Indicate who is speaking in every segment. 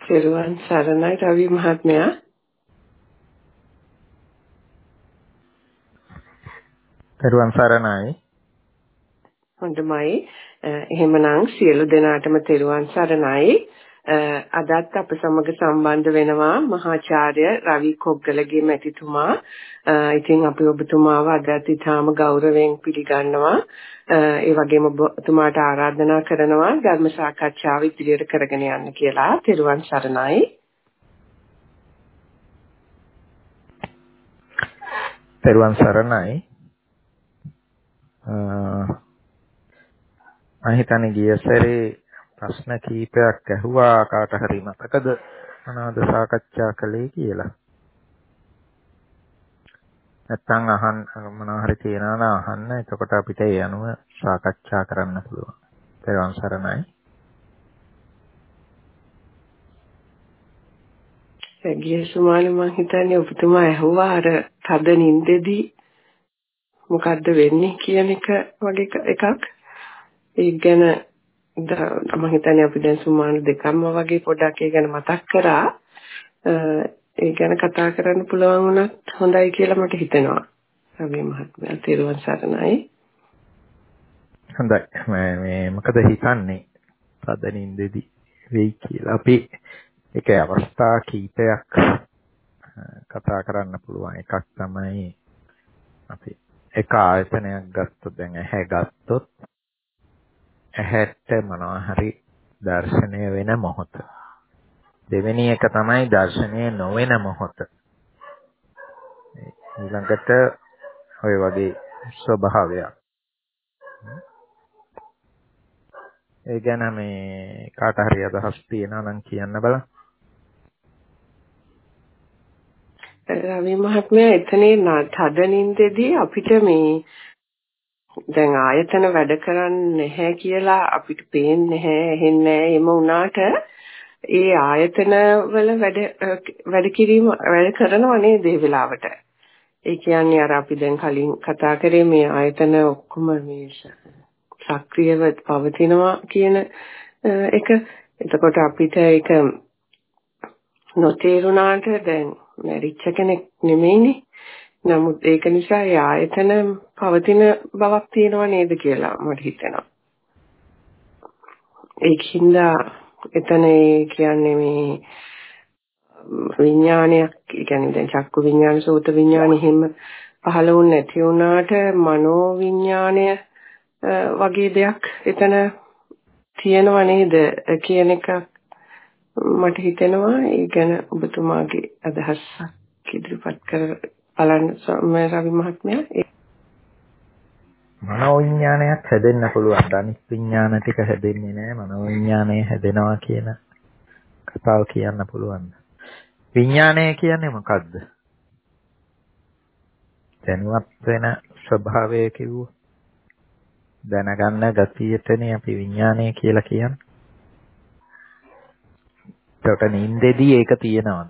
Speaker 1: තෙරුවන් සරණයි රවි මහත්මයා.
Speaker 2: තෙරුවන් සරණයි.
Speaker 1: හොඳයි. එහෙමනම් සියලු දෙනාටම තෙරුවන් සරණයි. අදත් අප සමග සම්බන්ධ වෙනවා මහාචාර්ය රවි කොග්ගලගේ මැතිතුමා. ඉතින් අපි ඔබතුමාව අදත් ඉතාම ගෞරවයෙන් පිළිගන්නවා. ඒ වගේම ඔබතුමාට ආරාධනා කරනවා ධර්ම සාකච්ඡාව ඉදිරියට කරගෙන යන්න කියලා. තෙරුවන් සරණයි.
Speaker 2: තෙරුවන් සරණයි. මම හිතන්නේ ගිය සැරේ ප්‍රශ්න කීපයක් ඇහුවා කාට හරි මතකද මොනවද සාකච්ඡා කළේ කියලා. නැත්තම් මොනවා හරි තියෙනවා නම් අහන්න. එතකොට අපිට ඒ අනුව සාකච්ඡා කරන්න පුළුවන්. තෙරුවන් සරණයි.
Speaker 1: ගිය සුමානේ මම හිතන්නේ ඔබතුමා ඇහුවා අර තද නින්දෙදී මොකද්ද වෙන්නේ කියන එක වගේ එකක්. ඒ ගැන මම හිතන්නේ අපි දැන් සුමාන දෙකක්ම වගේ පොඩ්ඩක් ඒ ගැන මතක් කරා. ඒ ගැන කතා කරන්න පුළුවන් වුණත් හොඳයි කියලා මට හිතෙනවා. රවි මහත්මයා තෙරුවන් සරණයි.
Speaker 2: හොඳයි. මේ මොකද හිතන්නේ පදනින්දෙදි වෙයි කියලා. අපි ඒකේ අවස්ථා කීපයක් කතා කරන්න පුළුවන්. එකක් තමයි අපි එක ආයතනයක් ගත්තොත් දැන් ඇහැ ගත්තොත් ඇහැට මොනවා හරි දර්ශනය වෙන මොහොත. දෙවෙනි එක තමයි දර්ශනය නොවන මොහොත. ඊළඟට ඔය වගේ ස්වභාවයක්. ඒ ගැන මේ කාට හරි අදහස් තියෙනවා නම් කියන්න බලන්න.
Speaker 1: රවි මහත්මයා එතනේ තද නින්දෙදී අපිට මේ දැන් ආයතන වැඩ කරන්නේ නැහැ කියලා අපිට පේන්නේ නැහැ, ඇහෙන්නේ නැහැ. එම වුණාට ඒ ආයතන වල වැඩ කිරීම වැඩ කරනව නේද ඒ වෙලාවට. ඒ කියන්නේ අර අපි දැන් කලින් කතා කරේ මේ ආයතන ඔක්කොම මේ සක්‍රියව පවතිනවා කියන එක. එතකොට අපිට ඒක නොතේරුණාට දැන් මැරිච්ච කෙනෙක් නෙමෙයිනේ. නමුත් ඒක නිසා ඒ ආයතන පවතින බවක් තියෙනව නේද කියලා මට හිතෙනවා. ඒකින්ද එතන කියන්නේ මේ විඥානයක්, කියන්නේ දැන් චක්කු විඥාන, සෝත විඥාන එහෙම පහළ වුණ නැති වුණාට මනෝ විඥානය වගේ දෙයක් එතන තියෙනව නේද කියන එක මට හිතෙනවා. ඒ ගැන ඔබතුමාගේ අදහසක් ඉදිරිපත් කර බලන්න රවි මහත්මයා.
Speaker 2: මනෝ විඥානයක් හැදෙන්න පුළුවන්. ධනිස් විඥාන ටික හැදෙන්නේ නැහැ. මනෝ විඥානය හැදෙනවා කියන කතාව කියන්න පුළුවන්. විඥානය කියන්නේ මොකද්ද? දැනුවත් වෙන ස්වභාවය කිව්ව. දැනගන්න ගතියටනේ අපි විඥානය කියලා කියන්නේ. ඒකට නින්දෙදී ඒක තියෙනවද?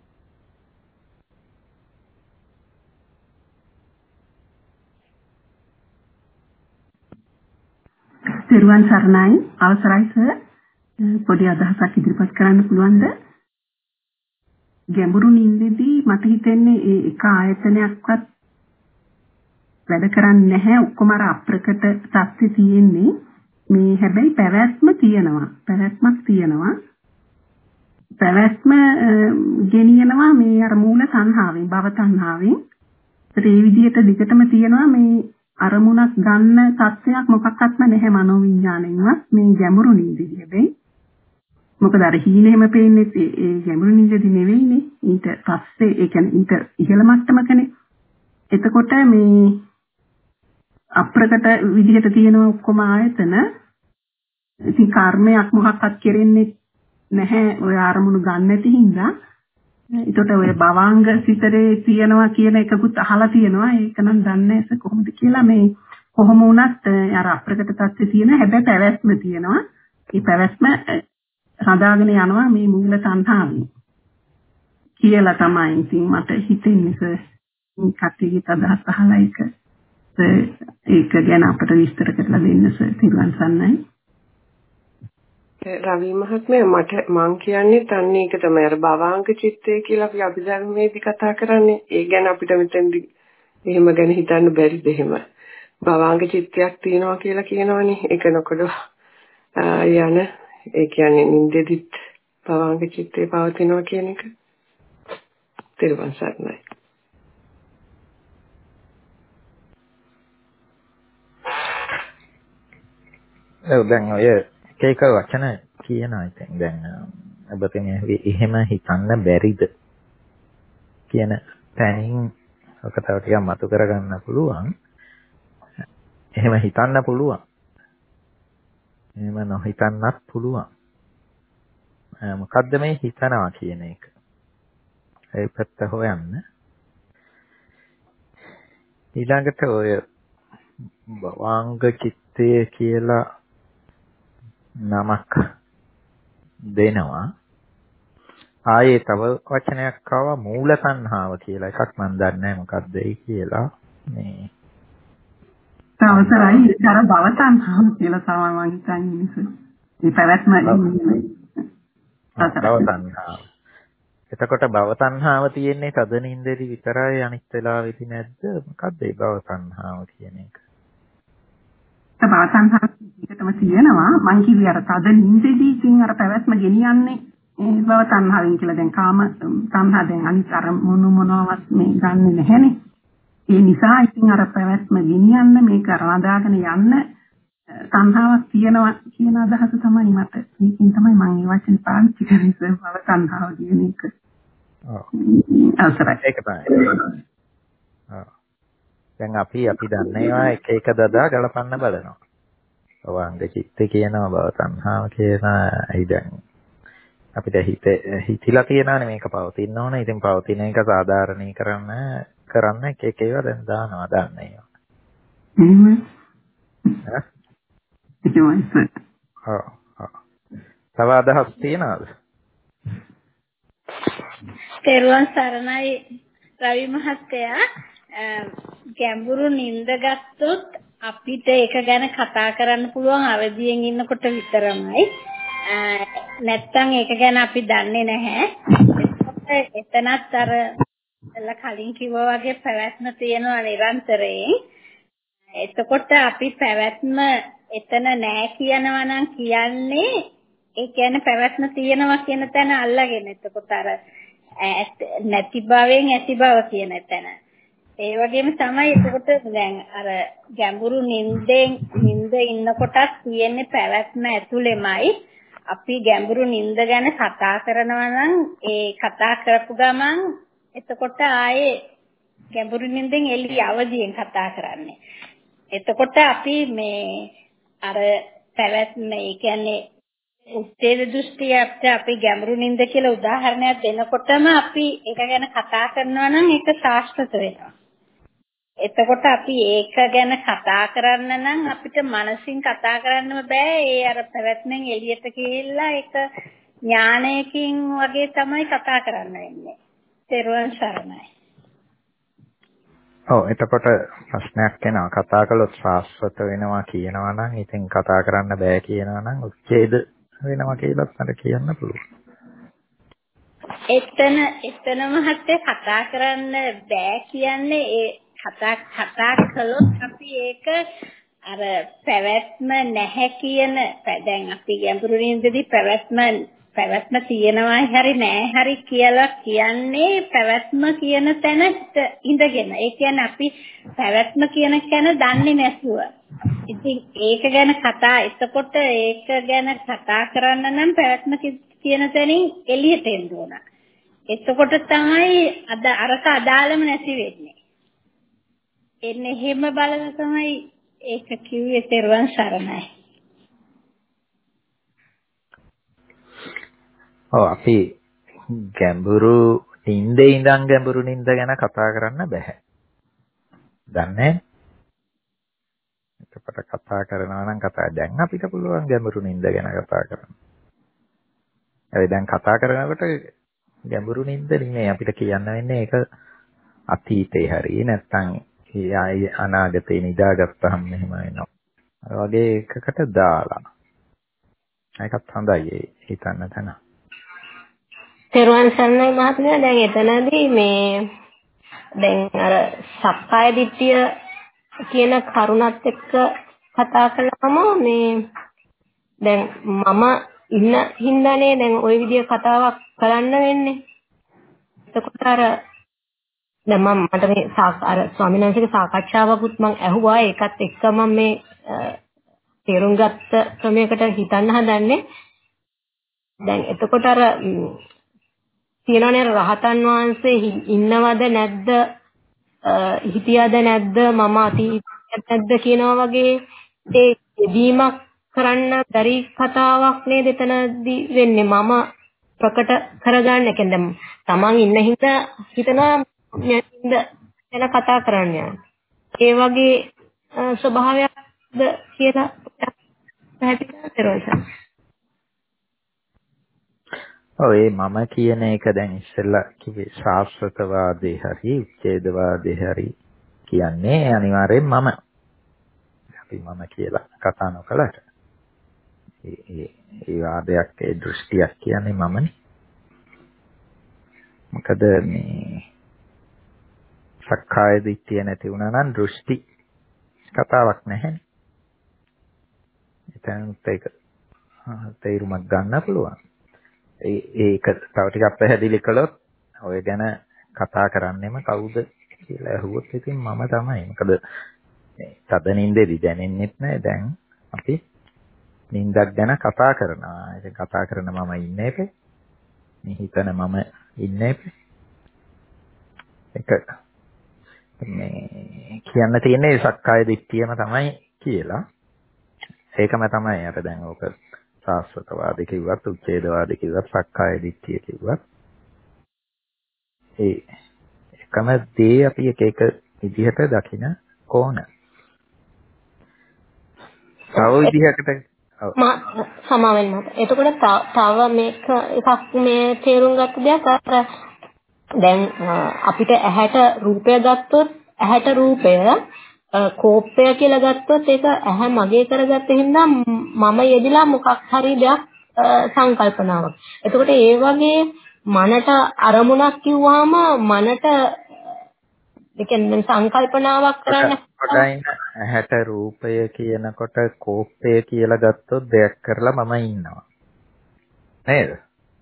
Speaker 3: තෙරුවන් සරණයි. අවසරයි සර්. පොඩි අදහසක් ඉදිරිපත් කරන්න පුළුවන්ද? ගැඹුරු නිින්දෙදී මට හිතෙන්නේ ඒ එක ආයතනයක්වත් වැඩ කරන්නේ නැහැ. ඔක්කොම අර අප්‍රකට සත්‍ය තියෙන්නේ. මේ හැබැයි පැවැත්ම තියෙනවා. පැවැත්මක් තියෙනවා. පැවැත්ම ගෙනියනවා මේ අර මූල තණ්හාවෙන්, භව තණ්හාවෙන්. ඒ විදිහට දිගටම තියෙනවා මේ අරමුණක් ගන්න තත්ත්වයක් මොකක්වත්ම නැහැ මනෝවිඤ්ඤාණයෙන්වත් මේ ගැඹුරු නිින්දෙදී. හැබැයි මොකද අර හීනෙම පේන්නේ ඒ ගැඹුරු නිින්දෙදී නෙවෙයිනේ. ඊට පස්සේ ඒ කියන්නේ ඊට ඉහළ මට්ටමකනේ. එතකොට මේ අප්‍රකට විදිහට තියෙන ඔක්කොම ආයතන ඉතින් කර්මයක් මොකක්වත් කෙරෙන්නේ නැහැ ඔය අරමුණු ගන්න නැති හින්දා. ඒකට ඔය භවාංග සිතරේ තියනවා කියන එකකුත් අහලා තියෙනවා. ඒක නම් දන්නේ නැහැ කොහොමද කියලා. මේ කොහොම වුණත් අර අප්‍රකට තත්ත්වයේ තියෙන හැබැයි පැවැත්ම තියෙනවා. මේ පැවැත්ම හදාගෙන යනවා මේ මූල තණ්හාවෙන් කියලා තමයි ඉතින් මට හිතෙන්නේ සර්. මේ කට්ටියගේ අදහස් අහලා ඒක ගැන අපට විස්තර කරලා දෙන්න සර්. තිරුවන් සරණයි.
Speaker 1: රවි මහත්මයා මං කියන්නේ තන්නේ ඒක තමයි අර භවාංග චිත්තය කියලා අපි අභිධර්මයේදී කතා කරන්නේ. ඒ ගැන අපිට මෙතෙන්දි එහෙම ගැන හිතන්න බැරිද එහෙම. භවාංග චිත්තයක් තියෙනවා කියලා කියනවනේ. ඒක නොකඩ යන ඒ කියන්නේ නින්දෙදිත් භවාංග චිත්තේ පවතිනවා කියන එක. තේරුම් ගන්නයි.
Speaker 2: දැන් ඔය එක වචන කියනවා ඉතින් දැන් ඔබතුමිය එහෙම හිතන්න බැරිද කියන තැනින් ඔක තව ටිකක් මතු කරගන්න පුළුවන්. එහෙම හිතන්න පුළුවන්. එහෙම නොහිතන්නත් පුළුවන්. මොකද්ද මේ හිතනවා කියන එක? ඒ පැත්ත හොයන්න. ඊළඟට ඔය භවාංග චිත්තය කියලා නමක් දෙනවා. ආයේ තව වචනයක් ආවා මූල සංහාව කියලා එකක් මම දන්නේ නැහැ මොකක්ද ඒ කියලා. මේ
Speaker 3: අවසරයි ඒතර භව සංහාව කියලා තමයි මම හිතන්නේ. මේ පැවැත්ම
Speaker 2: භව සංහාව. එතකොට භව සංහාව තියෙන්නේ තද නින්දේදී විතරයි අනිත් වෙලාවෙදි නැද්ද? මොකක්ද ඒ භව සංහාව කියන එක?
Speaker 3: භව සංහාව එකටම තියෙනවා. මං කිව්වේ අර තද නින්දේදී ඉතින් අර පැවැත්ම ගෙනියන්නේ ඒ භව සංහාවෙන් කියලා. දැන් කාම සංහා දැන් අනිත් අර මොනවත් මේ ගන්නෙ නැහැනේ. ඒ නිසා ඉතින් අර පැවැත්ම ගෙනියන්න මේක රඳාගෙන යන්න සංහාවක් තියෙනවා කියන අදහස තමයි මට. ඒකෙන් තමයි මම මේ වචනේ පාවිච්චි කරන්නේ භව සංහාව කියන එක.
Speaker 2: ඔව්.
Speaker 3: අවසරයි.
Speaker 2: ඒක තමයි. ඔව්. දැන් අපි දන්නේ ඒවා එක එක දදා ගලපන්න බලනවා. භවාංග චිත්තේ කියනවා භව සංහාව කියනවා. ඒ දැන් අපිට හිතිලා තියෙනවානේ මේක පවතින්න ඕන. ඉතින් පවතින එක සාධාරණීකරන්න එක ඒවා දැන් දානවා දන්නේ ඒවා. තව අදහස් තියනවද?
Speaker 4: තෙරුවන් සරණයි රවි මහත්තයා. ගැඹුරු නිින්ද ගත්තොත් අපිට ඒක ගැන කතා කරන්න පුළුවන් අවදියෙන් ඉන්නකොට විතරමයි. නැත්තම් ඒක ගැන අපි දන්නේ නැහැ. එතනත් අර කලින් කිව්වා වගේ පැවැත්ම තියෙනවා නිරන්තරයෙන්. එතකොට අපි පැවැත්ම එතන නැහැ කියනවා නම් කියන්නේ ඒ කියන්නේ පැවැත්ම තියෙනවා කියන තැන අල්ලගෙන. එතකොට අර නැති භවෙන් ඇති භව කියන තැන. ඒ වගේම තමයි එතකොට දැන් අර ගැඹුරු නිින්ද ඉන්නකොටත් තියෙන්නේ පැවැත්ම ඇතුළෙමයි. අපි ගැඹුරු නිින්ද ගැන කතා කරනවා නම් ඒ කතා කරපු ගමන් එතකොට ආයේ ගැඹුරු නිින්දෙන් එළිය අවදියෙන් කතා කරන්නේ. එතකොට අපි මේ අර පැවැත්ම ඒ කියන්නේ උත්තේජ දෘෂ්ටිය අපි ගැඹුරු නිින්ද කියලා උදාහරණයක් දෙනකොටම අපි ඒක ගැන කතා කරනවා නම් ඒක ශාස්ත්‍රත වෙනවා. එතකොට අපි ඒක ගැන කතා කරන්න නම් අපිට මනසින් කතා කරන්නම බෑ. ඒ අර පැවැත්මෙන් එළියට ගිහිල්ලා ඒක ඥානයකින් වගේ තමයි කතා කරන්න වෙන්නේ. තෙරුවන් සරණයි.
Speaker 2: ඔව් එතකොට ප්‍රශ්නයක් එනවා කතා කළොත් ශාස්ත්‍රත වෙනවා කියනවා නම් ඉතින් කතා කරන්න බෑ කියනවා නම් උච්ඡේද වෙනවා කියලාත් මට කියන්න පුළුවන්.
Speaker 4: එතන මහත්තයා කතා කරන්න බෑ කියන්නේ ඒ කතා කළොත් අපි ඒක අර පැවැත්ම නැහැ කියන දැන් අපි ගැඹුරු නින්දදී පැවැත්ම තියෙනවා හරි නැහැ හරි කියලා කියන්නේ පැවැත්ම කියන තැනට ඉඳගෙන. ඒ කියන්නේ අපි පැවැත්ම කියන කෙන දන්නේ නැතුව. ඉතින් ඒක ගැන එතකොට ඒක ගැන කතා කරන්න නම් පැවැත්ම කියන තැනින් එළියට එන්න ඕන. එතකොට තමයි අරක අදාළම නැති වෙන්නේ. එන්නේ හැම බලන තමයි ඒක කිව්වේ තෙරුවන් සරණයි.
Speaker 2: ඔව් අපි ගැඹුරු නිින්දේ ඉඳන් ගැඹුරු නිින්ද ගැන කතා කරන්න බෑ. දන්නේ? එතකොට කතා කරනවා නම් දැන් අපිට පුළුවන් ගැඹුරු නිින්ද ගැන කතා කරන්න. ඒ දැන් කතා කරනකොට ගැඹුරු නිින්ද නෙමෙයි අපිට කියන්න වෙන්නේ ඒක අතීතේ හරි නැත්නම් අනාගතේ නිදාගත්තාම මෙහෙම වෙනවා. වගේ එකකට දාලා. ඒකත් හොඳයි හිතන්න තැන.
Speaker 5: තෙරුවන් සරණයි මහත්මයා. දැන් එතනදී මේ දැන් අර සක්කාය දිට්ඨිය කියන කරුණත් එක්ක කතා කළාම මේ දැන් මම ඉන්න හින්දානේ දැන් ওই විදිය කතාවක් කරන්න වෙන්නේ. එතකොට අර දැන් මට මේ අර ස්වාමීන් වහන්සේගේ සාකච්ඡාවකුත් මම ඇහුවා. ඒකත් එක්ක මම මේ තේරුම් ගත්ත ක්‍රමයකට හිතන්න හදන්නේ. දැන් එතකොට අර කියනනේ රහතන් වහන්සේ ඉන්නවද නැද්ද හිටියද නැද්ද මම අතීතයේද නැද්ද කියනවා වගේ ඒ දෙවීමක් කරන්න බැරි කතාවක් නේද එතනදී වෙන්නේ. මම ප්‍රකට කරගන්න කියන්නේ තමන් ඉන්න හින්දා හිතනවා නේද එන කතා කරන්න යන. ඒ වගේ ස්වභාවයක්ද කියලා පැහැදිලි කරනවා.
Speaker 2: ඔය මම කියන එක දැන් ඉස්සෙල්ලා කිව්වේ ශාස්ත්‍රවාදී හරි උච්ඡේදවාදී හරි කියන්නේ අනිවාර්යෙන් මම. අපි මම කියලා කතා නොකලට. ඒ වාදයක් ඒ දෘෂ්ටියක් කියන්නේ මමනේ. මොකද මේ සක්කාය දිට්ඨිය නැති වුණා නම් දෘෂ්ටි කතාවක් නැහැනේ. එතනත් ඒක තේරුමක් ගන්න පුළුවන්. ඒක තව ටිකක් පැහැදිලි කළොත් ඔය ගැන කතා කරන්නෙම කවුද කියලා අහුවොත් ඉතින් මම තමයි. මොකද තද නින්දේදී දැනෙන්නෙත් නෑ. දැන් අපි නින්දක් ගැන කතා කරනවා. ඒක කතා කරන මම ඉන්නේ එපේ. මේ හිතන මම ඉන්නේ එපේ. ඒක මේ කියන්න තියෙන්නේ සක්කාය දිට්ඨියම තමයි කියලා. ඒකම තමයි අර දැන් ඕක ශාස්ත්‍රවාදී කිව්වත් උච්ඡේදවාදී කිව්වත් සක්කාය දිට්ඨිය කිව්වත් ඒ එකම දේ අපි එක එක විදිහට දකින ඕන. තව විදිහකට
Speaker 5: සමාවෙන්න මත. එතකොට තව මේක එකක් මේ තේරුම් ගත්ත දෙයක් අර දැන් අපිට ඇහැට රූපය ගත්තොත් ඇහැට රූපය කෝපය කියලා ගත්තොත් ඒක ඇහැ මගේ කරගත්ත හින්දා මම යෙදිලා මොකක් හරි දෙයක් සංකල්පනාවක්. එතකොට ඒ වගේ මනට අරමුණක් කිව්වහම මනට ඒ කියන්නේ සංකල්පනාවක් කරන්න
Speaker 2: කොටයින ඇහැට රූපය කියනකොට කෝපය කියලා ගත්තොත් දෙයක් කරලා මම ඉන්නවා. නේද?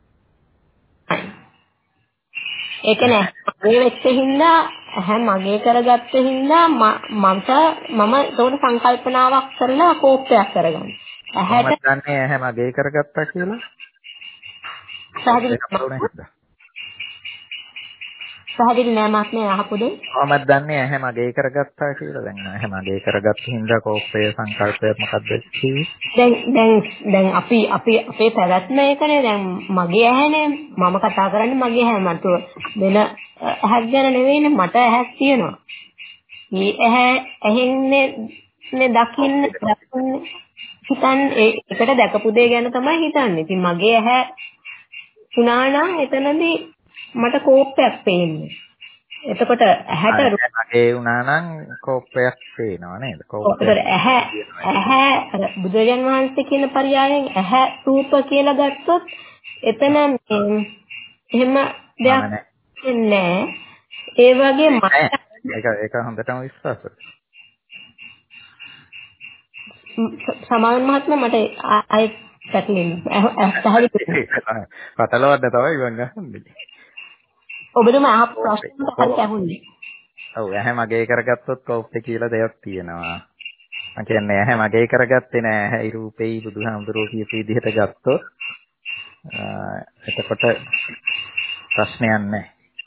Speaker 5: ඒක නෑ මගේ වෙච්ච හින්දා ඇහැ මගේ කරගත්ත හින්දා මම ඒකට සංකල්පනාවක් කරලා කෝපයක් කරගන්න.
Speaker 2: ඇහැට දන්නේ ඇහැ මගේ කරගත්තා කියලා?
Speaker 5: සහදිරි නෑ මාත්මේ අහපොදේ.
Speaker 2: කොහොමද දන්නේ ඇහැ මගේ කරගත්තා කියලා? දැන් ඇහැ මගේ කරගත්ත හින්දා කෝපය සංකල්පය මොකද්ද කියන්නේ?
Speaker 5: දැන් අපි අපේ පැවැත්ම ඒකනේ. දැන් මගේ ඇහැනේ මම කතා කරන්නේ මගේ ඇහැ. මට වෙන ඇහක් ගැන නෙවෙයිනේ. මට ඇහක් තියෙනවා. මේ ඇහෙන්නේ දකින්න හිතන්නේ ඒකට දැකපු දේ ගැන තමයි හිතන්නේ. ඉතින් මගේ ඇහැ වුණා නම් එතනදී මට කෝපයක් පේන්නේ. එතකොට ඇහැට
Speaker 2: මගේ වුණා නම් කෝපයක් පේනවා නේද?
Speaker 5: කෝපයක් ඇහැ අර බුදුරජාන් වහන්සේ කියන පරයයන් ඇහැ රූප කියලා ගත්තොත් එතන එහෙම දෙයක් නැහැ. ඒ වගේ
Speaker 2: ඒක හොඳටම විශ්වාසයි.
Speaker 5: සමාන මහත්මයා මට ආයෙ පැටලෙන්නේ.
Speaker 2: පටලවන්න තමයි මම අහන්නේ.
Speaker 5: ඔබතුම අහපු ප්‍රශ්නට හරි ඇහුන්නේ.
Speaker 2: ඔව් ඇහැ මගේ කරගත්තොත් කෝපේ කියලා දෙයක් තියෙනවා. මම කියන්නේ ඇහැ මගේ කරගත්තේ නෑ. ඇහැයි රූපෙයි බුදුහාමුදුරුවෝ කියපු විදිහට ගත්තොත් එතකොට ප්‍රශ්නයක් නෑ.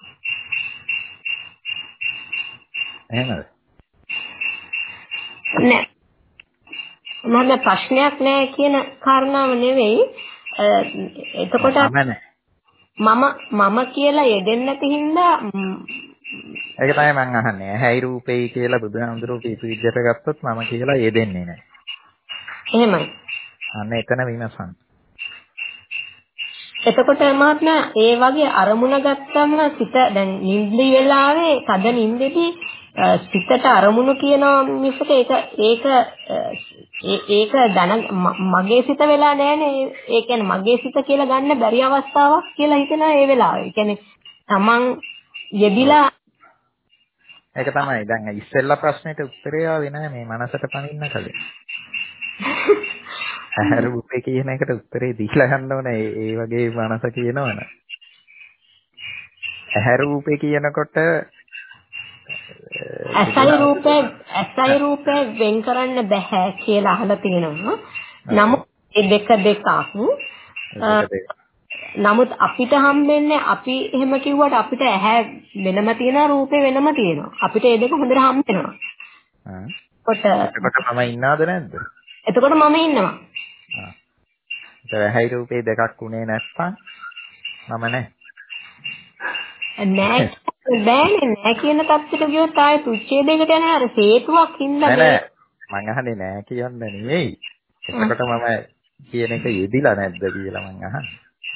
Speaker 2: එහෙමද?
Speaker 5: නෑ. මම ප්‍රශ්නයක් නෑ කියන කාරණාව නෙවෙයි. එතකොට මම කියලා යෙදෙන්නේ නැති හින්දා
Speaker 2: ඒක තමයි මම අහන්නේ. ඇහැයි රූපෙයි කියලා බුදුහාමුදුරුවෝ කියපු විදිහට ගත්තොත් මම කියලා යෙදෙන්නේ නෑ.
Speaker 5: එහෙමයි.
Speaker 2: අන්න එතන විමසන්න.
Speaker 5: එතකොට මහත්මයා ඒ වගේ අරමුණ ගත්තම සිත දැන් නිින්දි වෙලාවේ තද නිින්දෙදී සිතට අරමුණු කියනවා මිසක ඒක මගේ සිත වෙලා නැහැනේ. ඒ කියන්නේ මගේ සිත කියලා ගන්න බැරි අවස්ථාවක් කියලා හිතනවා ඒ වෙලාවේ. ඒ කියන්නේ තමන් යෙදිලා
Speaker 2: ඒක තමයි දැන් ඉස්සෙල්ලා ප්‍රශ්නෙට උත්තරය ආවේ නැහැ මේ මනසට පනින්න කලින්. ඇහැ රූපේ කියන එකට උත්තරේ දීලා ගන්න ඕනේ ඒ වගේ මනස කියනවනේ. ඇහැ රූපේ කියනකොට
Speaker 5: ඇසයි රූපේ වෙන් කරන්න බෑ කියලා අහලා තියෙනවා. නමුත් ඒ දෙක දෙකක්. නමුත් අපිට හම්බෙන්නේ අපි එහෙම කිව්වට අපිට ඇහැ වෙනම තියෙනවා රූපේ වෙනම තියෙනවා. අපිට ඒ දෙක හොඳට හම්බෙනවා.
Speaker 2: එතකොට මම ඉන්නවද නැද්ද?
Speaker 5: එතකොට මම ඉන්නවා.
Speaker 2: ඒක ඇහැයි රූපේ දෙකක් උනේ නැත්නම් මම නැහැ.
Speaker 5: නෑ කියන තත්ත්වයට ගියොත් ආයෙත් උච්ඡේදයකට යනවා. අර හේතුවක් හින්දා
Speaker 2: නෑ මං අහන්නේ නෑ කියන්න නෙවෙයි. එතකොට මම කියන එක යෙදිලා නැද්ද කියලා මං අහන්නේ.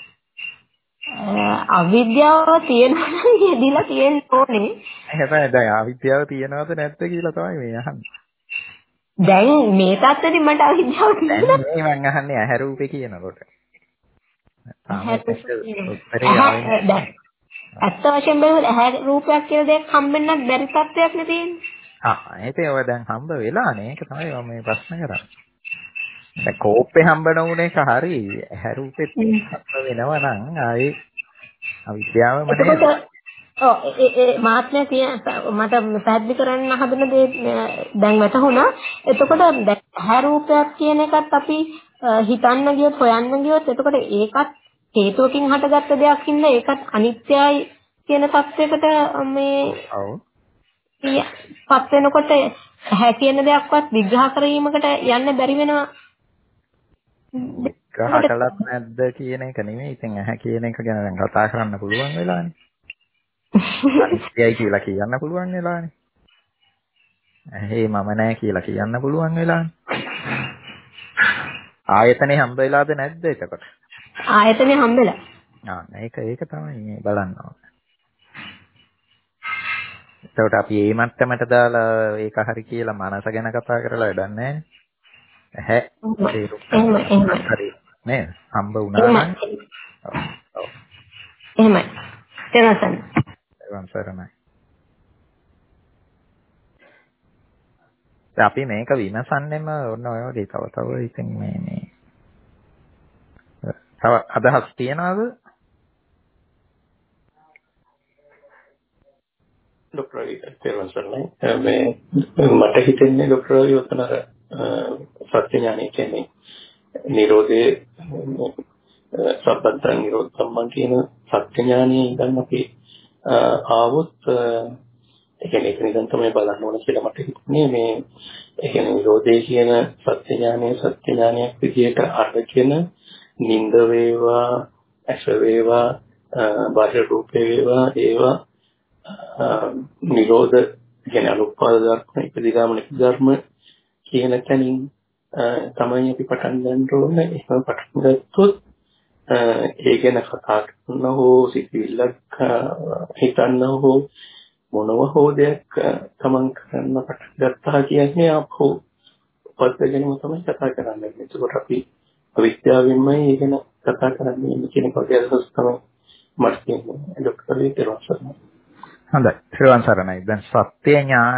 Speaker 5: අවිද්‍යාව තියෙනවා නම් යෙදිලා තියෙන්න ඕනේ.
Speaker 2: එහෙමයි දැන් අවිද්‍යාව තියෙනවද නැද්ද කියලා තමයි මේ අහන්නේ.
Speaker 5: දැන් මේ තත්ත්වෙදි මට අවිද්‍යාව තියෙනවා.
Speaker 2: දැන් මේ මං අහන්නේ ඇහැ රූපේ කියනකොට.
Speaker 5: ඇත්ත වශයෙන්ම බැලුවොත් ඇහැ රූපයක් කියලා දෙයක් හම්බෙන්නත් බැරි තත්ත්වයක් නේ තියෙන්නේ.
Speaker 2: ඒක ඔය දැන් හම්බ වෙලානේ. ඒක තමයි මම මේ ප්‍රශ්න කරන්නේ. දැන් කෝප්පේ හම්බ නොවුන එක හරි ඇහැ රූපෙත් හම්බ වෙනවා නම් ආයේ අවිද්‍යාවම නේද?
Speaker 5: ඔව් ඒ මාත්‍යා මට පැහැදිලි කරන්න හදන දේ දැන් වැටහුණා. එතකොට දැන් ඇහැ රූපයක් කියන එකත් අපි හිතන්න ගියොත් හොයන්න ගියොත් එතකොට ඒකත් හේතුවකින් හටගත්ත දෙයක් හින්දා ඒකත් අනිත්‍යයි කියන තත්යකට මේ පත් වෙනකොට ඇහැ කියන දෙයක්වත් විග්‍රහ කිරීමකට යන්න බැරි වෙනවා.
Speaker 2: විග්‍රහ කළත් නැද්ද කියන එක නෙමෙයි. ඉතින් ඇහැ කියන එක ගැන දැන් කතා කරන්න පුළුවන් වෙලානේ. අනිත්‍යයි කියලා කියන්න පුළුවන් වෙලානේ. ඇහි මම නැහැ කියලා කියන්න පුළුවන් වෙලානේ. ආයතනේ හම්බ වෙලාද නැද්ද එතකොට?
Speaker 5: ආයතනේ හම්බෙලා.
Speaker 2: ඒක තමයි මේ බලන්න ඕනේ. එතකොට අපි මේ මට්ටමට දාලා ඒක හරි කියලා මනස ගැන කතා කරලා වැඩක් නැහැ. ඇහැ හරි නේද? හම්බ වුණා නම් ඔව්.
Speaker 5: එහෙමයි. තේරුම්
Speaker 2: සරණයි. අපි මේක විමසන්නෙම ඔන්න ඔය වගේ තව ඉතින් මේ තව අදහස් තියනවාද?
Speaker 6: ડોક્ટર තේරුම් ගන්නයි. මේ මට හිතෙන්නේ ડોક્ટર යොතන සත්‍ය ඥානය කියන්නේ නිරෝධයේ සම්බන්ධ නිරෝධ සම්බන්ධ කියන සත්‍ය ඥානයේ ඉඳන් අපි ආවොත් ඒ කියන්නේ ඒක නිකන් තමයි බලන්න ඕන කියලා මට හිතෙන්නේ. මේ ඒ කියන්නේ නිරෝධයේ කියන සත්‍ය ඥානයක් විදියට අරගෙන නින්ද වේවා ඇස වේවා බාහිර රූපේ වේවා ඒවා නිරෝධ කියන්නේ අනුපාද ධර්ම ඉපදිගාමන ධර්ම කියන තැනින් තමයි අපි පටන් ගන්න ඕනේ. එහෙම පටන් ගත්තොත් ඒ ගැන කතා කරන හෝ සිතිවිල්ලක් හිතන්න හෝ මොනව හෝ දෙයක් තමන් කරන්න පටන් ගත්තා කියන්නේ අපෝ උපත්දගෙනම තමයි කතා කරන්නේ. ඒකෝට අපි අවිද්‍යාවෙන්මයි ඒ ගැන කතා කරන්නේ කියන කෝටි අදහස් තමයි මට කියන්නේ. ડોક્ટર විතරවසන.
Speaker 2: හොඳයි. ශ්‍රවණ සරණයි. දැන් සත්‍ය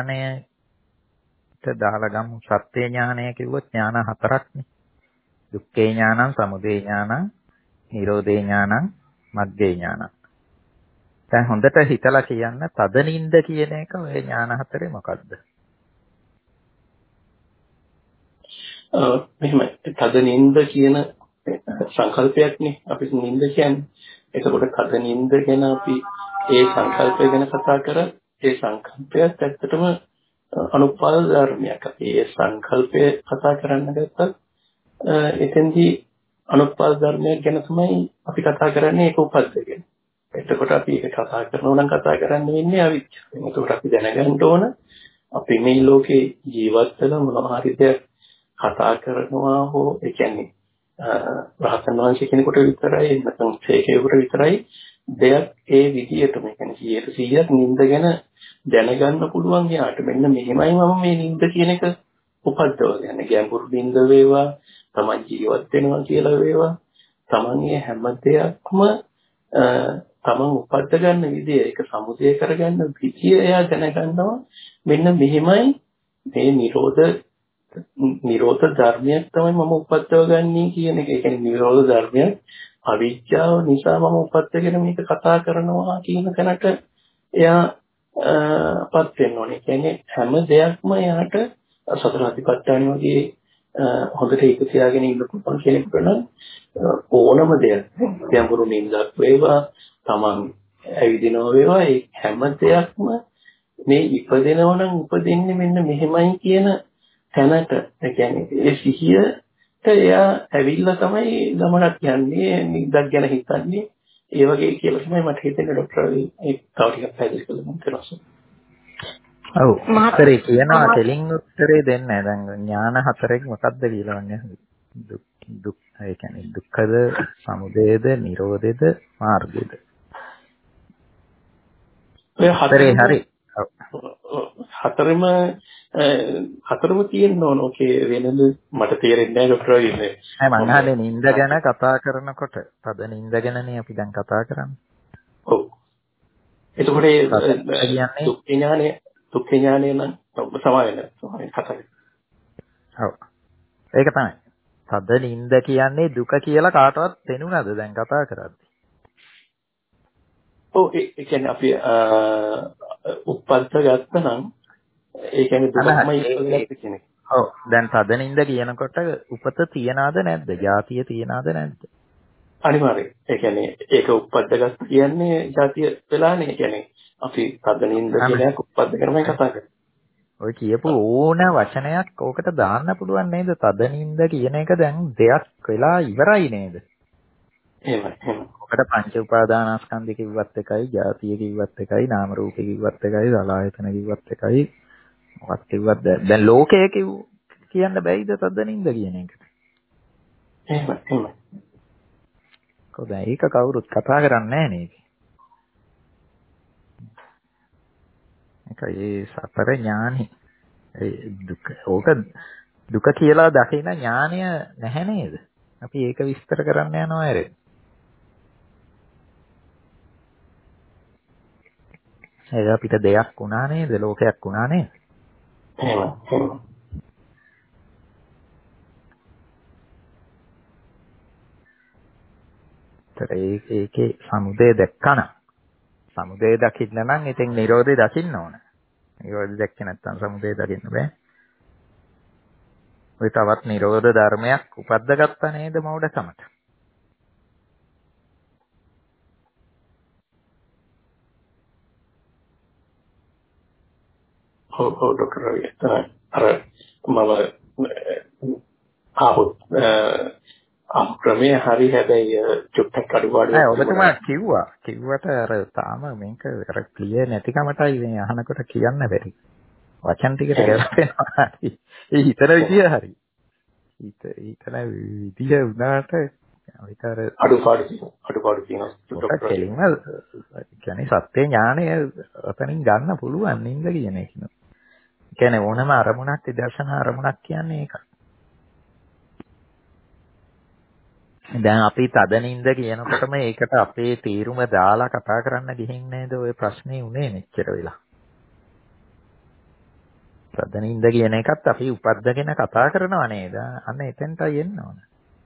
Speaker 2: ඥානයට දාලා ගමු. සත්‍ය ඥානය කිව්වොත් ඥාන හතරක්නේ. දුක්ඛේ ඥානං, සමුදය ඥානං, නිරෝධේ ඥානං, මග්ගේ ඥානං. දැන් හොඳට හිතලා කියන්න තදනින්ද කියන එක ඔය ඥාන හතරේ මොකක්ද?
Speaker 6: මෙහෙමයි. තදනින්ද කියන සංකල්පයක්නේ අපි නින්ද කියන්නේ. එතකොට තදනින්ද ගැන අපි ඒ සංකල්පය ගැන කතා කරා. ඒ සංකල්පයත් ඇත්තටම අනුපාද ධර්මයක්. අපි ඒ සංකල්පය කතා කරන්න ගත්තත් එතෙන්දී අනුපාද ධර්මයක් ගැන තමයි අපි කතා කරන්නේ ඒක උපද්දගෙන. එතකොට අපි ඒක කතා කරනවා නම් කතා කරන්න වෙන්නේ අවිද්‍යාවෙන්. එතකොට අපි දැනගන්න ඕන අපි මේ ලෝකේ ජීවත් වෙන මොනවා හරි දෙයක් කතා කරනවා හෝ ඒ කියන්නේ රහතන් වහන්සේ කෙනෙකුට විතරයි නැත්නම් ශේෂයෙකුට විතරයි දෙයක් ඒ විදියටම කියන්නේ 100% නිින්ද ගැන දැනගන්න පුළුවන් යාට මෙන්න මෙහෙමයි මම මේ නිින්ද කියන එක උපද්දව ගන්න. ගැඹුරු නිින්ද වේවා තමන් ජීවත් වෙනවා කියලා වේවා තමන්ගේ හැම දෙයක්ම තමන් උපද්ද ගන්න විදිය ඒක සමුදය කරගන්න විදිය එයා දැනගන්නවා මෙන්න මෙහෙමයි මේ නිරෝධ ධර්මයක් තමයි මම උපද්දව ගන්නේ කියන එක. ඒ කියන්නේ නිරෝධ ධර්මයක් අවිද්‍යාව නිසා මම උපද්දගෙන මේක කතා කරනවා කියන තැනට එයා පත් වෙන්න ඕනේ. කියන්නේ හැම දෙයක්ම එයාට සතර අධිපත්‍යණි වගේ හොඳට ඒක තියාගෙන ඉන්න පුළුවන් කෙනෙකුට නම් ඕනම දෙයක් ගැඹුරු නිින්දක් වේවා තමන් ඇවිදිනවා වේවා ඒ හැම දෙයක්ම මේ ඉපදෙනවා නම් උපදින්නේ මෙන්න මෙහෙමයි කියන තැනට ඒ කියන්නේ ඒ සිහියට එයා ඇවිල්ලා තමයි ගමනක් යන්නේ නිින්දක් ගැන හිතන්නේ ඒ වගේ කියලා තමයි මට හිතෙන්නේ ડોක්ටර් ඒ තව ටිකක් පැහැදිලි කළොත් වෙනස්.
Speaker 2: ඔව් උත්තරේ කියනවා දෙලින් උත්තරේ දෙන්නේ දැන් ඥාන හතරෙන් මොකක්ද කියලා වන්නේ දුක් ඒ කියන්නේ දුක්ඛද සමුදයද නිරෝධයද මාර්ගයද
Speaker 6: ඔය හතරේ හතරම තියෙන්න ඕන. ඔකේ වෙනද මට තේරෙන්නේ නැහැ ડોක්ටර් වගේ.
Speaker 2: මම අහන්නේ නිින්ද ගැන කතා කරනකොට තද නිින්ද ගැනනේ අපි දැන් කතා කරන්නේ.
Speaker 6: ඔව්. එතකොට දුක්ඛ ඥානය නම් සමාවෙන්න කතා කරන්නේ.
Speaker 2: ඔව්. ඒක තමයි. තද නිින්ද කියන්නේ දුක කියලා කාටවත් තේරුණාද දැන් කතා කරද්දී?
Speaker 6: ඔව් ඒ කියන්නේ අපි උප්පත්ත ගත්තනම් ඒ කියන්නේ දුකමයි ඉස්සෙල්ලා කියන එක.
Speaker 2: ඔව් දැන් තද නිින්ද කියනකොට උපත තියනවද නැද්ද? ජාතිය තියනවද නැද්ද?
Speaker 6: අනිවාර්යයෙන්. ඒ කියන්නේ ඒක උප්පත්ත ගත්ත කියන්නේ ජාතිය වෙලානේ. ඒ කියන්නේ අපි තද නිින්ද කියන එක උප්පත්ත කරමයි කතා කරන්නේ.
Speaker 2: ඔය කියපු ඕන වචනයක් ඕකට දාන්න පුළුවන් නේද? තද නිින්ද කියන එක දැන් දෙයක් වෙලා ඉවරයි නේද?
Speaker 6: එහෙමයි.
Speaker 2: ඔකට පංච උපාදානස්කන්ධ කිව්වත් එකයි, ජාතිය කිව්වත් එකයි, නාම රූප කිව්වත් එකයි, සලආයතන කිව්වත් එකයි. මොකක් කිව්වත් දැන් ලෝකය කියන්න බැයිද තද නිින්ද කියන එකට?
Speaker 6: එහෙමයි.
Speaker 2: කොහොමද ඒක කවුරුත් කතා කරන්නේ නැහැ නේද? ඒ සතර ඥානෙ ඒ දුක කියලා දකින ඥානය නැහැ නේද? අපි ඒක විස්තර කරන්න යනවා ඇරෙන්න. ඒක අපිට දෙයක් වුණා නේද? ලෝකයක් වුණා නේද?
Speaker 6: එහෙම.
Speaker 2: ඒකේ සමුදය දැක්කන සමුදය දකින්න නම් ඉතින් නිරෝධය දකින්න ඕන. නිරෝධය දැක්කේ නැත්නම් සමුදය දකින්න බෑ. ඔය තවත් නිරෝධ ධර්මයක් උපද්දගත්තා නේද මෝඩකමට?
Speaker 6: ඔව් ડોක්ටර් අර මම ක්‍රමයේ හරි හැබැයි චුට්ටක් අඩුපාඩු
Speaker 2: නෑ ඔබතුමා කිව්වට අර තාම මේක අර ක්ලියර් නැතිකමටයි මේ අහනකොට කියන්න බැරි. වචන ටිකට ගැලපෙනවා. ඒ හිතන විදිය හරි. හිතන විදිය උනාට ඒක අර
Speaker 6: අඩුපාඩු තියෙනවා
Speaker 2: ડોක්ටර් කෙලින්ම කියන්නේ සත්‍ය ඥානය අතනින් ගන්න පුළුවන් නින්ද කියන එක. ඒ කියන්නේ ඕනම අරමුණක් විදර්ශනා අරමුණක් කියන්නේ ඒකයි. දැන් අපි තද නින්ද කියනකොටම ඒකට අපේ තීරුම දාලා කතා කරන්න ගිහින් නේද ඔය ප්‍රශ්නේ උනේ මෙච්චර වෙලා. තද නින්ද කියන එකත් අපි උපද්දගෙන කතා කරනවා නේද? අන්න එතෙන්ටයි එන්න ඕන.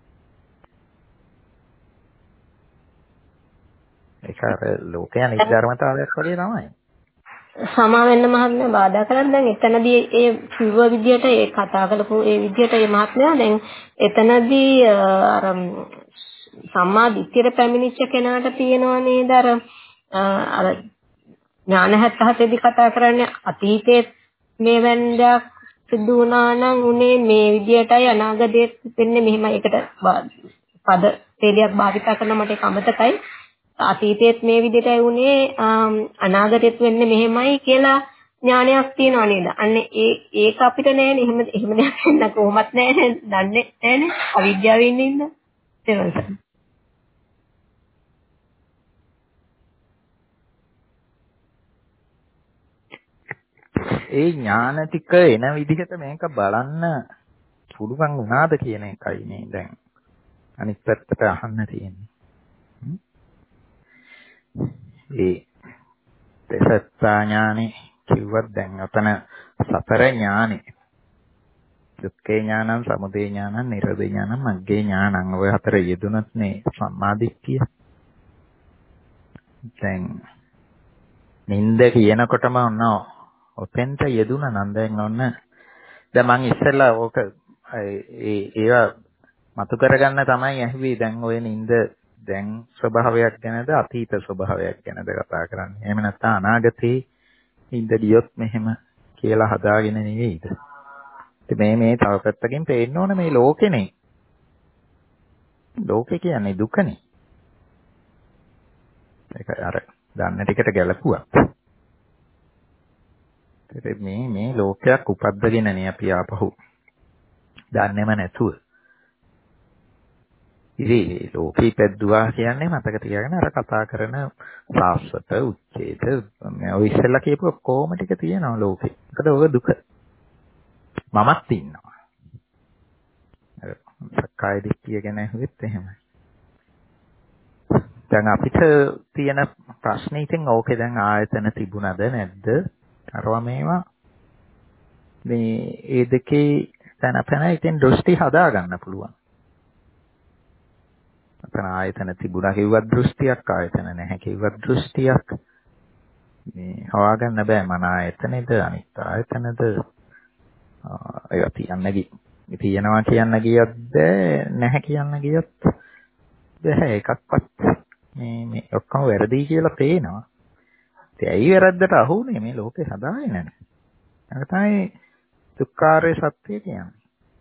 Speaker 2: ඒක අර ලෝකයේ අනිත් ධර්මතාවයක් වගේ තමයි.
Speaker 5: සමා වෙන්න මහත්මයා බාධා කරන්නේ දැන් එතනදී ඒ කිව්ව විදියට ඒ කතා කරපු ඒ විදියට ඒ මහත්මයා දැන් එතනදී අර සම්මා දිට්ඨියට පැමිණිච්ච කෙනාට තියෙනවා නේද අර ඥාන 77 දී කතා කරන්නේ අතීතයේ මේ වෙන්දක් සිදු වුණා නම් උනේ මේ විදියටයි අනාගතයේ වෙන්නේ මෙහෙමයි. ඒකට පද තේලියක් භාවිතා කරන මට ඒක අමතකයි. අතීතයේත් මේ විදිහටයි වුණේ අනාගතයේත් වෙන්නේ මෙහෙමයි කියලා ඥානයක් තියෙනවා නේද? අන්න ඒක අපිට නෑනේ. එහෙම දෙයක් වෙන්න කොහොමත් නෑනේ. දන්නේ නෑනේ. අවිද්‍යාවෙන් ඉන්න.
Speaker 2: ඒ ඥාන ටික එන විදිහට මේක බලන්න පුළුවන් වුණාද කියන එකයි මේ දැන් අනිත් පැත්තට අහන්න තියෙන්නේ. ඒ දෙසත්තා ඥානෙ කිව්වත් දැන් අතන සතර ඥානෙ. දුක්ඛේ ඥානං, සමුදය ඥානං, නිරෝධ ඥානං, මග්ගේ ඥානං. ඔය හතර යෙදුනත් නේ සම්මාදිට්ඨිය. දැන් නින්ද කියනකොටම ඔන්න ඔතෙන්ට යෙදුණා නම් දැන් ඔන්න දැන් මං ඉස්සෙල්ලා ඕක ඒවා මතු කරගන්න තමයි ඇහුවේ. දැන් ඔය නින්ද දැන් ස්වභාවයක් ගැනද අතීත ස්වභාවයක් ගැනද කතා කරන්නේ. එහෙම නැත්නම් අනාගතේ නින්ද ගියොත් මෙහෙම කියලා හදාගෙන නෙවෙයිද? ඉතින් මේ තව පැත්තකින් පේන්න ඕන මේ ලෝකෙනේ. ලෝකේ කියන්නේ දුකනේ. ඒක අර දන්න ටිකට ගැලපුවා. මේ ලෝකයක් උපද්දගෙනනේ අපි ආපහු දන්නේම නැතුව. ඉතින් ලෝකේ පැද්දුවා කියන්නේ මතක තියාගෙන අර කතා කරන සාස්වත උච්ඡේද ඔය ඉස්සෙල්ලා කියපු කොහොම ටික තියෙනවා ලෝකේ. මොකද ඔය දුක. මමත් ඉන්නවා. අර සක්කාය දිට්ඨිය ගැන ඇහුවෙත් එහෙමයි. දැන් අපිට තියෙන ප්‍රශ්නේ ඉතින් ඕකේ දැන් ආයතන තිබුණද නැද්ද? අරවා මේවා මේ ඒ දෙකේ තනපැන ඉතින් දෘෂ්ටි හදා ගන්න පුළුවන්. අපන ආයතන තිබුණා කිව්වත් දෘෂ්ටියක්, ආයතන නැහැ කිව්වත් දෘෂ්ටියක්. මේ හොයාගන්න බෑ මන ආයතනේද අනිත් ආයතනද ඒවා තියනවා කියන්න ගියත් බෑ, නැහැ කියන්න ගියත් බෑ. එකක්වත් මේ ඔක්කොම වැරදි කියලා පේනවා. ඒ ඇයි වැරද්දට අහුනේ මේ ලෝකේ හදාගෙන නැහැ. ඒක තමයි දුක්ඛාරය සත්‍ය කියන්නේ.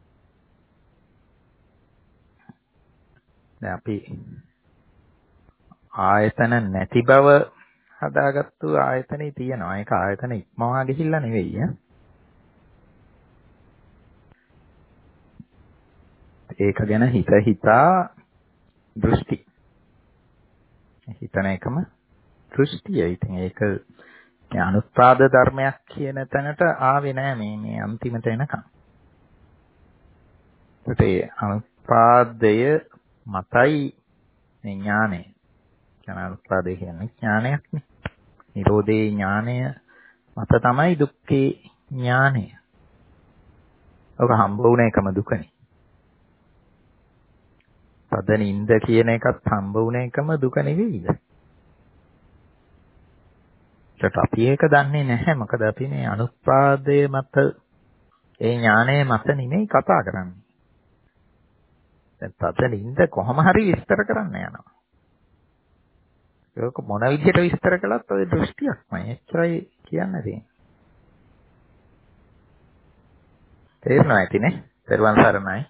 Speaker 2: දැන් අපි ආයතන නැති බව හදාගත්තු ආයතනෙ තියෙනවා. ඒක ආයතන ඉක්මවා ගිහිල්ලා නෙවෙයි ඈ. ඒක ගැන හිතා දෘෂ්ටි. හිතන එකම දෘෂ්ටිය. ඉතින් ඒක අනුත්පාද ධර්මයක් කියන තැනට ආවේ නෑ මේ අන්තිමට එනකම්. ඒ අනුත්පාදය මතයි මේ ඥානය. අනුත්පාදය කියන්නේ ඥානයක්නේ. නිරෝධේ ඥානය මත තමයි දුක්ඛේ ඥානය. ඔක හම්බ වුණ එකම දුකනේ. පදනින්ද කියන එකත් හම්බ වුණ එකම දුක නෙවෙයිද? ඒකට අපි ඒක දන්නේ නැහැ. මොකද අපි මේ අනුත්පාදයේ මත ඒ ඥානයේ මත නෙමෙයි කතා කරන්නේ. දැන් පදනින්ද කොහොම හරි විස්තර කරන්න යනවා. ඒක මොන විදිහට විස්තර කළත් ඔය දෘෂ්ටියක්මයි. එච්චරයි කියන්න තියෙන්නේ. තේරෙනවා ඇතිනේ. පෙරවන් සරණයි.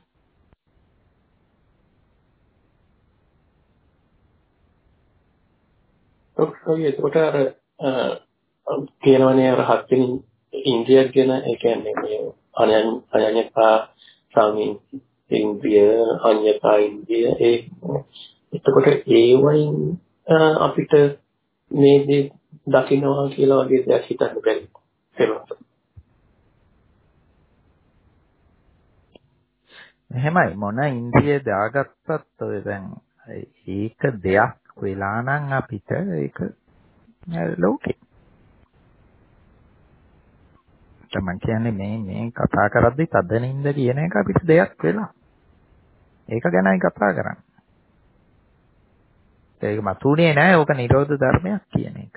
Speaker 6: එතකොට අර කියනවනේ අර හත්වෙනි ඉන්ද්‍රියක් ගැන ඒ කියන්නේ මේ අනඤ්‍යතා ඉන්ද්‍රිය අඤ්‍යතා ඉන්ද්‍රිය එතකොට ඒ වයින් අපිට මේ දේ දකින්නවා කියලා වගේ දෙයක් හිතන්න බැරි වෙනවා.
Speaker 2: එහෙමයි මොන ඉන්ද්‍රිය දාගත්තත් ඔය දැන් ඒක දෙයක් වෙලා නම් අපිට ඒක ලෝකේ. තමයි කියන්නේ මේ කතා කරද්දි තදනින්ද කියන එක අපිට දෙයක් වෙලා. ඒක ගැනයි කතා කරන්නේ. ඒක මතුනේ නෑ. ඕක නිරෝධ ධර්මයක් කියන එක.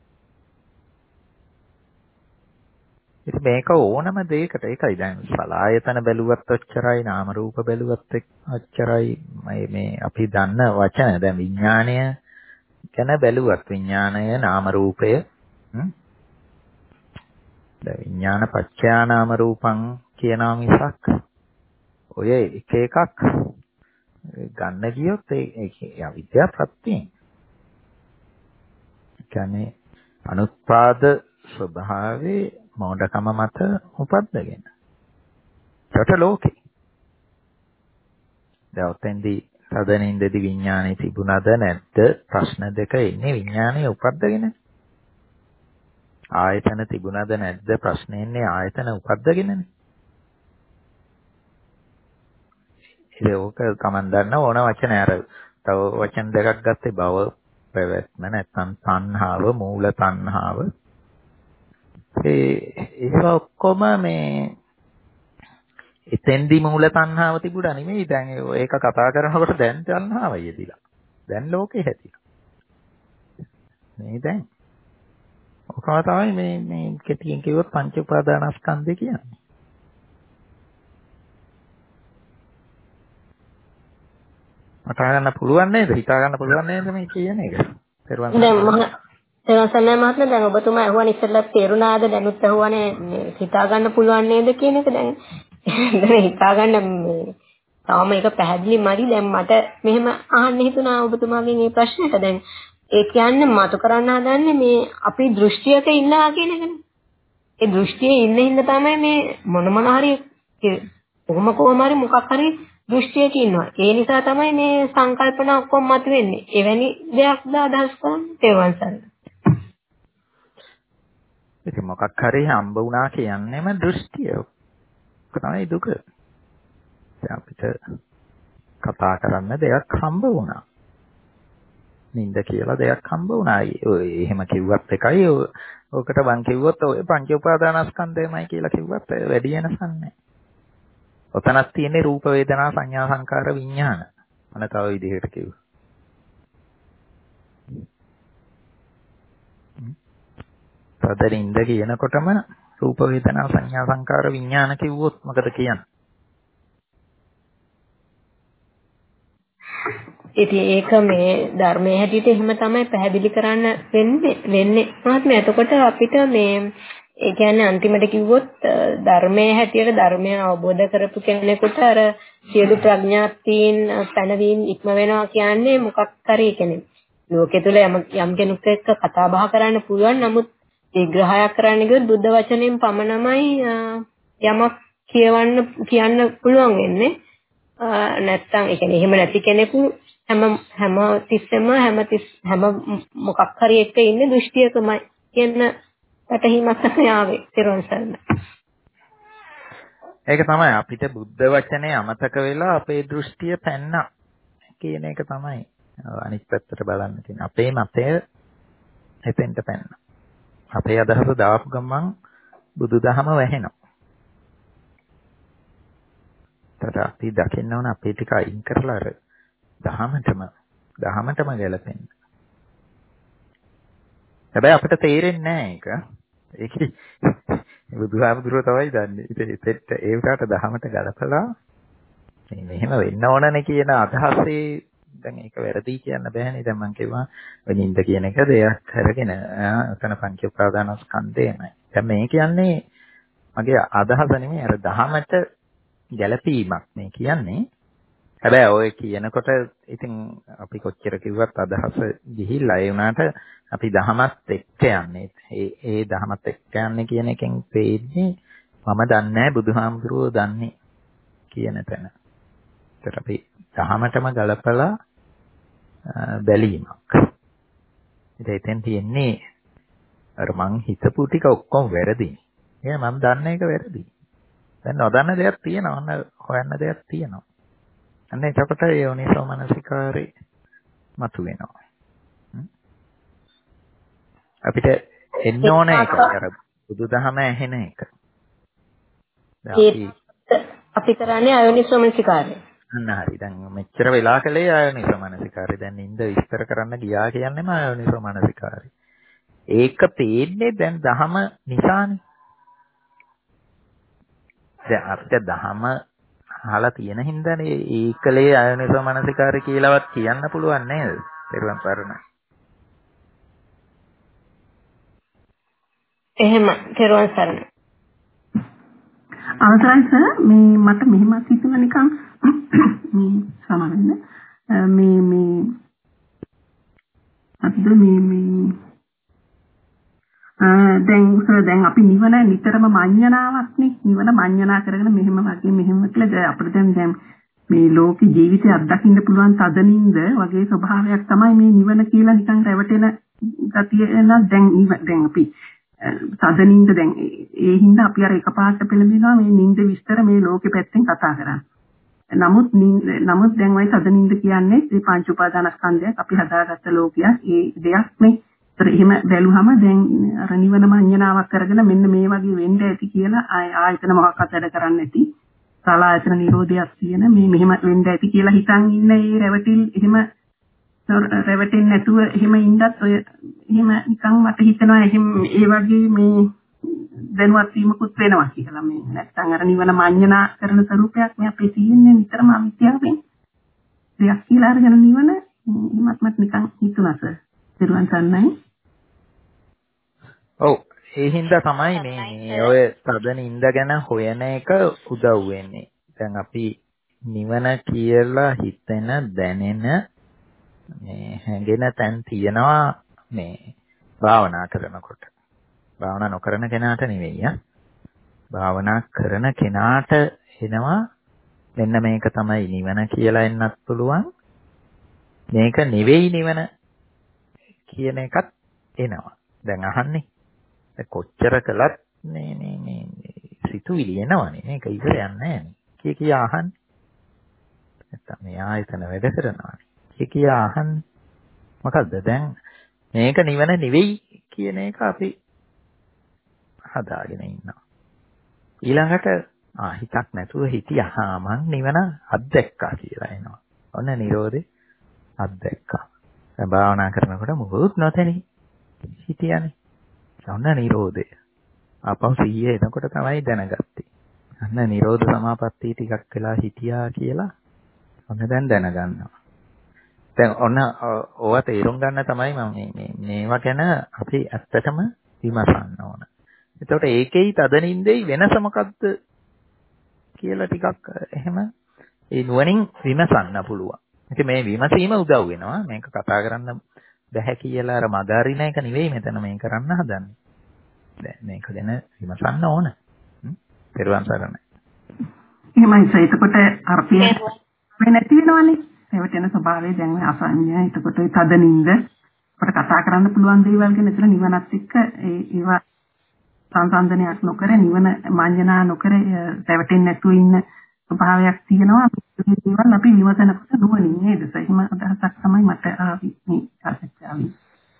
Speaker 2: ඉතින් මේක ඕනම දෙයකට ඒකයි දැන් සලායතන බැලුවත් ඔච්චරයි, නාම රූප බැලුවත් ඔච්චරයි. මේ අපි දන්න වචන දැන් විඥාණය ගැන බැලුවත් විඥාණය නාම රූපය දැන් විඥාන පත්‍යා නාම රූපං කියනා මිසක් ඔය එක එකක් ගන්න ගියොත් ඒ අවිද්‍යාව ප්‍රත්‍යයෙන් කියන්නේ අනුත්පාද ස්වභාවයේ මෝඩකම මත උපද්දගෙන. ඒකට ලෝකේ. දැන් ඔතෙන්දී තදනින්දදී විඥානේ තිබුණද නැද්ද ප්‍රශ්න දෙක එන්නේ විඥානේ උපද්දගෙන. ආයතන තිබුණද නැද්ද ප්‍රශ්නේ එන්නේ ආයතන උපද්දගෙනනේ. ඒක කමන් දන්න ඕන වචන අර තව වචන දෙකක් ගත්තේ භව පැවැත්ම නැත්නම් තණ්හාව මූල තණ්හාව. ඒක ඔක්කොම මේ එතෙන්දි මූල තණ්හාව තිබුණා නෙමෙයි. දැන් ඒක කතා කරනකොට දැන් තණ්හාවයි එදිලා. දැන් ලෝකේ හැදිලා. මේ දැන් ඔකම තමයි මේ කෙටියෙන් කිව්වොත් පංච උපාදානස්කන්ධය කියන්නේ. මට ගන්න පුළුවන් නේද? හිතා ගන්න පුළුවන් නේද මේ කියන එක?
Speaker 5: දැන් සන්නයි මහත්මයා දැන් ඔබතුමා අහුවන ඉස්සෙල්ලා තේරුණාද දැනුත් අහුවනේ හිතා ගන්න පුළුවන් නේද කියන එක දැන් හිතා ගන්න මේ තාම ඒක පැහැදිලි මදි. දැන් මට මෙහෙම අහන්න හිතුණා ඔබතුමාගෙන් මේ ප්‍රශ්නෙට. දැන් ඒ කියන්නේ මතු කරන්න හදන්නේ මේ අපි දෘෂ්ටියක ඉන්නවා කියන එකනේ. ඒ දෘෂ්ටියේ ඉන්න හින්දා තමයි මේ මොන හරි කොහොම හරි මොකක් හරි දෘෂ්ටියක ඉන්නවා. ඒ නිසා තමයි මේ සංකල්පන ඔක්කොම මතුවෙන්නේ. එවැනි දෙයක්ද අදහස් කරන්නේ තේරුවන් සරණයි.
Speaker 2: ඒක මොකක් හරි හම්බ වුණා කියන්නේම දෘෂ්ටිය. ඒක තමයි දුක. අපිට කතා කරන්න දෙයක් හම්බ වුණා. නින්ද කියලා දෙයක් හම්බ වුණා. ඔය එහෙම කිව්වත් එකයි ඔකට වන් කිව්වොත් ඔය පංච උපාදානස්කන්ධයමයි කියලා කිව්වත් වැඩි වෙනසක් නැහැ. ඔතනක් තියෙන්නේ රූප වේදනා සංඥා සංකාර විඥාන. අන තව විදිහකට කිව්වා. තදරින්ද කියනකොටම රූප වේදනා සංඥා සංකාර විඥාන කිව්වොත් මොකද කියන්නේ?
Speaker 5: ඉතින් ඒක මේ ධර්මයේ හැටියට එහෙම තමයි පැහැදිලි කරන්න වෙන්නේ මහත්මයා. එතකොට අපිට මේ ඒ කියන්නේ අන්තිමට කිව්වොත් ධර්මයේ හැටියට ධර්මය අවබෝධ කරපු කෙනෙකුට අර සියලු ප්‍රඥාප්තියන් පැනවීම ඉක්ම වෙනවා කියන්නේ මොකක් හරි කියන්නේ ලෝකෙ තුල යම් කෙනෙක් එක්ක කතා බහ කරන්න පුළුවන්. නමුත් විග්‍රහයක් කරන්න ගියොත් බුද්ධ වචනයෙන් පමණමයි යමක් කියන්න පුළුවන් වෙන්නේ. නැත්තම් ඒ කියන්නේ එහෙම නැති කෙනෙකු හැම තිස්සෙම හැම මොකක් හරි එක්ක ඉන්නේ දෘෂ්ටියකමයි කියන පැටහීමක් තමයි ආවේ තිරුවන් සරණයි.
Speaker 2: ඒක තමයි අපිට බුද්ධ වචනේ අමතක වෙලා අපේ දෘෂ්ටිය පැන්නා කියන එක තමයි අනිත් පැත්තට බලන්න තියෙන. අපේ මතය එතෙන්ට පැන්නා. අපේ අදහස දාපු ගමන් බුදුදහම වැහෙනවා. ඒකට අපි දකින්න ඕන අපේ ටික අයින් කරලා අර දහමටම ගැලපෙන්න. හැබැයි අපිට තේරෙන්නේ නැහැ ඒක. බුදුහාමුදුරුවෝ තමයි දන්නේ. ඒත් ඒ උඩට දහමට ගලපලා මෙහෙම වෙන්න ඕනනේ කියන අදහසේ දැන් ඒක වැරදි කියන්න බෑනේ. දැන් මම කිව්වා ඔය නින්ද කියන එක දෙයක් කරගෙන එතන පංච උපාදානස්කන්ධයමයි. දැන් මේ කියන්නේ මගේ අදහස නෙමෙයි අර දහමට ගැලපීමක් මේ කියන්නේ. හැබැයි ඔය කියනකොට ඉතින් අපි කොච්චර කිව්වත් අදහස ගිහිල්ලා ඒ වුණාට අපි දහමත් එක්ක යන්නේ. ඒ දහමත් එක්ක යන්නේ කියන එකෙන් තේින්නේ මම දන්නේ නැහැ බුදුහාමුදුරුවෝ දන්නේ කියන තැන. ඒකට අපි දහමටම ගලපලා බැලීමක්. ඉතින් තියෙන්නේ අර මං හිතපු ටික ඔක්කොම වැරදි. ඒ මම දන්න එක වැරදි. දැන් නොදන්න දෙයක් තියෙනවා. හොයන්න දෙයක් තියෙනවා. අන්න එතකොට යෝනිසෝ මනසිකාරේ මතුවෙනවා. අපිට එන්න ඕන එක අර බුදුදහම ඇහෙන එක.
Speaker 5: අපි කරන්නේ අයෝනිසෝ මනසිකාරය.
Speaker 2: අන්න හරි. දැන් මෙච්චර වෙලා කලේ අයෝනිසෝ මනසිකාරය. දැන් නින්ද විස්තර කරන්න ගියා කියන්නේම අයෝනිසෝ මනසිකාරය. ඒක පේන්නේ දැන් දහම නිසානේ. දැන් අපිට දහම අහලා තියෙන හින්දානේ ඒකලේ අයෝනිසෝ මනසිකාරය කියලාවත් කියන්න පුළුවන් නේද? පෙරවන් පරණ.
Speaker 5: එහෙම පෙරවන් සරණ.
Speaker 3: අවසරයි සර් මේ මට මෙහෙමත් හිතුණා නිකන් මේ සමහරවිට මේ දැන් අපි නිවන නිතරම මඤ්ඤණාවක් නේ නිවන මඤ්ඤණා කරගෙන මෙහෙම වගේ මෙහෙම කියලා අපිට දැන් මේ ලෝක ජීවිතය අත්දකින්න පුළුවන් තදනින්ද වගේ ස්වභාවයක් තමයි මේ නිවන කියලා නිකන් රැවටෙන ගතිය නම් දැන් අපි තදනින්ද දැන් ඒ හින්දා අපි අර එකපාරට පෙළඹෙනවා මේ නින්ද විස්තර මේ ලෝකෙ පැත්තෙන් කතා කරන්නේ. නමුත් දැන් ওই තදනින්ද කියන්නේ මේ පංච උපාදානස්කන්ධයක් අපි හදාගත්ත ලෝකයක් ඒ දෙයක් නේ. ඒතර එහෙම බැලුවම දැන් අර නිවන මඤ්ඤණාවක් කරගෙන මෙන්න මේ වගේ වෙන්න ඇති කියලා ආයතන මොකක්වත් වැඩ කරන්නේ නැති. සලායතන නිරෝධයක් තියෙන මේ මෙහෙම වෙන්න ඇති කියලා හිතන් ඉන්න ඒ රැවටිල් එහෙම රැවටෙන්නේ නැතුව එහෙම ඉන්නත් ඔය එහෙම නිකන් මට හිතෙනවා එහෙම ඒ වගේ මේ දැනුවත් වීමකුත් වෙනවා කියලා මේ නැත්තම් අර නිවන මඤ්ඤණා කරන ස්වරූපයක් මේ අපේ තියෙන්නේ නිතරම අවිද්‍යාවෙන් දෙයක් කියලා අරගෙන නිවන එහෙමත් මට නිකන් හිතුණා සර් දිරුවන් සන්නයි.
Speaker 2: ඔව් ඒ හින්දා තමයි මේ ඔය තදන ඉඳ ගැන හොයන එක උදව් වෙන්නේ. දැන් අපි නිවන කියලා හිතෙන දැනෙන මේ හැඟෙන තැන් තියනවා මේ භාවනා කරනකොට. භාවනා නොකරන කෙනාට නෙවෙයි භාවනා කරන කෙනාට එනවා මෙන්න මේක තමයි නිවන කියලා එන්නත් පුළුවන්. මේක නෙවෙයි නිවන කියන එකත් එනවා. දැන් අහන්නේ කොච්චර කළත් මේ සිතුවිලි එනවනේ මේක ඉවර යන්නේ නැහැ කිය අහන්නේ. නැත්තම් මේ ආයතන වැඩ කරනවා. කිය අහන්නේ. මොකද්ද දැන් මේක නිවන නෙවෙයි කියන එක අපි හදාගෙන ඉන්නවා. ඊළඟට හිතක් නැතුව හිටියා මං නිවන අත්දැක්කා කියලා එනවා. ඔන්න නිරෝධේ අත්දැක්කා. දැන් භාවනා කරනකොට මොකොත් නැතනේ හිටියානේ. ඔන්න නිරෝධය. ආපහු සිහිය එනකොට තමයි දැනගත්තේ. අන්න නිරෝධ සමාපත්තිය ටිකක් වෙලා හිටියා කියලා ඔන්න දැන් දැනගන්නවා. දැන් ඔන්න ඕවා තේරුම් ගන්න තමයි මම මේවා ගැන අපි ඇත්තටම විමසන්න ඕන. එතකොට ඒකෙයි තදනින්දෙයි වෙනස මොකක්ද කියලා ටිකක් එහෙම ඒ නුවණින් විමසන්න පුළුවන්. ඉතින් මේ විමසීම උදව් වෙනවා. මේක කතා කරන්න බැහැ කියලා අර මගහරින එක නෙවෙයි මෙතන මේ කරන්න හදන්නේ. දැන් මේක ගැන විමසන්න ඕන. පෙරවන් සරණයි.
Speaker 3: එහෙමයි එතකොට අර්ථය නැති වෙනවනේ. ඒවටෙන ස්වභාවය දැන් අසඤ්ඤය. එතකොට ඒ තදනින්ද අපිට කතා කරන්න පුළුවන් දේවල් ගැන එතන නිවනත් එක්ක ඒවා සංසන්දනයක් නොකර නිවන මඤ්ඤණා නොකර රැවටෙන්නේ නැතුව ඉන්න ස්වභාවයක් තියෙනවා. මේ දේවල් අපි විමසනකොට නුවණින් නේද? එහෙම අදහසක් තමයි මට ආවි මේ සාකච්ඡාවේ.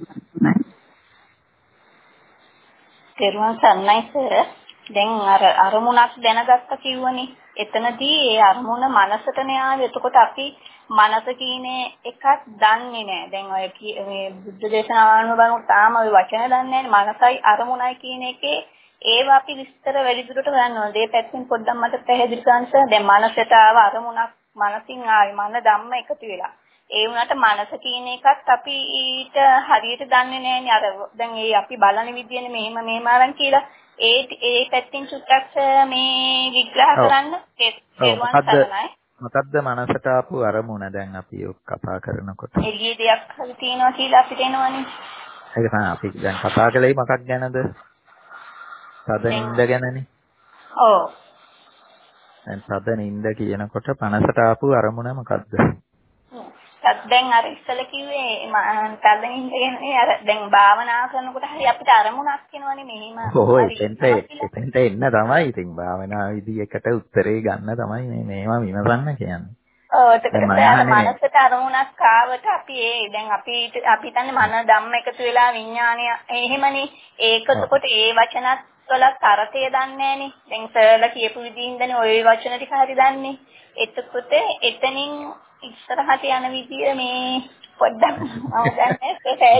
Speaker 7: තෙරුවන් සරණයි සර්. දැන් අර අරමුණක් දැනගත්ත කිව්වනේ. එතනදී ඒ අරමුණ මනසටනේ ආවේ. එතකොට අපි මනස කියන එකක් දන්නේ නැහැ. දැන් ඔය මේ බුද්ධ දේශනාවන බලනකොට තාම ওই වචන දන්නේ නැහැ. මනසයි අරමුණයි කියන එකේ ඒවා අපි විස්තර වැඩි දුරට ගන්න ඕනේ. ඒ පැත්තෙන් පොඩ්ඩක් මට පැහැදිලි කරන්න සර්. දැන් මනසට ආව අරමුණක් මනසින් ආවේ මන ධම්ම එකතු වෙලා. ඒ වුණාට මනස කියන එකත් අපි ඊට හරියට දන්නේ නැහැනේ. අර දැන් ඒ අපි බලන විදියනේ මෙහෙම ආරන් කියලා. ඒ පැත්තෙන් චුට්ටක් මේ විග්‍රහ කරන්න
Speaker 2: මොකද්ද මනසට ආපු අරමුණ දැන් අපි කතා කරනකොට
Speaker 7: එළිය දෙයක් හරි තියෙනවා කියලා අපිට එනවනේ.
Speaker 2: ඒක තමයි අපි දැන් කතා කළේ මොකක් ගැනද? තදනින්ද ගැනනේ.
Speaker 7: ඔව්.
Speaker 2: දැන් තදනින්ද කියනකොට මනසට ආපු අරමුණ මොකද්ද?
Speaker 7: දැන් අර ඉස්සල කිව්වේ තදනින්ද කියන්නේ අර දැන් භාවනා කරනකොට හරි අපිට අරමුණක් එනවනේ මෙහෙම.
Speaker 2: ඔව් එතෙන්ට එන්න තමයි ඉතින් භාවනා විදියකට උත්තරේ ගන්න තමයි මේවා විමසන්න කියන්නේ.
Speaker 7: ඔව් එතකොට මනසට අරමුණක් ආවට අපි දැන් අපි හිතන්නේ මන ධම්ම එකතු වෙලා විඥානය එහෙමනේ. ඒක එතකොට ඒ වචනත් වල අර්ථය දන්නේ නැහනේ. දැන් සර්ලා කියපු විදිහින්දනේ ওই වචන ටික හරි දන්නේ. එතකොට එතනින් ඉස්සරහට යන විදිය මේ පොඩ්ඩක් මම දන්නේ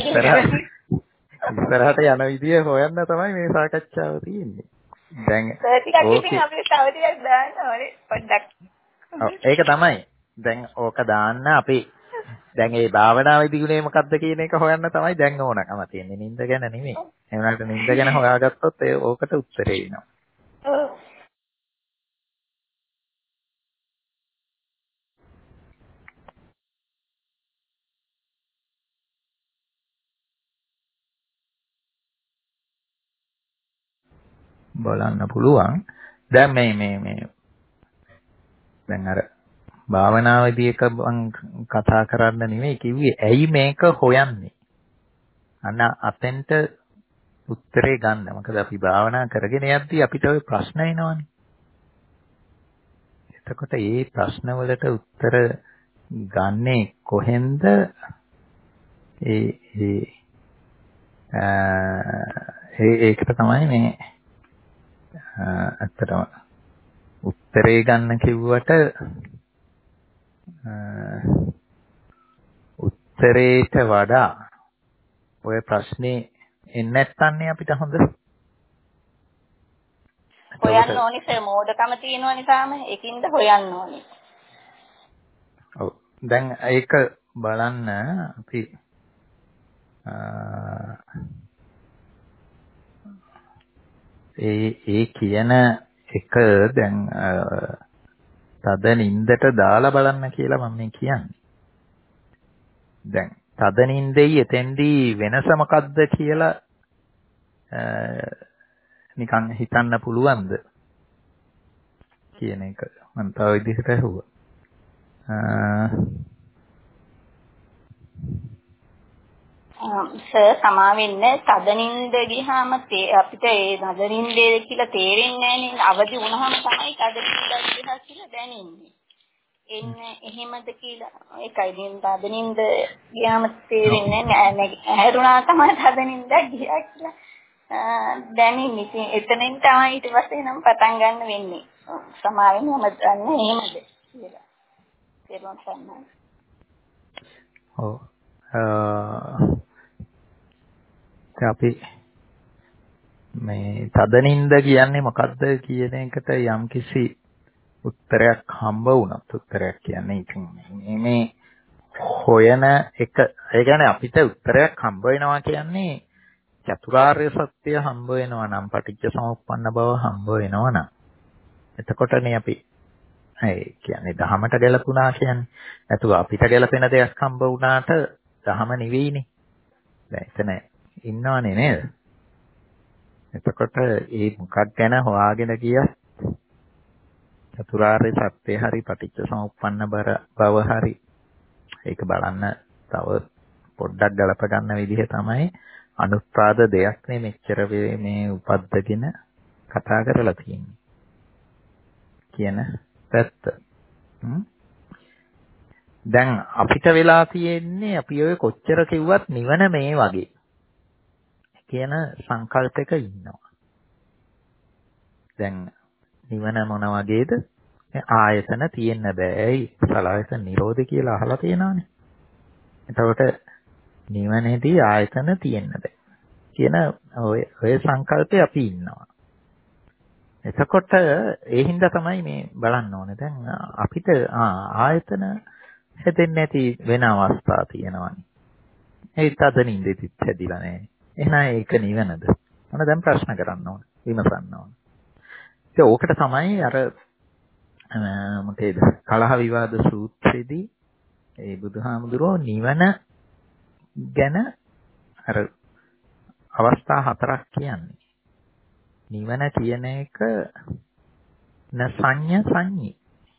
Speaker 2: ඉස්සරහට යන විදිය හොයන්න තමයි මේ සාකච්ඡාව තියෙන්නේ. දැන් ඒක තමයි. දැන් ඕක දාන්න අපි දැන් මේ භාවනාවේදී ගුණේ මොකද්ද කියන එක හොයන්න තමයි දැන් ඕනකම තියෙන්නේ. නිින්ද ගැන නෙමෙයි. ඒ වුණාට නිින්ද ගැන හොයාගත්තොත් ඕකට උත්තරේ එනවා. බලන්න පුළුවන්. දැන් මේ දැන් අර භාවනාවේදී එක කතා කරන්න නෙමෙයි කිව්වේ. ඇයි මේක හොයන්නේ? අන්න අතෙන්ට උත්තරේ ගන්න. මොකද අපි භාවනා කරගෙන යද්දී අපිට ওই ප්‍රශ්න එනවනේ. එතකොට මේ ප්‍රශ්න වලට උත්තර ගන්නේ කොහෙන්ද? ඒකට තමයි මේ ඇත්තටම උත්තරේ ගන්න කිව්වට උත්තරේට වඩා ඔය ප්‍රශ්නේ එන්නේ නැත්තන්නේ අපිට හොඳ.
Speaker 7: හොයන්න ඕනි මෝඩකම තියෙනවනේ තාම. ඒකින්ද හොයන්න ඕනි.
Speaker 2: ඔව්. දැන් ඒක බලන්න අපි ඒ කියන එක දැන් තද නින්දට දාලා බලන්න කියලා මම කියන්නේ. දැන් තද නින්දෙයි එතෙන්දී වෙනස මොකද්ද කියලා නිකන් හිතන්න පුළුවන්ද කියන එක මම තව විදිහට අහුවා.
Speaker 7: සමාවෙන්න තදනින්ද ගියාම අපිට ඒ තදනින්දේ කියලා තේරෙන්නේ නැහැ නේ. අවදි වුණාම තමයි තදනින්ද ගියා කියලා දැනෙන්නේ. එන්නේ එහෙමද කියලා ඒකයි තදනින්ද ගියාම තේරෙන්නේ නැහැ. ඇහැරුණා තමයි තදනින්ද ගියා කියලා දැනෙන්නේ. ඉතින් එතනින් තමයි ඊට පස්සේ නම් පටන් ගන්න වෙන්නේ. සමාවෙන්න මම දන්නේ එහෙමද කියලා. තේරුම් ගන්න.
Speaker 2: ඔව්. අපි මේ තදනින්ද කියන්නේ මොකද්ද කියන එකට යම්කිසි උත්තරයක් හම්බ වුණත් උත්තරයක් කියන්නේ ඉතින් මේ හොයන එක ඒ කියන්නේ අපිට උත්තරයක් හම්බ වෙනවා කියන්නේ චතුරාර්ය සත්‍ය හම්බ වෙනවා නම් පටිච්ච සමුප්පන්න බව හම්බ වෙනවා නම් එතකොටනේ අපි ඒ කියන්නේ දහමට ගැලපුණා කියන්නේ නැතුව අපිට ගැලපෙන දෙයක් හම්බ වුණාට දහම නෙවෙයිනේ. දැන් එතන ඉන්නවනේ නේද? එතකොට ඒ මොකක් ගැන හොයාගෙන ගියත් චතුරාර්ය සත්‍ය හරි පටිච්ච සමුප්පන්න බව හරි ඒක බලන්න තව පොඩ්ඩක් ගලප ගන්න විදිහ තමයි අනුත්පාද දෙයක් නේ මෙච්චර මේ උපද්දගෙන කතා කරලා තියෙන්නේ කියන පැත්ත. දැන් අපිට වෙලා තියෙන්නේ අපි ඔය කොච්චර කිව්වත් නිවන මේ වගේ කියන සංකල්පයක ඉන්නවා. දැන් නිවන මොන වගේද? ආයතන තියෙන්න බෑ. සලආයතන නිරෝධය කියලා අහලා තියෙනවානේ. එතකොට නිවනේදී ආයතන තියෙන්න බෑ කියන ඔය සංකල්පේ අපි ඉන්නවා. එතකොට ඒ හින්දා තමයි මේ බලන්න ඕනේ. දැන් අපිට ආයතන හැදෙන්නේ නැති වෙන අවස්ථා තියෙනවානේ. ඒ තදනින්දෙදිත් හැදිලා නැහැ. එහෙනම් ඒක නිවනද? මොන දැන් ප්‍රශ්න කරන්න ඕනේ. විමසන්න ඕනේ. ඒක ඕකට තමයි අර මොකේද? කලහ විවාද සූත්‍රයේදී ඒ බුදුහාමුදුරෝ නිවන ගැන අර අවස්ථා හතරක් කියන්නේ. නිවන කියන එක න සංඤ සංඤී.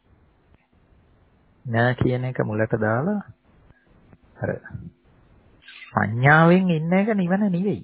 Speaker 2: න කියන එක මුලට දාලා අර සංඥාවෙන් ඉන්න එක නිවන නෙවෙයි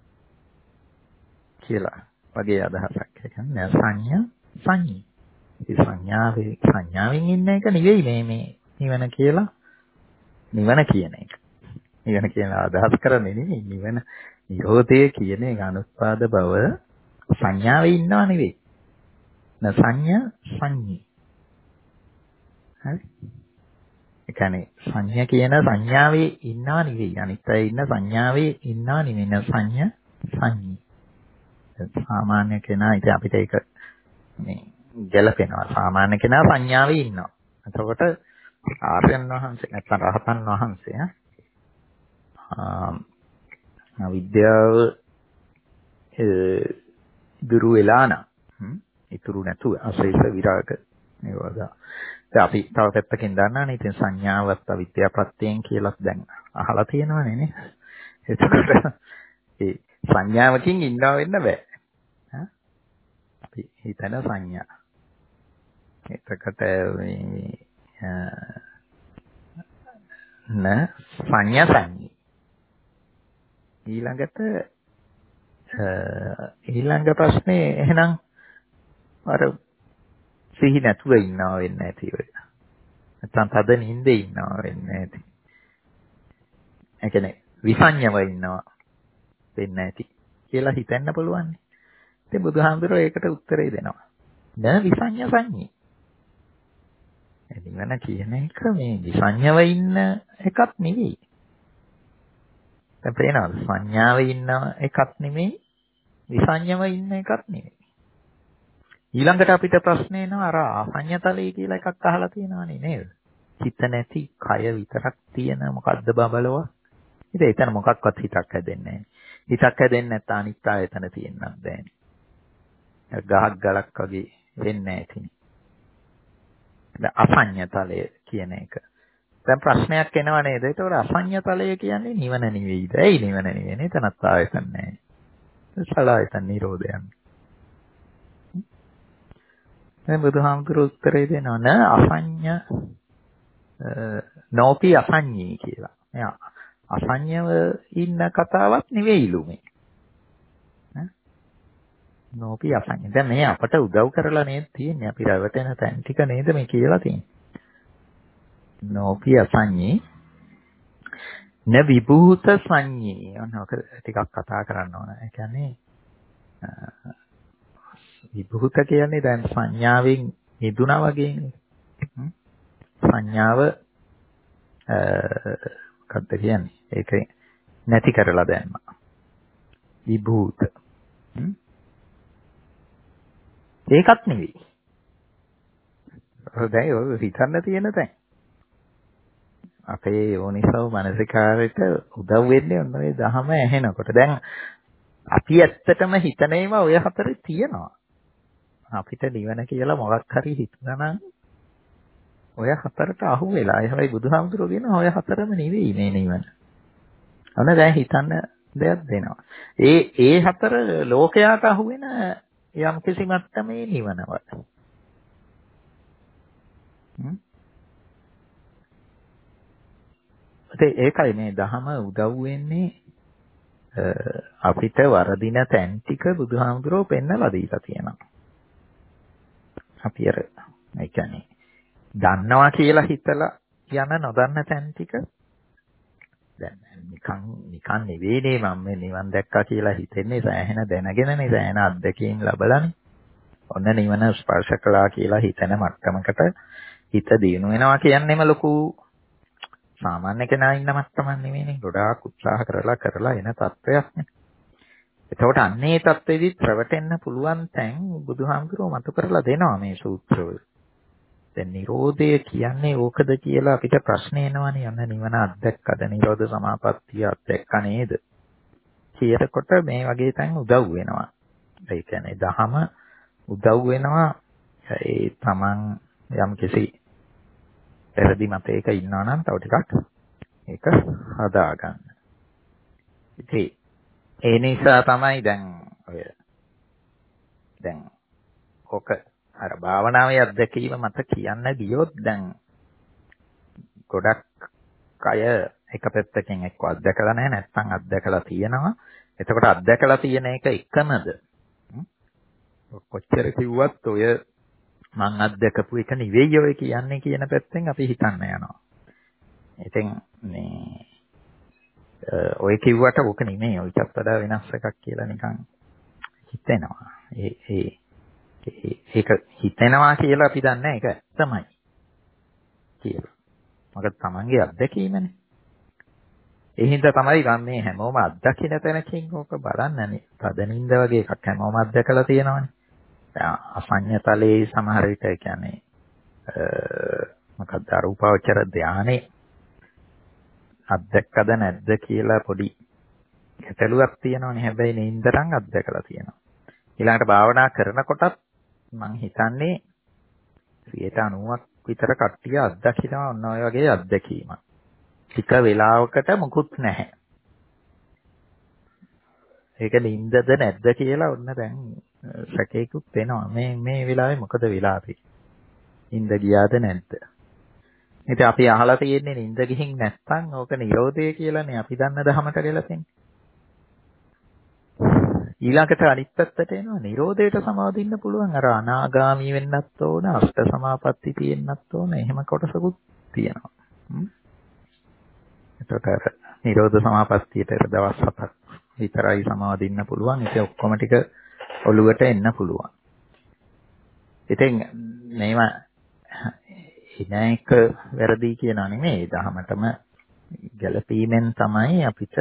Speaker 2: කියලා වගේ අදහසක්. ඒ කියන්නේ සංඥා සංඤී. ඒ සංඥාවෙන් ඉන්න එක නෙවෙයි මේ නිවන කියලා නිවන කියන එක. නිවන කියන අදහස් කරන්නේ නෙවෙයි. නිවන නිරෝධය කියන එක අනුත්පාද බව සංඥාවේ ඉන්නව නෙවෙයි. න සංඥා සංඤී. හරි. ඒ කියන්නේ සංඥා කියන සංඥාවේ ඉන්නව නෙවෙයි. අනිත් අය ඉන්න සංඥාවේ ඉන්නව නෙවෙයි. න සංඥා සංඤී. සාමාන්‍ය කෙනා ඉතින් අපිට ඒක මේ ගැලපෙනවා. සාමාන්‍ය කෙනා සංඥාවේ ඉන්නවා. එතකොට ආර්යයන් වහන්සේ නැත්නම් රහතන් වහන්සේ විද්‍යාව දුරු වෙලා නම් ඉතුරු නැතුව අශේෂ විරාග මේ වගේ. දැන් අපි තව පැත්තකින් දන්නානේ ඉතින් සංඥාවත් අවිද්‍යාප්‍රත්‍යයෙන් කියලා දැන් අහලා තියෙනවනේ නේ. එතකොට ඒ සංඥාවකින් ඉන්නව වෙන්න බෑ. අපි හිතන සංඥා. එතකොට මේ න සංඥා සංඤී. ඊළඟ ප්‍රශ්නේ එහෙනම් අර සිහි නැතුව ඉන්නවා වෙන්නේ නැති ඔය. නැත්නම් තද නිින්දේ ඉන්නවා වෙන්නේ නැති. ඒ කියන්නේ විසඤ්ඤව ඉන්නවා වෙන්නේ නැති කියලා හිතන්න පුළුවන්. ඉතින් බුදුහාමුදුරුවෝ ඒකට උත්තරේ දෙනවා. න විසඤ්ඤ සංඤී. නිවන කියන එක මේ විසඤ්ඤව ඉන්න එකක් නෙවෙයි. දැන් පේනවද? සංඥාවේ ඉන්න එකක් නෙමෙයි, විසඤ්ඤව ඉන්න එකක් නෙමෙයි. ඊළඟට අපිට ප්‍රශ්නේ එනවා අර ආසඤ්ඤතලයේ කියලා එකක් අහලා තියෙනවනේ නේද? හිත නැති කය විතරක් තියෙන මොකද්ද බබලව? ඉතින් එතන මොකක්වත් හිතක් හැදෙන්නේ නැහැ. හිතක් හැදෙන්නේ නැත්නම් අනිත් ආයතන තියෙන්නත් බෑනේ. ගහක් ගලක් වගේ වෙන්නේ නැහැ ඉතින්. දැන් අසඤ්ඤතලය කියන එක. දැන් ප්‍රශ්නයක් එනවා නේද? ඒතකොට අසඤ්ඤතලය කියන්නේ නිවන නෙවෙයිද? ඇයි නිවන නෙවෙයි? එතනත් ආයතන නැහැ. සලආයතන නිරෝධයන්. දැන් බුදුහාමුදුරුවෝ උත්තරේ දෙනවා න අසඤ්ඤ නෝපි අසඤ්ඤී කියලා. මෙයා අසඤ්ඤව ඉන්න කතාවක් නෙවෙයිලු මේ. නෝපි අසඤ්ඤ. දැන් මේ අපට උදව් කරලා නේද තියෙන්නේ. අපි රැවටෙන තැන් ටික නේද මේ කියලා තියෙන්නේ. නෝපි අසඤ්ඤී න විභූත සංඤී. ඔන්නක ටිකක් කතා කරන්න ඕන. ඒ කියන්නේ විභූත කියන්නේ දැන් සංඥාවෙන් මිදුණා වගේනේ. සංඥාව මොකක්ද කියන්නේ? ඒක නැති කරලා දැම්මා. විභූත. ඒකත් නෙවෙයි. දැන් ඔය හිතන්න තියෙන තැන්. අපේ යෝනිසව මනසිකාරයට උදව් වෙන්නේ ඔන්න ඔය දහම ඇහෙනකොට. දැන් අපි ඇත්තටම හිතන ඒවා ඔය හතරේ තියෙනවා. අපිට නිවන කියලා මොකක් හරි හිතුණා නම් ඔය හතරට අහු වෙලා. ඒ හැබැයි බුදුහාමුදුරුවෝ කියන ඔය හතරම නෙවෙයි මේ නිවන. අන්න දැන් හිතන්න දෙයක් දෙනවා. ඒ හතර ලෝකයට අහු වෙන යම් කිසි මට්ටමේ නිවනවත්. ඒකයි මේ දහම උදව් වෙන්නේ අපිට වරදින තැන් ටික බුදුහාමුදුරුවෝ පෙන්නලා දීලා තියෙනවා. අපි අර ඒ කියන්නේ දන්නවා කියලා හිතලා යන නොදන්න තැන් ටික දැන් නිකන් නෙවෙයිනේ මම මේ නිවන් දැක්කා කියලා හිතෙන්නේ සෑහෙන දැනගෙනනේ සෑහෙන අත්දැකීම් ලැබලානේ. ඔන්න නිවන ස්පර්ශ කළා කියලා හිතන මට්ටමකට හිත දිනු වෙනවා කියන්නේම ලොකු සාමාන්‍ය කෙනා ඉන්න මට්ටමක් නෙවෙයිනේ. ගොඩාක් උත්සාහ කරලා එන තත්වයක්නේ. එතකොට අන්නේ තත්වෙදි ප්‍රවටෙන්න පුළුවන් තැන් බුදුහාමුදුරුවෝ මතු කරලා දෙනවා මේ සූත්‍රවල. දැන් නිරෝධය කියන්නේ ඕකද කියලා අපිට ප්‍රශ්න එනවනේ. යන්න නිවන අත්දැක්කද? නිරෝධ සමාපත්තිය අත්දැක්ක නේද? කියනකොට මේ වගේ තැන් උදව් වෙනවා. ඒ කියන්නේ දහම උදව් වෙනවා ඒ තමන් යම් කිසි පෙරදි මතයක ඉන්නවා නම් තව ටිකක් ඒක හදාගන්න. ඉතින් ඒ නිසා තමයි දැන් ඔක අර භාවනාවේ අත්දැකීම මත කියන්න ගියොත් දැන් ගොඩක් අය එක පැත්තකින් එක්ක අත්දැකලා නැහැ නැත්නම් අත්දැකලා තියෙනවා. එතකොට අත්දැකලා තියෙන එක එකමද? කොච්චර කිව්වත් ඔය මං අත්දැකපු එක නෙවෙයි ඔය කියන්නේ කියන පැත්තෙන් අපි හිතන්න යනවා. ඉතින් මේ ඔය කිව්වට ඕක නෙමෙයි. ඔයිටත් වඩා වෙනස් එකක් කියලා නිකන් හිතෙනවා. ඒක හිතෙනවා කියලා අපි දන්නේ ඒක තමයි කියලා. මොකද තමන්ගේ අත්දැකීමනේ. ඒ හින්දා තමයි ගන්න මේ හැමෝම අත්දකින්න තැනකින් ඕක බලන්නනේ. තදනින්ද වගේ එකක් හැමෝම අත්දකලා තියෙනවනේ. අසඤ්ඤතලයේ සමහර විට කියන්නේ මොකක්ද අරූපාවචර ධානයේ අත්දැක්කද නැද්ද කියලා පොඩි ගැටලුවක් තියෙනවනේ. හැබැයි නින්දරන් අත්දැකලා තියෙනවා. ඊළඟට භාවනා කරනකොටත් මම හිතන්නේ 90ක් විතර කට්ටිය අත්දකිනවා ඔන්න ඔය වගේ අත්දැකීමක්. ටික වෙලාවකට මුකුත් නැහැ. ඒක නින්දද නැද්ද කියලා ඔන්න දැන් සැකේකුත් වෙනවා. මේ වෙලාවේ මොකද වෙලා තියෙන්නේ? නින්ද ගියාද නැද්ද? ඉතින් අපි අහලා තියෙන්නේ නිින්ද ගිහින් නැත්තම් ඕක නිරෝධය කියලානේ අපි දන්න ධමයට ගැලපෙන්නේ. ඊළඟට අනිත් පැත්තට එනවා නිරෝධයට සමාදින්න පුළුවන් අර අනාගාමී වෙන්නත් ඕන අෂ්ට සමාපatti තියෙන්නත් ඕන එහෙම කොටසකුත් තියෙනවා. එතකොට අර නිරෝධ සමාපත්තියට දවස් 7ක් විතරයි සමාදින්න පුළුවන්. ඒක ඔක්කොම ටික ඔළුවට එන්න පුළුවන්. ඉතින් මේවා එන එක වැරදි කියනා නෙමෙයි. දහමටම ගැළපීමෙන් තමයි අපිට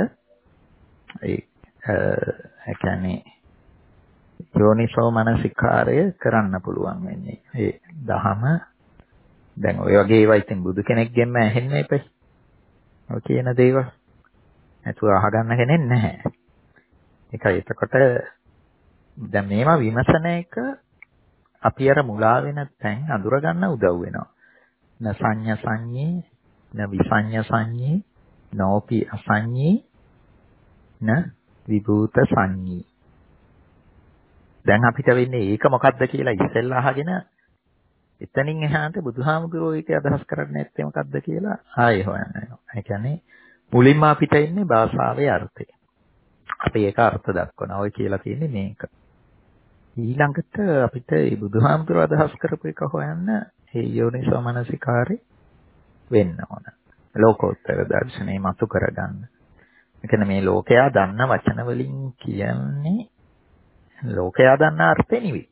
Speaker 2: ඒ කියන්නේ යෝනිසෝ මනසිකාරය කරන්න පුළුවන් වෙන්නේ. ඒ දහම දැන් ඔය වගේ ඒවා ඉතින් බුදු කෙනෙක්ගෙන්ම ඇහෙන්න එපයි. ඔය කියන දේවල් නැතුව අහගන්න කෙනෙක් නැහැ. ඒකයි එතකොට දැන් මේවා විමසන එක අපි අර මුලා වෙන තැන් අඳුර ගන්න උදව් වෙනවා. න සංඤ සංඤේ න විසඤ්ඤ සංඤේ නෝපි අසංඤේ න විභූත සංඤී. දැන් අපිට වෙන්නේ ඒක මොකක්ද කියලා ඉස්සෙල්ලා අහගෙන එතනින් එහාට බුදුහාමුදුරුවෝ ඒකේ අදහස් කරන්නේ නැත්තේ මොකක්ද කියලා ආයෙ හොයන්න වෙනවා. ඒ කියන්නේ මුලින්ම අපිට ඉන්නේ භාෂාවේ අර්ථය. අපි ඒක අර්ථ දක්වනවා. ඔය කියලා තියෙන්නේ මේක. ඊළඟට අපිට මේ බුදුහාමුදුරුවෝ අදහස් කරපු එක හොයන්න ඒ යෝනිසෝ මනසිකාරේ වෙන්න ඕන. ලෝකෝත්තර දර්ශනේ මතු කරගන්න. ඒ කියන්නේ මේ ලෝකයා දන්න වචන වලින් කියන්නේ ලෝකයා දන්න අර්ථය නෙවෙයි.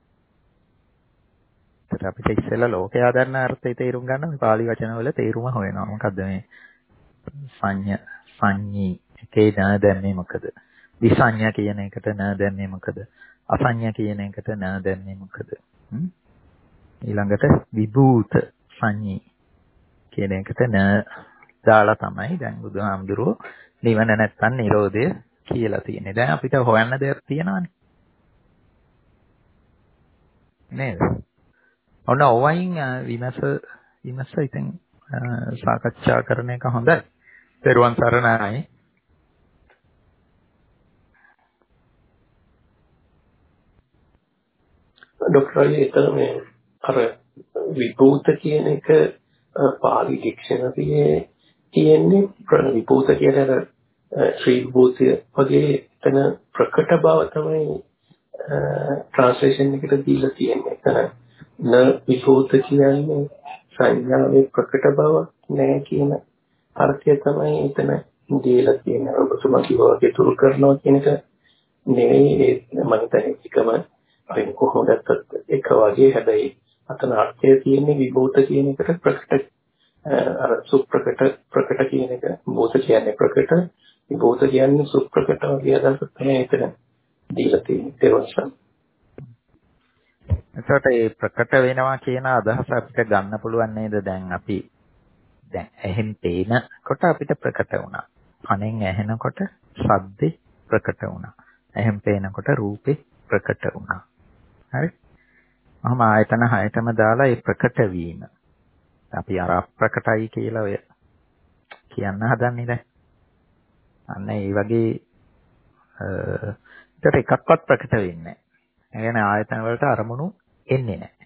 Speaker 2: ඒත් අපිට ඉස්සෙල්ලා ලෝකයා දන්න අර්ථය තේරුම් ගන්න මේ පාලි වචන වල තේරුම හොයනවා. මොකද්ද මේ සංඤ සංඤී එකේ න දැම්මේ මොකද? විසඤ්ඤ කියන එකට න දැම්මේ මොකද? අසඤ්ඤ කියන එකට න දැම්මේ මොකද? ඊළඟට විභූත සංඤී කියන එකට න දාලා තමයි දැන් බුදුහාමුදුරුවෝ නිවන නැත්තම් නිරෝධය කියලා තියෙන්නේ. දැන් අපිට හොයන්න දෙයක් තියෙනවානේ. නේද? ඔන්න ඔවයින් විමස ඉතින් සාකච්ඡා කරන එක හොඳයි. පෙරවන් සරණයි.
Speaker 6: ડોક્ટર අයියේ එතන මේ අර විභූත කියන එක පාලි ඩික්ෂනරියේ තියෙන්නේ විභූත කියන ශ්‍රී විභූතිය වගේ එතන ප්‍රකට බව තමයි ට්‍රාන්ස්ලේෂන් එකට දීලා තියෙන්නේ. එතන න විභූත කියන්නේ සංඥාවේ ප්‍රකට බව නැහැ කියන අර්ථය තමයි එතන දීලා තියෙන්නේ. ඔබතුමා කිව්වා වගේ තුරු කරනවා කියන එක නෙවෙයි මම හිතන්නේ එකම අපි කොහොමද එක වගේ හැබැයි අතන අර්ථය තියෙන්නේ විභූත කියන එකට ප්‍රකට අර සුප්‍රකට කියන එක භූත කියන්නේ ප්‍රකට විභූත කියන්නේ සුප්‍රකට වගේ අදහසක් තමයි එතන දීලා තියෙන්නේ.
Speaker 2: එතකොට මේ ප්‍රකට වෙනවා කියන අදහස අපිට ගන්න පුළුවන් නේද? දැන් අපි දැන් එහෙන් පේනකොට අපිට ප්‍රකට වුණා. කනෙන් ඇහෙනකොට ශබ්දේ ප්‍රකට වුණා. එහෙන් පේනකොට රූපේ ප්‍රකට වුණා. හරි? මම ආයතන 6ටම දාලා ඒ ප්‍රකට වීම. අපි අර අප්‍රකටයි කියලා ඔය කියන්න හදන්නේ දැන්. අන්න ඒ වගේ ඒකට එකක්වත් ප්‍රකට වෙන්නේ නැහැ. ඒ කියන්නේ ආයතන වලට අරමුණු එන්නේ නැහැ.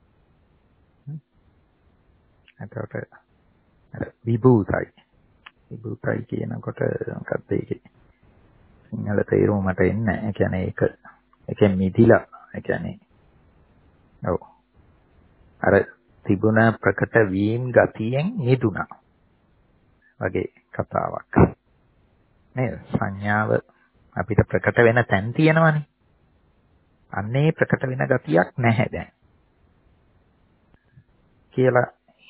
Speaker 2: එතකොට විභූතයි. විභූතයි කියනකොට මොකක්ද ඒකේ සිංහල තේරුම මට එන්නේ නැහැ. ඒ කියන්නේ ඒකෙන් මිදිලා. ඒ කියන්නේ ඔව්. අර තිබුණ ප්‍රකට වීම ගතියෙන් මිදුණා. වගේ කතාවක්. නේද? සංඥාව අපිට ප්‍රකට වෙන තැන් තියෙනවනේ. අන්නේ ප්‍රකට වෙන ගතියක් නැහැ දැන්. කියලා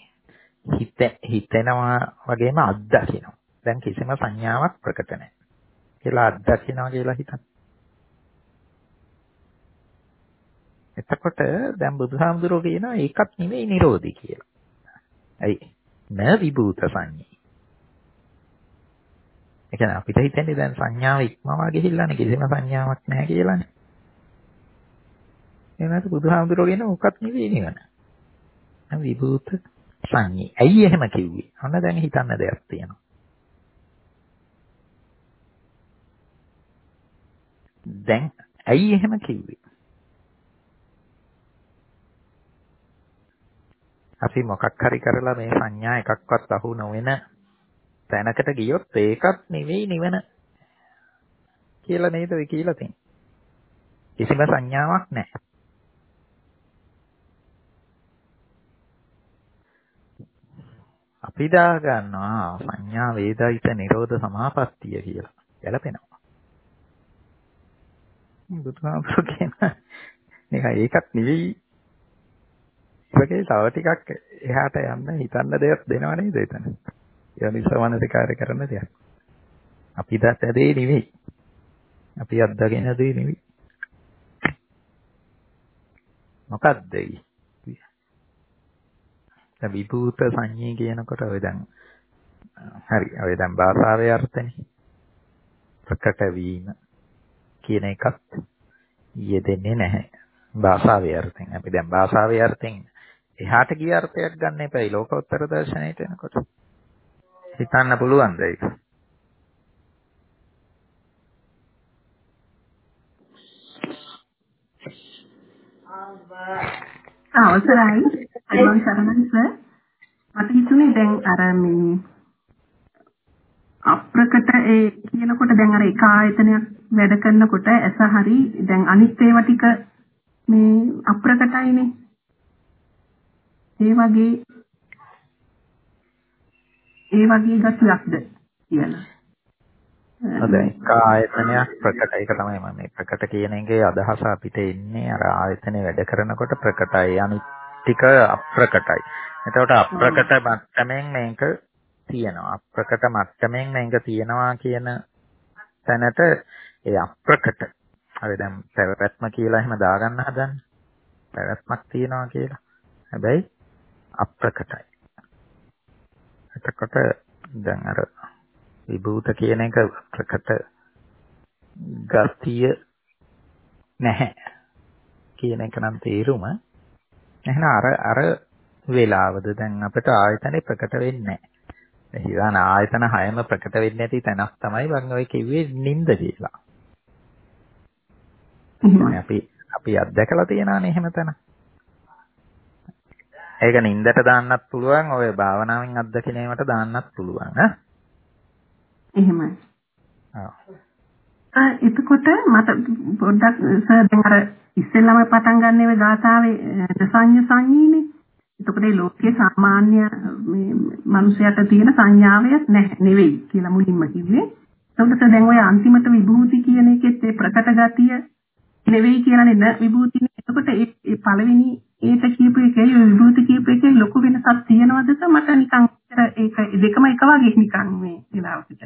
Speaker 2: හිතෙනවා වගේම අත්දකිනවා. දැන් කිසිම සංඥාවක් ප්‍රකට නැහැ. කියලා අත්දකිනවා කියලා හිතන්න. එතකොට දැන් බුදුහාමුදුරුවෝ කියනවා ඒකත් නෙමෙයි නිරෝධි කියලා. ඇයි? න විභූත සංඤේ. ඒ කියන්නේ අපිට හිතෙන්නේ දැන් සංඥාව ඉක්මවා ගිහිල්ලානේ කිසිම සංඥාවක් නැහැ කියලානේ. එහෙනම් බුදුහාමුදුරුවෝ කියන ඕකත් නෙවෙයි නිවන. විභූත සංඤේ. ඇයි එහෙම කිව්වේ? අන්න දැන් හිතන්න දෙයක් තියෙනවා. දැන් ඇයි එහෙම කිව්වේ? අපි මොකක් හරි කරලා මේ සංඥා එකක්වත් අහු නොවන තැනකට ගියොත් ඒකත් නෙවෙයි නිවන කියලා නේද ඔය කියලා තියෙන්නේ. කිසිම සංඥාවක් නැහැ. අපි දා ගන්නවා සංඥා වේදිත නිරෝධ සමාපත්තිය කියලා. ගැලපෙනවා. බුදුහාමුදුරුවෝ කියන ඒකත් නෙවෙයි. ඒකේ තව ටිකක් එහාට යන්න හිතන්න දෙයක් දෙනව නේද එතන? යෝනිසමනසිකාරය කරන දෙයක්. අපි දත් ඇදේ නෙවෙයි. අපි අත්දගෙන දේ නෙවෙයි. මොකක්ද ඒ? දැන් විභූත සංඤේ කියනකොට ඔය දැන් හරි ඔය දැන් භාෂාවේ අර්ථනේ. ප්‍රකට වීම කියන එකත් යෙදෙන්නේ නැහැ. භාෂාවේ අර්ථයෙන්. අපි දැන් භාෂාවේ අර්ථයෙන් එහාට ගිය අර්ථයක් ගන්න එපයි ලෝකෝත්තර දර්ශනයට එනකොට. හිතන්න පුළුවන්ද ඒක?
Speaker 3: අවසරයි අයිවන් සරණයි සර්. මට හිතුනේ දැන් අර මේ අප්‍රකට ඒ කියනකොට දැන් අර එක ආයතනයක් වැඩ කරනකොට ඇස හරි දැන් අනිත් ඒවා ටික මේ අප්‍රකටයිනේ. ඒ වගේ ගතියක්ද කියලා.
Speaker 2: දැන් එක ආයතනයක් ප්‍රකට ඒක තමයි මම මේ ප්‍රකට කියන එකේ අදහස අපිට එන්නේ අර ආයතනේ වැඩ කරනකොට ප්‍රකටයි අනිත් ටික අප්‍රකටයි. එතකොට අප්‍රකට මට්ටමින් මේක තියෙනවා. අප්‍රකට මට්ටමින් මේක තියෙනවා කියන තැනට ඒ අප්‍රකට හරි දැන් පැවැත්ම කියලා එහෙම දාගන්න හදන්නේ. පැවැත්මක් තියෙනවා කියලා. හැබැයි අප්‍රකටයි. එතකොට දැන් අර විභූත කියන එක ප්‍රකට ගතිය නැහැ කියන එක නම් තේරුම. එහෙනම් අර වේලාවද දැන් අපිට ආයතනේ ප්‍රකට වෙන්නේ නැහැ. හිතන ආයතන හයම ප්‍රකට වෙන්නේ නැති තැනක් තමයි මම ඔය කිව්වේ නිින්ද කියලා. අපි අත්දැකලා තියනානේ එහෙම තැන. ඒක නිින්දට දාන්නත් පුළුවන් ඔය භාවනාවෙන් අත්දැකීමකට දාන්නත් පුළුවන් ඈ.
Speaker 3: එහෙමයි. එතකොට මට පොඩ්ඩක් සර් දැන් අර ඉස්සෙල්ලාම පටන් ගන්න මේ ගාථාවේ සංඤීනේ. එතකොට මේ ලෝකයේ සාමාන්‍ය මේ මිනිසයාට තියෙන සංඥාවය නෙවෙයි කියලා මුලින්ම කිව්වේ. එතකොට දැන් ඔය අන්තිමට විභූති කියන එකෙත් ඒ ප්‍රකට ගතිය නෙවෙයි කියලා නේද විභූතිනේ. එතකොට ඒ පළවෙනි ඒක කියපු එකේ විභූති කියපු එකේ ලොකු වෙනසක් තියෙනවද මට නිකන් ඒක දෙකම එක වගේ නිකන් මේ විලාවකට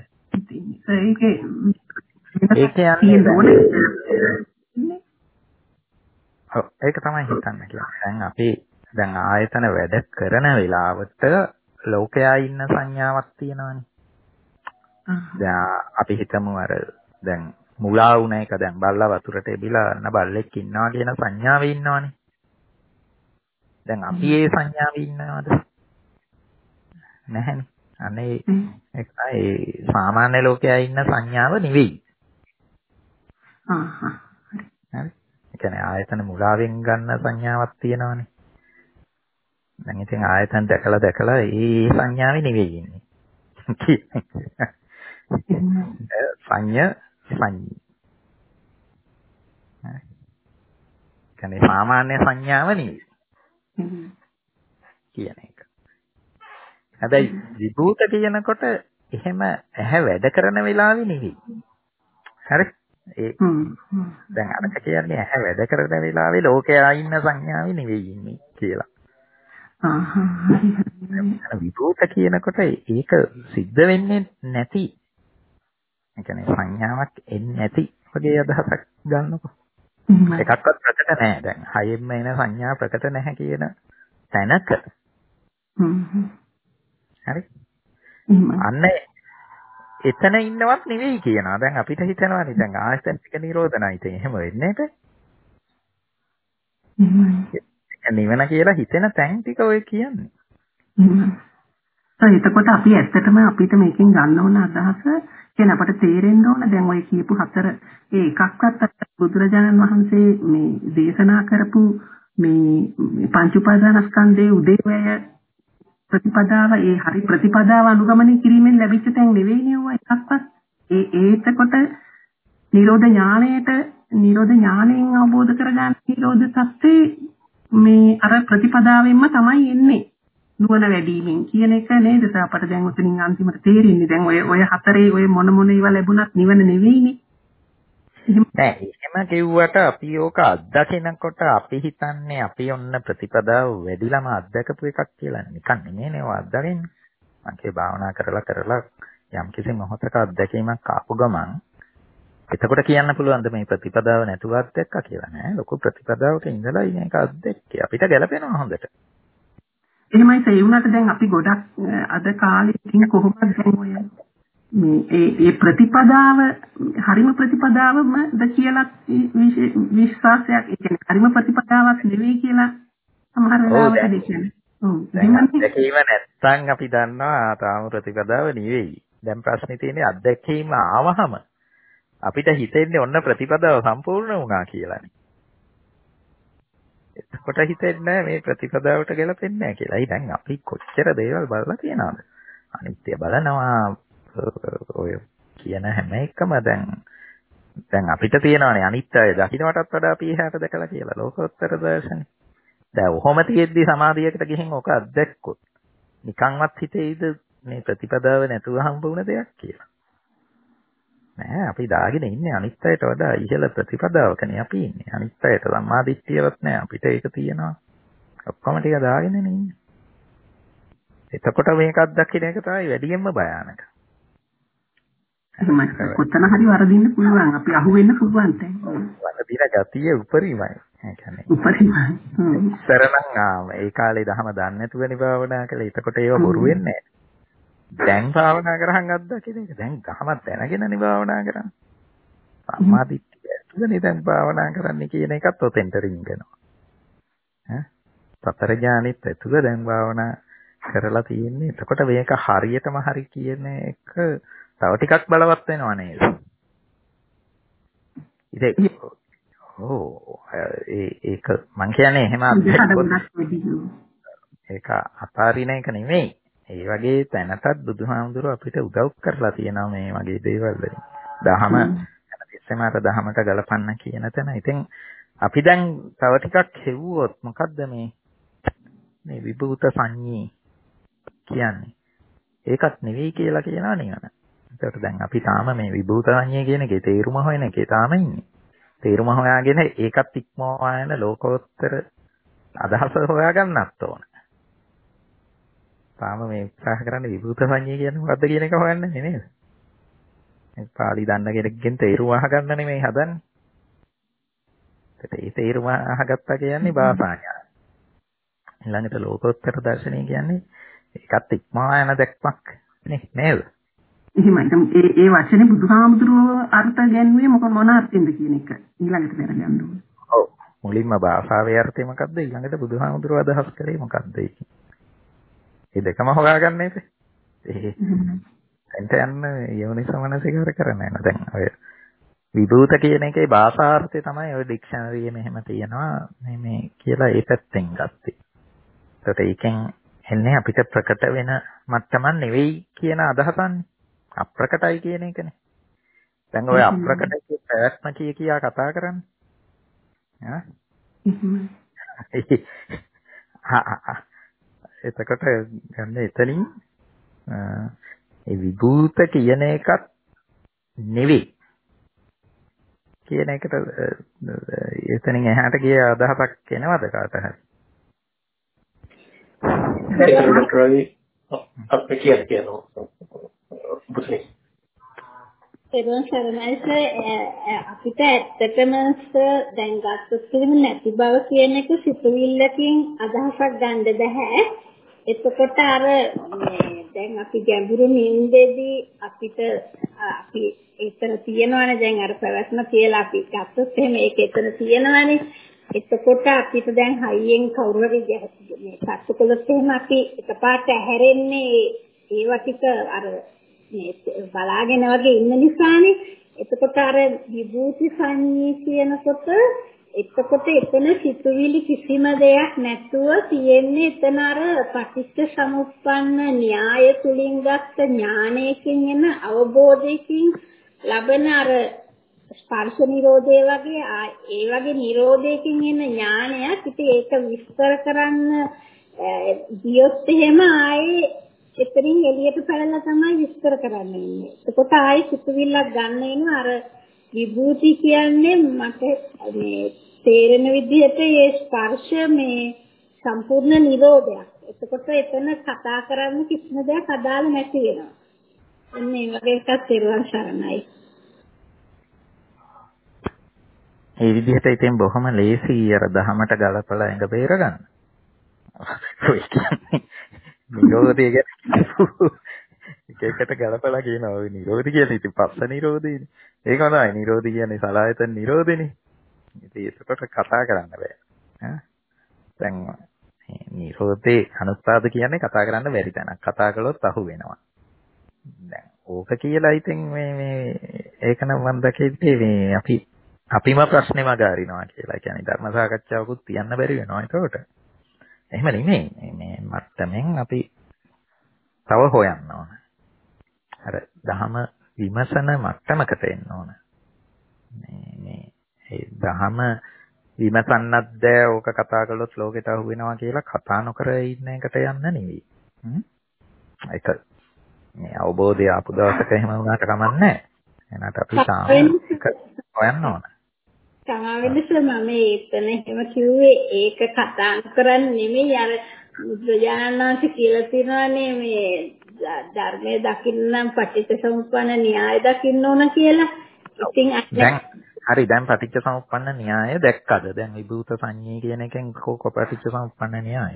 Speaker 2: ඒක තමයි හිතන්න කියන්නේ. දැන් අපි දැන් ආයතන වැඩ කරන වෙලාවට ලෝකයා ඉන්න සංඥාවක් තියෙනවානේ. දැන් අපි හිතමු අර දැන් මුලා වුණ එක දැන් බල්ලා වතුරට එබිලා අන්න බල්ලෙක් ඉන්නවා කියන සංඥාවේ ඉන්නවනේ. දැන් අපි ඒ සංඥාවේ ඉන්නවද? නැහැනේ. අනේ ඒ සාමාන්‍ය ලෝකයා ඉන්න සංඥාව නෙවෙයි. හරි. ඒ කියන්නේ ආයතන මුලාවෙන් ගන්න සංඥාවක් තියෙනවානේ. දැන් ඉතින් ආයතන දැකලා ඒ සංඥාවේ නෙවෙයි ඉන්නේ. සංඥා. කියන්නේ සාමාන්‍ය සංඥාව නෙවෙයි. කියන එක. හැබැයි විභූත කියනකොට එහෙම ඇහැ වැඩ කරන වෙලාවෙ නෙවෙයි. හරි? ඒ දැන් අරක කියන්නේ ඇහැ වැඩ කරන වෙලාවේ ලෝකයා ඉන්න සංඥාවේ නෙවෙයි ඉන්නේ කියලා. විභූත කියනකොට ඒක සිද්ධ වෙන්නේ නැති. ඒ කියන්නේ සංඥාවක් එන්නේ නැති වගේ අදහසක් ගන්නකො. එකක්වත් ප්‍රකට නැහැ. දැන් හයෙන්ම එන සංඥා ප්‍රකට නැහැ කියන තැනක. හරි. අන්න එතන ඉන්නවත් නෙවෙයි කියනවා. දැන් අපිට හිතනවානේ දැන් ආයතන ටික නිරෝධනයි. ඉතින් එහෙම වෙන්නේ නැහැ. නිවන කියලා හිතෙන තැන් ටික ඔය කියන්නේ.
Speaker 3: එතකොට අපි ඇත්තටම අපිට මේකෙන් ගන්න ඕන අදහස කියන අපට තේරෙන්න ඕන දැන් ඔය කියපු හතර ඒ එකක්වත් බුදුරජාණන් වහන්සේ මේ දේශනා කරපු මේ පංච උපාදානස්කන්ධයේ උදේවැය ප්‍රතිපදාව ඒ හරි ප්‍රතිපදාව අනුගමනය කිරීමෙන් ලැබිච්ච තැන් නෙවෙයිනේ ඔය එකක්වත්. ඒකට නිරෝධ ඥාණයෙන් අවබෝධ කරගන්න නිරෝධ සත්‍යේ මේ අර ප්‍රතිපදාවෙන්ම තමයි එන්නේ. නුවණ වැඩිවීමෙන් කියන එක නේද? අපට දැන් උතනින් අන්තිමට තේරෙන්නේ. දැන් ඔය හතරේ ඔය මොන ඒවා ලැබුණත් නිවන නෙවෙයිනේ.
Speaker 2: නෑ එහෙම කිව්වට අපි ඕක අත්දකිනකොට අපි හිතන්නේ අපි ඔන්න ප්‍රතිපදාව වැඩිලම අත්දකපු එකක් කියලා. නිකන් නෙමෙයිනේ ඔය අත්දකින්නේ. මංකේ භාවනා කරලා යම් කිසි මොහොතක අත්දැකීමක් ආපු ගමන් එතකොට කියන්න පුළුවන්ද මේ ප්‍රතිපදාව නැතුව අත්දැක්කා කියලා නෑ. ලොකු ප්‍රතිපදාවක ඉඳලා මේක අත්දැක්කේ. අපිට ගැලපෙනවා හොඳට.
Speaker 3: එහෙමයි ඒ වුණාට දැන් අපි ගොඩක් අද කාලේ ඉතින් කොහොමද දැන් ඔය මේ ඒ ප්‍රතිපදාව හරිම ප්‍රතිපදාවමද කියලා විශ්වාසයක් ඒ කියන්නේ හරිම ප්‍රතිපදාවක් නෙවෙයි කියලා සමහර වෙලාවට දෙන්නේ.
Speaker 2: දැන් අත්දැකීම නැත්තම් අපි දන්නවා තාම ප්‍රතිපදාව නෙවෙයි. දැන් ප්‍රශ්නේ තියෙන්නේ අත්දැකීම ආවහම අපිට හිතෙන්නේ ඔන්න ප්‍රතිපදාව සම්පූර්ණ වුණා කියලානේ. එතකොට හිතෙන්නේ මේ ප්‍රතිපදාවට ගැලපෙන්නේ නැහැ කියලා. දැන් අපි කොච්චර දේවල් බලලා තියනවද? අනිත්‍ය බලනවා ඔය කියන හැම එකම දැන් අපිට තියෙනවානේ අනිත්‍යය දකින්නටත් වඩා අපි එහාට දැකලා කියලා ලෝකෝත්තර දර්ශනේ. දැන් ඔහොම තියෙද්දි සමාධියකට ගිහින් ඔක අත්දැක්කොත් නිකන්වත් හිතේයිද මේ ප්‍රතිපදාව නැතුව හම්බ වුණ දෙයක් කියලා. නෑ අපි දාගෙන ඉන්නේ අනිත්‍යයට වඩා ඉහළ ප්‍රතිපදාවකනේ අපි ඉන්නේ. අනිත්‍යයට සම්මාදිට්ඨියවත් නෑ අපිට ඒක තියෙනවා. ඔක්කොම ටික දාගෙනනේ ඉන්නේ. එතකොට මේකත් දකින්න එක තමයි වැඩියෙන්ම භයානක.
Speaker 3: එහෙමයි. කොතන හරි වරදින්න පුළුවන්. අපි අහුවෙන්න පුළුවන් තැන්.
Speaker 2: වරදින ගතිය උපරිමයි. ඒ කියන්නේ
Speaker 3: උපරිමයි.
Speaker 2: ඉතරනම් ඒ කාලේ දහම දන්නේ නැතුවනේ භාවනා කළේ. එතකොට ඒව බොරු වෙන්නේ නැහැ. දැන් භාවනා කරහන් අත්දකින්න එක. දැන් දහමත් දැනගෙනනේ භාවනා කරන්නේ. සම්මාදිට්ඨිය ඇතුළේ දැන් භාවනා කරන්න කියන එකත් ඔතෙන්ට රින්ගනවා. සතර ඥානෙත් ඇතුළේ දැන් භාවනා කරලා තියෙන්නේ. එතකොට මේක හරියටම හරි කියන එක තව ටිකක් බලවත් වෙනව නේද? ඒක මං කියන්නේ එහෙම ඒක අතාරින එක නෙමෙයි. ඒ වගේ තැනටත් බුදුහාමුදුරුවෝ අපිට උදව් කරලා තියෙනවා මේ වගේ දේවල් වලින්. දහම හැමතිස්සෙම අර දහමට ගලපන්න කියන තැන. ඉතින් අපි දැන් තව ටිකක් හෙව්වොත් මොකද්ද මේ විභූත සංඤී කියන්නේ? ඒකත් නෙවෙයි කියලා කියනවා නිවන. ඒකට දැන් අපි තාම මේ විභූත සංඤී කියන එකේ තේරුම හොයන එකේ තාම ඉන්නේ. තේරුම හොයාගෙන ඒකත් ඉක්මවා යන ලෝකෝත්තර අදහස හොයාගන්නත් ඕන. තාම මේ උත්සාහ කරන්නේ විභූත සංඤී කියන්නේ මොකද්ද කියන එක හොයන්නේ නේද? මේ පාළි දන්න කෙනෙක්ගෙන් තේරුම අහගන්න නෙමෙයි හදන්නේ. ඒ තේරුම අහගත්තා කියන්නේ භාෂා ඥාන. ඊළඟට ලෝකෝත්තර දර්ශනය කියන්නේ ඒකත් ඉක්මවා යන දැක්මක් නේද?
Speaker 3: එහෙමයි. ඒ වචනේ බුදුහාමුදුරුවෝ අර්ථ ගැන්වුවේ මොන අර්ථයෙන්ද කියන එක ඊළඟට දැනගන්න ඕනේ.
Speaker 2: ඔව්. මුලින්ම භාෂාවේ අර්ථය මොකද්ද? ඊළඟට බුදුහාමුදුරුවෝ අදහස් කරේ මොකද්ද ඒක? මේ දෙකම හොයාගන්න ඉතින්. එතෙන්ට යන්න යෝනිසමනසිකාර කරන්නේ නැහැ. දැන් ඔය විභූත කියන එකේ භාෂාර්ථය තමයි ඔය ඩික්ෂනරියේ මෙහෙම තියෙනවා මේ කියලා ඒ පැත්තෙන් ගත්තේ. ඒකට ඒකෙන් එන්නේ අපිට ප්‍රකට වෙන මට්ටමක් නෙවෙයි කියන අදහසන්නේ. අප්‍රකටයි කියන එකනේ. දැන් ඔය අප්‍රකටයි පැවැත්ම කියා කතා කරන්නේ. එතකොට ගන්න එතනින් ඒ විභූත කියන එකත් නෙවෙයි කියන එකට එතනින් එහාට ගිය අදහසක් එනවද කාට හරි?
Speaker 6: ඒකට රවි අපේ කියනවා.
Speaker 4: පෙරවන් සරණයි අපිට ඇත්තටම දැන් ගත්තොත් කිසිම නැති බව කියන එක සිතුවිල්ලකින් අදහසක් ගන්න බෑ. එතකොට අර දැන් අපි ගැඹුරු නින්දේදී අපිට අපි එතන තියෙනවනේ දැන් අර පැවැත්ම කියලා අපි ගත්තොත් එහෙම ඒක එතන තියෙනවනේ. එතකොට අපිට දැන් හයියෙන් කවුරු හරි මේ සත්තුකලොත් එහෙම අපි එකපාරට ඇහැරෙන්නේ ඒවා ටික අර මේ බලාගෙන වගේ ඉන්න නිසානේ. එතකොට අර විභූති සංඤී කියනකොට එතකොට එතන සිතුවිලි කිසිම දෙයක් නැතුව තියෙන්නේ එතන අර පටිච්ච සමුප්පන්න න්‍යාය තුලින් ගත්ත ඥානයකින් එන අවබෝධයකින් ලබන අර ස්පර්ශ නිරෝධය වගේ ඒ වගේ නිරෝධයකින් එන ඥානයක්. ඉතින් ඒක විස්තර කරන්න ගියොත් එහෙම ආයේ එතනින් එළියට පැනලා තමයි විස්තර කරන්න ඉන්නේ. එතකොට ආයේ සිතුවිල්ලක් ගන්න එනවා අර විභූති කියන්නේ මට මේ තේරෙන විදිහට ඒ ස්පර්ශ මේ සම්පූර්ණ නිරෝධයක්. එතකොට එතන කතා කරන්න කිසිම දෙයක් අදාළ නැති වෙනවා. අන්න ඒ වගේ එකක් තේරුම් සරණයි.
Speaker 2: ඒ විදිහට ඉතින් බොහොම ලේසි අර දහමට ගලපලා ඇඟ බේර ගන්න. ඔය කියන්නේ නිරෝධය ගැන එකට ගලපලා කියනවා. ඔය නිරෝධය කියන්නේ ඉතින් පස්ස නිරෝධයනේ. ඒක තමයි නිරෝධය කියන්නේ සලආයතන නිරෝධනේ. ඉතින් ඒකට කතා කරන්න බෑ. දැන් නිරෝධේ අනුත්පාද කියන්නේ කතා කරන්න බැරි තැනක්. කතා කළොත් අහු වෙනවා. දැන් ඕක කියලා ඉතින් මේ ඒක නම් මම දැකේ මේ අපිම ප්‍රශ්නේ මගහරිනවා කියලා. ඒ කියන්නේ ධර්ම සාකච්ඡාවකුත් තියන්න බැරි වෙනවා ඒකට. එහෙම නෙමෙයි. මේ මට්ටමින් අපි තව හොයන්න ඕන. අර දහම විමසන මට්ටමකට එන්න ඕන. මේ ඒ දහම විමසන්නත් බෑ. ඕක කතා කළොත් ලෝකෙට අහු වෙනවා කියලා කතා නොකර ඉන්න එකට යන්න නෙවෙයි. ඒක මේ අවබෝධය ආපු දවසක එහෙම වුණාට කමක් නැහැ. එහෙනම් අපි හොයන්න ඕන.
Speaker 4: සමාවෙන්නස මම එතන එහෙම කිව්වේ ඒක කතා කරන්නේ නෙමෙයි අර බුදුරජාණන් වහන්සේ කියලා තියෙනවානේ මේ ධර්මයේ දකින්න නම් පටිච්චසමුප්පන්න න්‍යාය දකින්න ඕන කියලා. ඉතින්
Speaker 2: හරි දැන් පටිච්චසමුප්පන්න න්‍යාය දැක්කද? දැන් විභූත සංඤේ කියන එකෙන් කොක පටිච්චසමුප්පන්න න්‍යාය?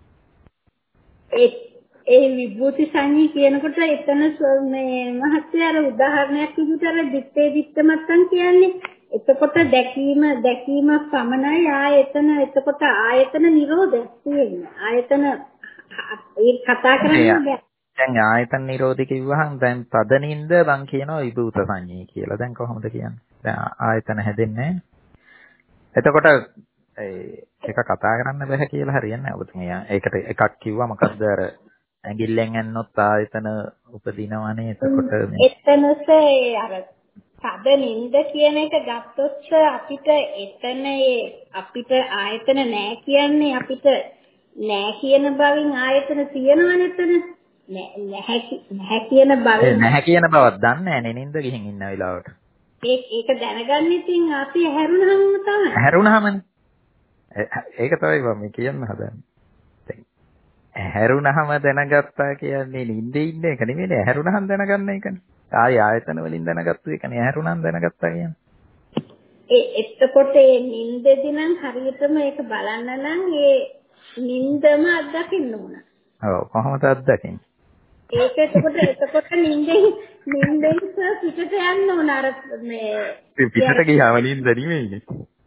Speaker 4: ඒ විභූති සංඤේ කියනකොට එතන මේ මහත්ය අර උදාහරණයක් විදිහට අර දිත්තේ දිත්තමත්තන් කියන්නේ එතකොට දැකීම පමණයි ආයතන. එතකොට ආයතන නිරෝධයක් තියෙනවා. ආයතන ඒ කතා කරන්නේ බෑ.
Speaker 2: දැන් ආයතන නිරෝධය කිව්වහම දැන් පදනින්ද මං කියනවා විභූත සංඤේ කියලා. දැන් කොහොමද කියන්නේ? දැන් ආයතන හැදෙන්නේ නැහැ. එතකොට ඒක කතා කරන්න බෑ කියලා හරියන්නේ නැහැ. ඔබතුමිය ඒකට එකක් කිව්වා මොකද්ද අර ඇඟිල්ලෙන් ඇන්නොත් ආයතන උපදිනවනේ. එතකොට
Speaker 4: එතනසේ අර පද නින්ද කියන එක ගත්තොත් අපිට එතන අපිට ආයතන නැහැ කියන්නේ අපිට නැහැ කියන බවින් ආයතන තියෙනවනේ එතන. නැහැ කියන බවින්
Speaker 2: නැහැ කියන බවක් දන්නේ නැහැ නින්ද ගිහින් ඉන්න වෙලාවට.
Speaker 4: ඒක දැනගන්න ඉතින් අපි හැරුණාම තමයි.
Speaker 2: හැරුණාමනේ. ඒක තමයි මම කියන්න හදන්නේ. හැරුණාම දැනගත්තා කියන්නේ නිින්දේ ඉන්න එක නෙමෙයි. හැරුණාම දැනගන්න එකනේ. ආයතන වලින් දැනගත්තු එකනේ හැරුණාම දැනගත්තා කියන්නේ.
Speaker 4: එතකොට මේ නිින්දේදී නම් හරියටම ඒක බලන්න නම් ඒ නිින්දම අත්දකින්න ඕන.
Speaker 2: ඔව් කොහොමද අත්දකින්නේ?
Speaker 4: ඒක එතකොට නිින්දෙන් පිටට යන්න ඕන අර මේ
Speaker 2: පිටට ගියාම නිින්ද නෙමෙයිනේ.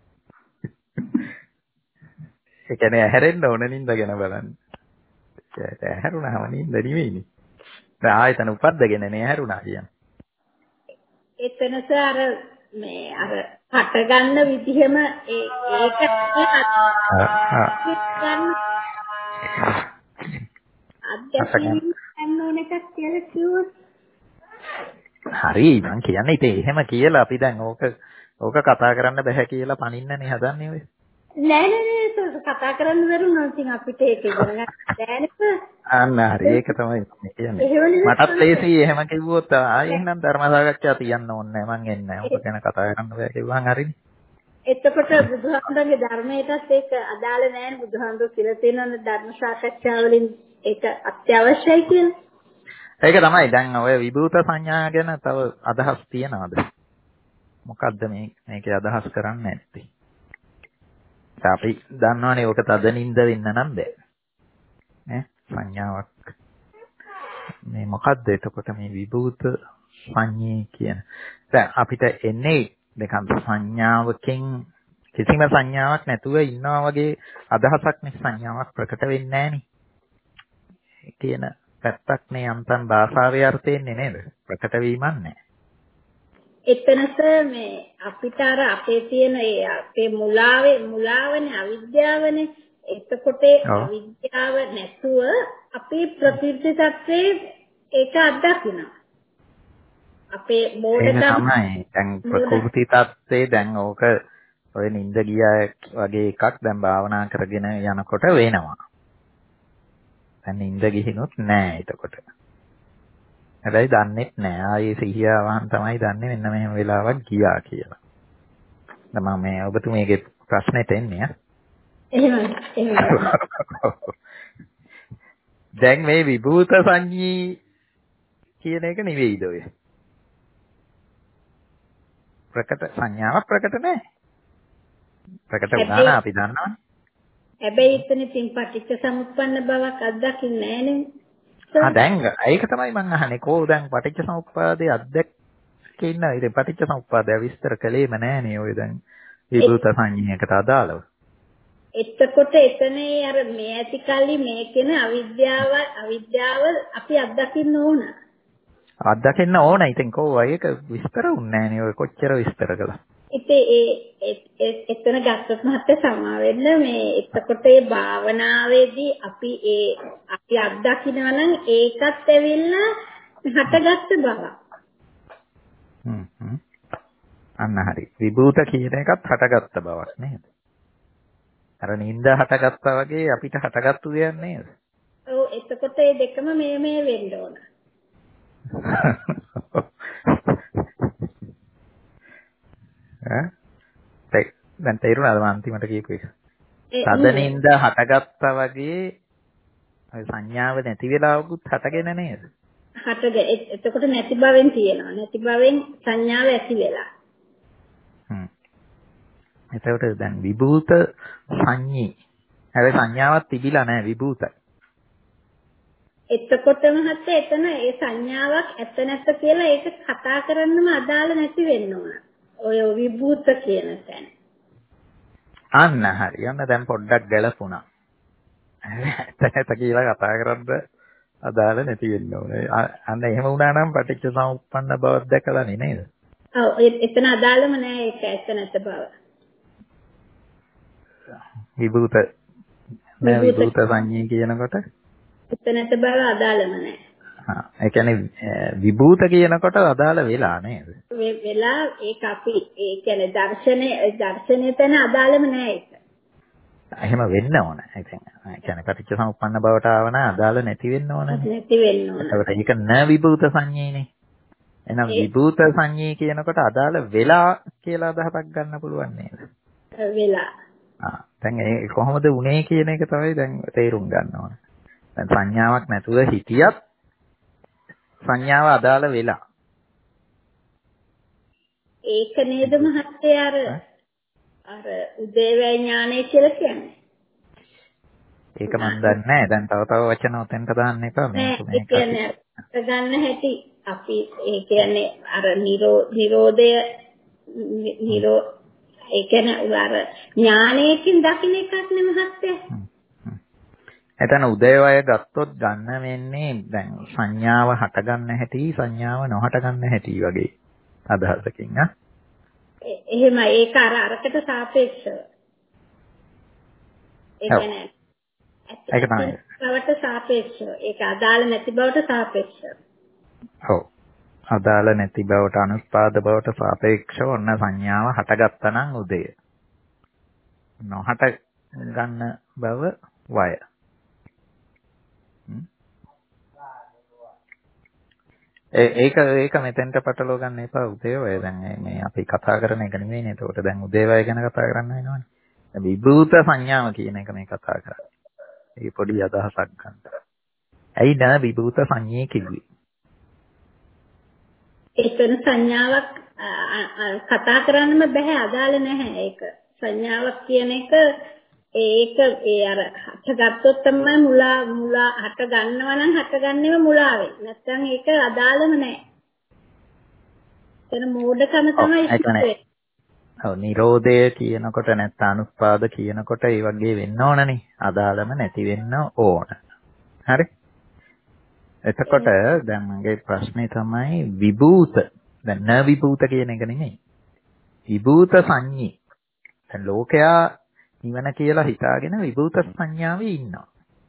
Speaker 2: ඒ කියන්නේ හැරෙන්න ඕන නිින්ද ගැන බලන්න. හැරුණාම නිින්ද නෙමෙයිනේ. දැන් ආයතන උපද්දගෙන නේ හැරුණා කියන්නේ.
Speaker 4: එතනස අර මේ අර හට ගන්න විදිහම ඒක අත්දැකීම් ඕන එකක් කියලා කිව්වොත්
Speaker 2: හරි මං කියන්නේ ඉතින් එහෙම කියලා අපි දැන් ඕක කතා කරන්න බෑ කියලා පනින්නනේ හදන්නේ ඔය.
Speaker 4: නෑ කතා කරන්න බැරුණා ඉතින් අපිට ඒක ඉගෙන ගන්න බෑනේ.
Speaker 2: අන්න හරි ඒක තමයි මම කියන්නේ. මටත් ලේසි එහෙම කිව්වොත් ආයේ එහෙනම් ධර්ම සාකච්ඡා තියන්න ඕනේ නෑ මං එන්නේ නෑ. ඔක ගැන කතා කරන්න බෑ කිව්වහන් හරිනේ.
Speaker 4: එතකොට බුදුහාමුදුරන්ගේ ධර්මයටත් ඒක අදාළ නෑනේ. බුදුහාමුදුරු කියලා තියෙනවනේ ධර්ම සාකච්ඡා වලින් ඒක අත්‍යවශ්‍යයි කියලා.
Speaker 2: ඒක තමයි දැන් ඔය විභූත සංඥා ගැන තව අදහස් තියනවාද? මොකද්ද මේකේ අදහස් කරන්නේ නැත්තේ? අපි දන්නවනේ ඔක තදනින්ද වෙන්න නම් බෑ. ඈ සංඥාවක්. මේ මොකද්ද එතකොට මේ විභූත සංඥේ කියන. දැන් අපිට එන්නේ නිකන් සංඥාවකින් කිසිම සංඥාවක් නැතුව ඉන්නවා වගේ අදහසක් නේ. සංඥාවක් ප්‍රකට වෙන්නේ නැහනේ. කියන පැත්තක් නේ යම්තම් භාෂාවේ අර්ථයෙන්නේ නේද? ප්‍රකට වීමක් නැහැ.
Speaker 4: එතනස මේ අපිට අර අපේ තියෙන ඒ අපේ මුලාවනේ අවිද්‍යාවනේ. එතකොට අවිද්‍යාව නැතුව අපි ප්‍රකෘති tattve ඒක අත්දකිනවා. අපේ මෝඩකම
Speaker 2: තමයි. දැන් ප්‍රකෘති tattve දැන් ඕක ඔය නිින්ද ගියා වගේ එකක් දැන් භාවනා කරගෙන යනකොට වෙනවා. දැන් නිින්ද ගිහිනුත් නෑ එතකොට. හැබැයි දන්නෙත් නෑ. ආයේ සිහියාවන් තමයි දන්නේ මෙන්න මෙහෙම වෙලාවක් ගියා කියලා. දැන් මම මේ ඔබතුමීගේ ප්‍රශ්නෙට එන්නේ ආ.
Speaker 4: එහෙමයි.
Speaker 2: දැන් මේ විභූත සංඤී කියන එක නෙවෙයිද ඔය? ප්‍රකට සංඥාවක් ප්‍රකට නෑ. ප්‍රකට වුණා නම් අපි දන්නවනේ.
Speaker 4: හැබැයි එතනකින් පටිච්ච සමුප්පන්න බවක් අත්දකින්නේ නෑනේ.
Speaker 2: දැන් ඒක තමයි මම අහන්නේ. දැන් පටිච්ච සමුප්පාදයේ අත්දැකේ ඉන්න ඉතින් පටිච්ච සමුප්පාදය විස්තර කළේම නෑනේ ඔය දැන් විභූත සංඤයකට අදාළව.
Speaker 4: එතකොට එතනේ අර මේ ඇති කල්ලි මේ කියන අවිද්‍යාව අපි අත්දකින්න ඕන.
Speaker 2: අත්දකින්න ඕන. ඉතින් ඒක විස්තර වුන්නේ නෑනේ ඔය කොච්චර විස්තර කළා.
Speaker 4: ඉතින් එතන ගත්තොත් මහත්තයා සමා වෙන්න මේ එතකොට ඒ භාවනාවේදී අපි අත්දකින්නවා නම් ඒකත් ඇවිල්ලා හටගත්ත බව.
Speaker 2: අන්න හරි. විභූත කියන එකත් හටගත්ත බවක් නේද? අර නිින්ද හටගත්තා වගේ අපිට හටගත්තු දෙයක් නේද?
Speaker 4: ඔව් එතකොට මේ දෙකම මේ වෙන්න ඕන.
Speaker 2: දැන් තේරුණාද මම අන්තිමට කියපු එක? තද නිින්ද හටගත්තා වගේ සංඥාව නැති වෙලාවකුත් හටගෙන නේද?
Speaker 4: එතකොට නැති බවෙන් තියෙනවා. නැති බවෙන් සංඥාව ඇති වෙලා.
Speaker 2: එතකොට දැන් විභූත සංඤී. හැබැයි සංඥාවක් තිබිලා නැහැ විභූතයි.
Speaker 4: එතකොට මහත්තයා එතන ඒ සංඥාවක් ඇත්ත නැත්ත කියලා ඒක කතා කරන්නම අදාළ නැති වෙන්න ඕන. ඔය විභූත කියන තැන.
Speaker 2: අන්න හරි. යන්න දැන් පොඩ්ඩක් ගැලපුණා. ඇත්ත කියලා කතා කරද්ද අදාළ නැති වෙන්න ඕනේ. අන්න එහෙම වුණා නම් පටිච්ච සමුප්පන්න බවක් දැකලා නේද?
Speaker 4: ඔව් එතන අදාළම නෑ ඒක ඇත්ත නැත්ත බව.
Speaker 2: විභූත සංඤී කියනකොට
Speaker 4: එතන නැත්ත බව අදාළම නෑ.
Speaker 2: ඒ කියන්නේ විභූත කියනකොට අදාළ වෙලා නේද?
Speaker 4: වෙලා ඒක අපි ඒ කියන්නේ දර්ශනය තැන අදාළම නෑ ඒක.
Speaker 2: එහෙම වෙන්න ඕන. ඒ කියන්නේ පටිච්ච සමුප්පන්න බවට ආවන අදාළ නැති වෙන්න ඕනනේ.
Speaker 4: නැති වෙන්න ඕන.
Speaker 2: ඒක න විභූත සංඤීනේ. එහෙනම් විභූත සංඤී කියනකොට අදාළ වෙලා කියලා අදහසක් ගන්න පුළුවන් නේද?
Speaker 4: වෙලා.
Speaker 2: දැන් ඒ කොහොමද උනේ කියන එක තමයි දැන් තේරුම් ගන්න ඕන. දැන් සංඥාවක් නැතුව හිටියත් සංඥාව අදාළ වෙලා.
Speaker 4: ඒක නේද මහත්තයා අර උදේවැය ඥානය කියලා කියන්නේ.
Speaker 2: ඒක මම දන්නේ නැහැ. දැන් තව වචන උතෙන්ට දාන්න එපා.
Speaker 4: මේක කියන්නේ ගන්න හැටි අපි ඒ කියන්නේ අර නිරෝධය ඒ කියන්නේ අර ඥානයකින් දකින්න එකක් නෙමෙයි මහත්තයා.
Speaker 2: එතන උදේවය ගත්තොත් ගන්න වෙන්නේ දැන් සංඥාව හට ගන්න හැටි සංඥාව නොහට ගන්න හැටි වගේ අදහසකින් ආ.
Speaker 4: එහෙමයි ඒක අරකට සාපේක්ෂව. ඒ කියන්නේ
Speaker 2: ඒක තමයි.
Speaker 4: බවට සාපේක්ෂව. ඒක අදාළ නැති බවට සාපේක්ෂව.
Speaker 2: ඔව්. අදාළ නැති බවට අනුස්පාද බවට සාපේක්ෂව ඔන්න සංඥාව හටගත්තා නම් උදය. නොහට ගන්න බව වය. ඒක මෙතෙන්ට පටලව ගන්න එපා උදේවය. දැන් මේ අපි කතා කරන එක නෙමෙයිනේ. ඒකට දැන් උදේවය ගැන කතා කරන්න වෙනවනේ. විභූත සංඥාව කියන එක මේ කතා කරන්නේ. ඒ පොඩි අදහසක් ගන්න. ඇයි නෑ විභූත සංඥේ කිව්වේ?
Speaker 4: එතන සංඥාවක් කතා කරන්නම බෑ අදාළ නැහැ ඒක. සංඥාවක් කියන එක ඒක අර හටගත්තොත් තමයි මුලා හට ගන්නවා නම් හටගන්නේම මුලාවෙන්. නැත්නම් ඒක අදාළම නැහැ. එතන මෝඩකම තමයි ඉන්නේ.
Speaker 2: ඔව් නිරෝධය කියනකොට නැත්නම් අනුස්පාද කියනකොට ඒ වගේ වෙන්න ඕනනේ. අදාළම නැති වෙන්න ඕන. හරි? එතකොට දැන් මගේ ප්‍රශ්නේ තමයි විභූත දැන් න විභූත කියන එක නෙමෙයි. විභූත සංඤී. දැන් ලෝකයා නිවන කියලා හිතාගෙන විභූත සංඥාවේ ඉන්නවා.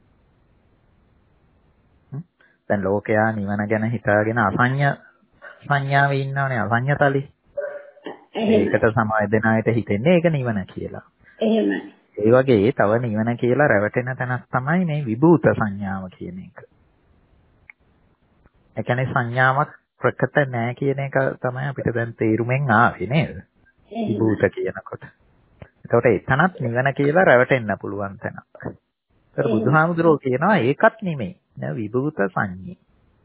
Speaker 2: දැන් ලෝකයා නිවන ගැන හිතාගෙන අසඤ්ඤ සංඥාවේ ඉන්නවනේ අසඤ්ඤතලේ. ඒකට සමායදෙන අයට හිතෙන්නේ ඒක නිවන කියලා.
Speaker 4: එහෙමයි.
Speaker 2: ඒ වගේ තව නිවන කියලා රැවටෙන තැනක් තමයි මේ විභූත සංඥාව කියන එක. ඒ කියන්නේ සංඥාවක් ප්‍රකට නැහැ කියන එක තමයි අපිට දැන් තේරුමෙන් ආවේ නේද? විභූත කියනකොට. එතකොට එතනත් නිවන කියලා රැවටෙන්න පුළුවන් තැනක්. ඒතර බුදුහාමුදුරුවෝ කියනවා ඒකත් නෙමෙයි. න විභූත සංඤී.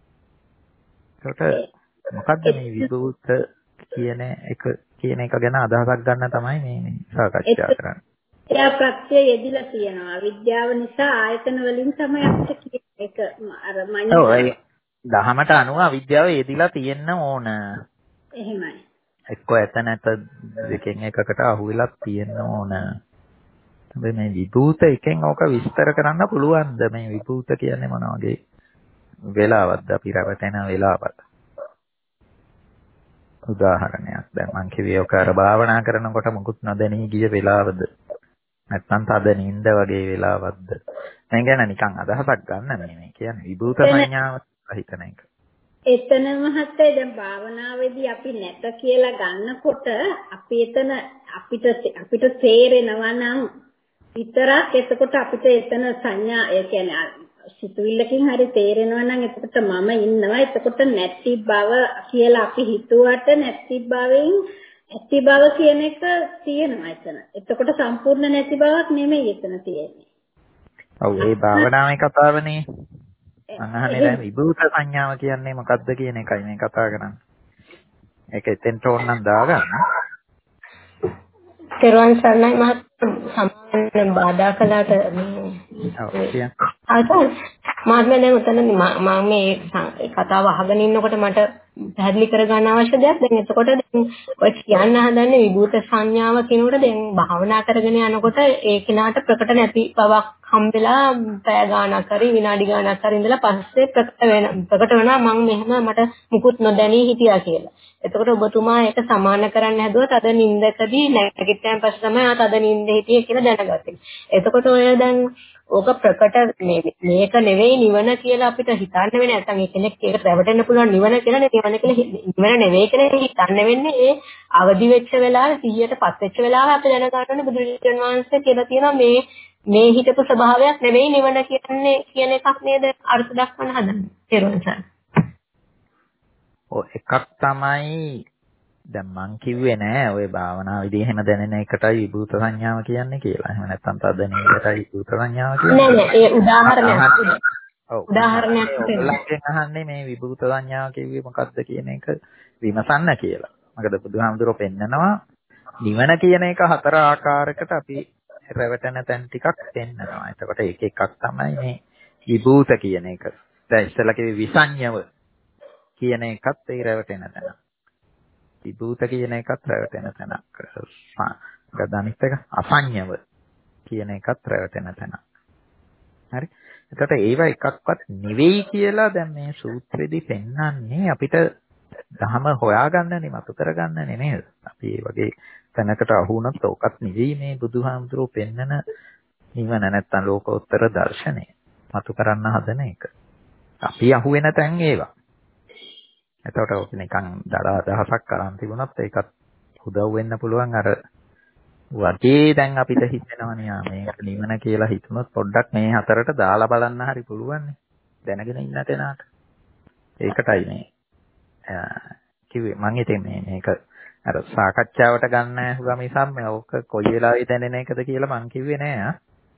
Speaker 2: ඒකට මොකද්ද මේ විභූත කියන එක ගැන අදහසක් ගන්න තමයි මේ සාකච්ඡා කරන්නේ.
Speaker 4: එයා ප්‍රත්‍ය යෙදිලා තියෙනවා. විද්‍යාව නිසා ආයතන වලින් තමයි අපිට කියන්නේ ඒක අර මඤ්ඤා.
Speaker 2: දහමට අනුව අවිද්‍යාව යෙදිලා තියෙන්න ඕන.
Speaker 4: එහෙමයි.
Speaker 2: එක්ක ඇත දෙකෙන් එකකට අහු වෙලා තියෙන්න ඕන. හැබැයි මේ විභූත එකෙන් ඕක විස්තර කරන්න පුළුවන්ද? මේ විභූත කියන්නේ මොන වගේ වෙලාවක්ද අපි රැවටෙන වෙලාවක්ද? උදාහරණයක් දැන් මං කිව්වේ ඔක අර භාවනා කරනකොට මුකුත් නොදැනී ගිය වෙලාවද? නැත්නම් තද නිින්ද වගේ වෙලාවක්ද? මම ගැන නිකන් අදහසක් ගන්න මේ කියන්නේ විභූත සංඥාව හිතන එක.
Speaker 4: එතන මහත්තයා දැන් භාවනාවේදී අපි නැත කියලා ගන්නකොට අපි එතන අපිට තේරෙනවා නම් විතරක් එතකොට අපිට එතන සංඥා ඒ කියන්නේ සිතුවිල්ලකින් හරි තේරෙනවා නම් එතකොට මම ඉන්නවා එතකොට නැති බව කියලා අපි හිතුවට නැති බවෙන් ඇති බව කියන එක තියෙනවා එතන. එතකොට සම්පූර්ණ නැති බවක් නෙමෙයි එතන තියෙන්නේ.
Speaker 2: ඔව් ඒ භාවනාවේ කතාවනේ. අනහනේ දැන් විභූත සංඥාව කියන්නේ මොකක්ද කියන එකයි මේ කතා කරන්නේ. ඒක එතෙන්ට ඕනනම් දාගන්න.
Speaker 5: තෙරුවන් සරණයි මහත්මයා සම්මාන බාධා කළාට මේ මහත්මයා දැන් උතනදී මම මේ කතාව අහගෙන ඉන්නකොට මට පැහැදිලි කරගන්න අවශ්‍ය දෙයක් දැන් එතකොට දැන් ඔය කියන්න හදන්නේ විභූත සංඥාව කියනකොට දැන් භාවනා කරගෙන යනකොට ඒ කෙනාට ප්‍රකට නැති බවක් හම්බෙලා පැය ගාණක් හරි විනාඩි ගාණක් හරි ඉඳලා පස්සේ ප්‍රකට වෙනවා මම මෙහෙම මට මුකුත් නොදැනී හිටියා කියලා. එතකොට ඔබතුමා ඒක සමාන කරන්න හැදුවා තද නිින්දකදී නැගිටින් පස්සේ තමයි තද නිින්දේ හිටියේ කියලා දැනගත්තේ. එතකොට ඔය දැන් ඕක ප්‍රකට මේක නෙවෙයි නිවන කියලා අපිට හිතන්න වෙන්නේ නැත්නම් ඒ කෙනෙක් ඒකට රැවටෙන්න පුළුවන් නිවන කියලා නිවන නෙවෙයි කියලා හිතන්න වෙන්නේ ඒ අවදි වෙච්ච වෙලාවේ 100%ට පත් වෙච්ච වෙලාවේ අපි දැනගන්න ඕනේ බුදුරජාණන් වහන්සේ කියලා තියෙනවා මේ හිතපු ස්වභාවයක් නෙවෙයි නිවන කියන්නේ කියන එකක් නේද අර්ථ දක්වන්න හදන්නේ. තේරුණා සර්.
Speaker 2: ඔය එකක් තමයි දැන් මං කිව්වේ නෑ ඔය භාවනා විදිහ එහෙම දැනෙන එකටයි විභූත සංඥාව කියන්නේ කියලා. එහෙම නැත්නම් තද නින්දටයි විභූත සංඥාව කියන්නේ.
Speaker 5: නෑ නෑ ඒ උදාහරණයක්.
Speaker 2: ඔව්.
Speaker 5: උදාහරණයක්
Speaker 2: ඔයගොල්ලන්ගෙන් අහන්නේ මේ විභූත සංඥාව කිව්වේ මොකක්ද කියන එක විමසන්න කියලා. මොකද බුදුහාමුදුරුවෝ පෙන්නනවා නිවන කියන එක හතර ආකාරයකට අපි රැවටෙන තැන් ටිකක් පෙන්නනවා. එතකොට ඒක එකක් තමයි මේ විභූත කියන එක. දැන් ඉස්සෙල්ලා කිව්වේ විසඤ්ඤව කියන එකත් ඒ රැවටෙන තැන. විභූත කියන එකත් රැවටෙන තැනක්. මොකද අනිත් එක අසඤ්ඤව කියන එකත් රැවටෙන තැනක්. හරි. එතකොට ඒවා එකක්වත් නෙවෙයි කියලා දැන් මේ සූත්‍රෙදි පෙන්වන්නේ අපිට ධම හොයාගන්නනේ මතු කරගන්නනේ නේද? අපි මේ වගේ තැනකට අහු වුණත් ඕකත් නෙවෙයි මේ බුදුහාමුදුරුවෝ පෙන්නන නිවන නැත්තම් ලෝකෝත්තර දර්ශනය මතු කරන්න හදන එක. අපි අහු වෙන තැන් ඒවා. එතකොට ඔක නිකන් දඩ අදහසක් අරන් තිබුණත් ඒකත් උදව් වෙන්න පුළුවන් අර වගේ දැන් අපිට හිතෙනවනේ මේක නිවන කියලා හිතුනොත් පොඩ්ඩක් මේ හතරට දාලා බලන්න හරි පුළුවන් නේ දැනගෙන ඉන්න තැනට. ඒකටයි මේ කිව්වේ මම ඉතින් මේක අර සාකච්ඡාවට ගන්න හුගම ඉසම් ඕක කොයි වෙලාවෙ දැනෙන එකද කියලා මම කිව්වේ නෑ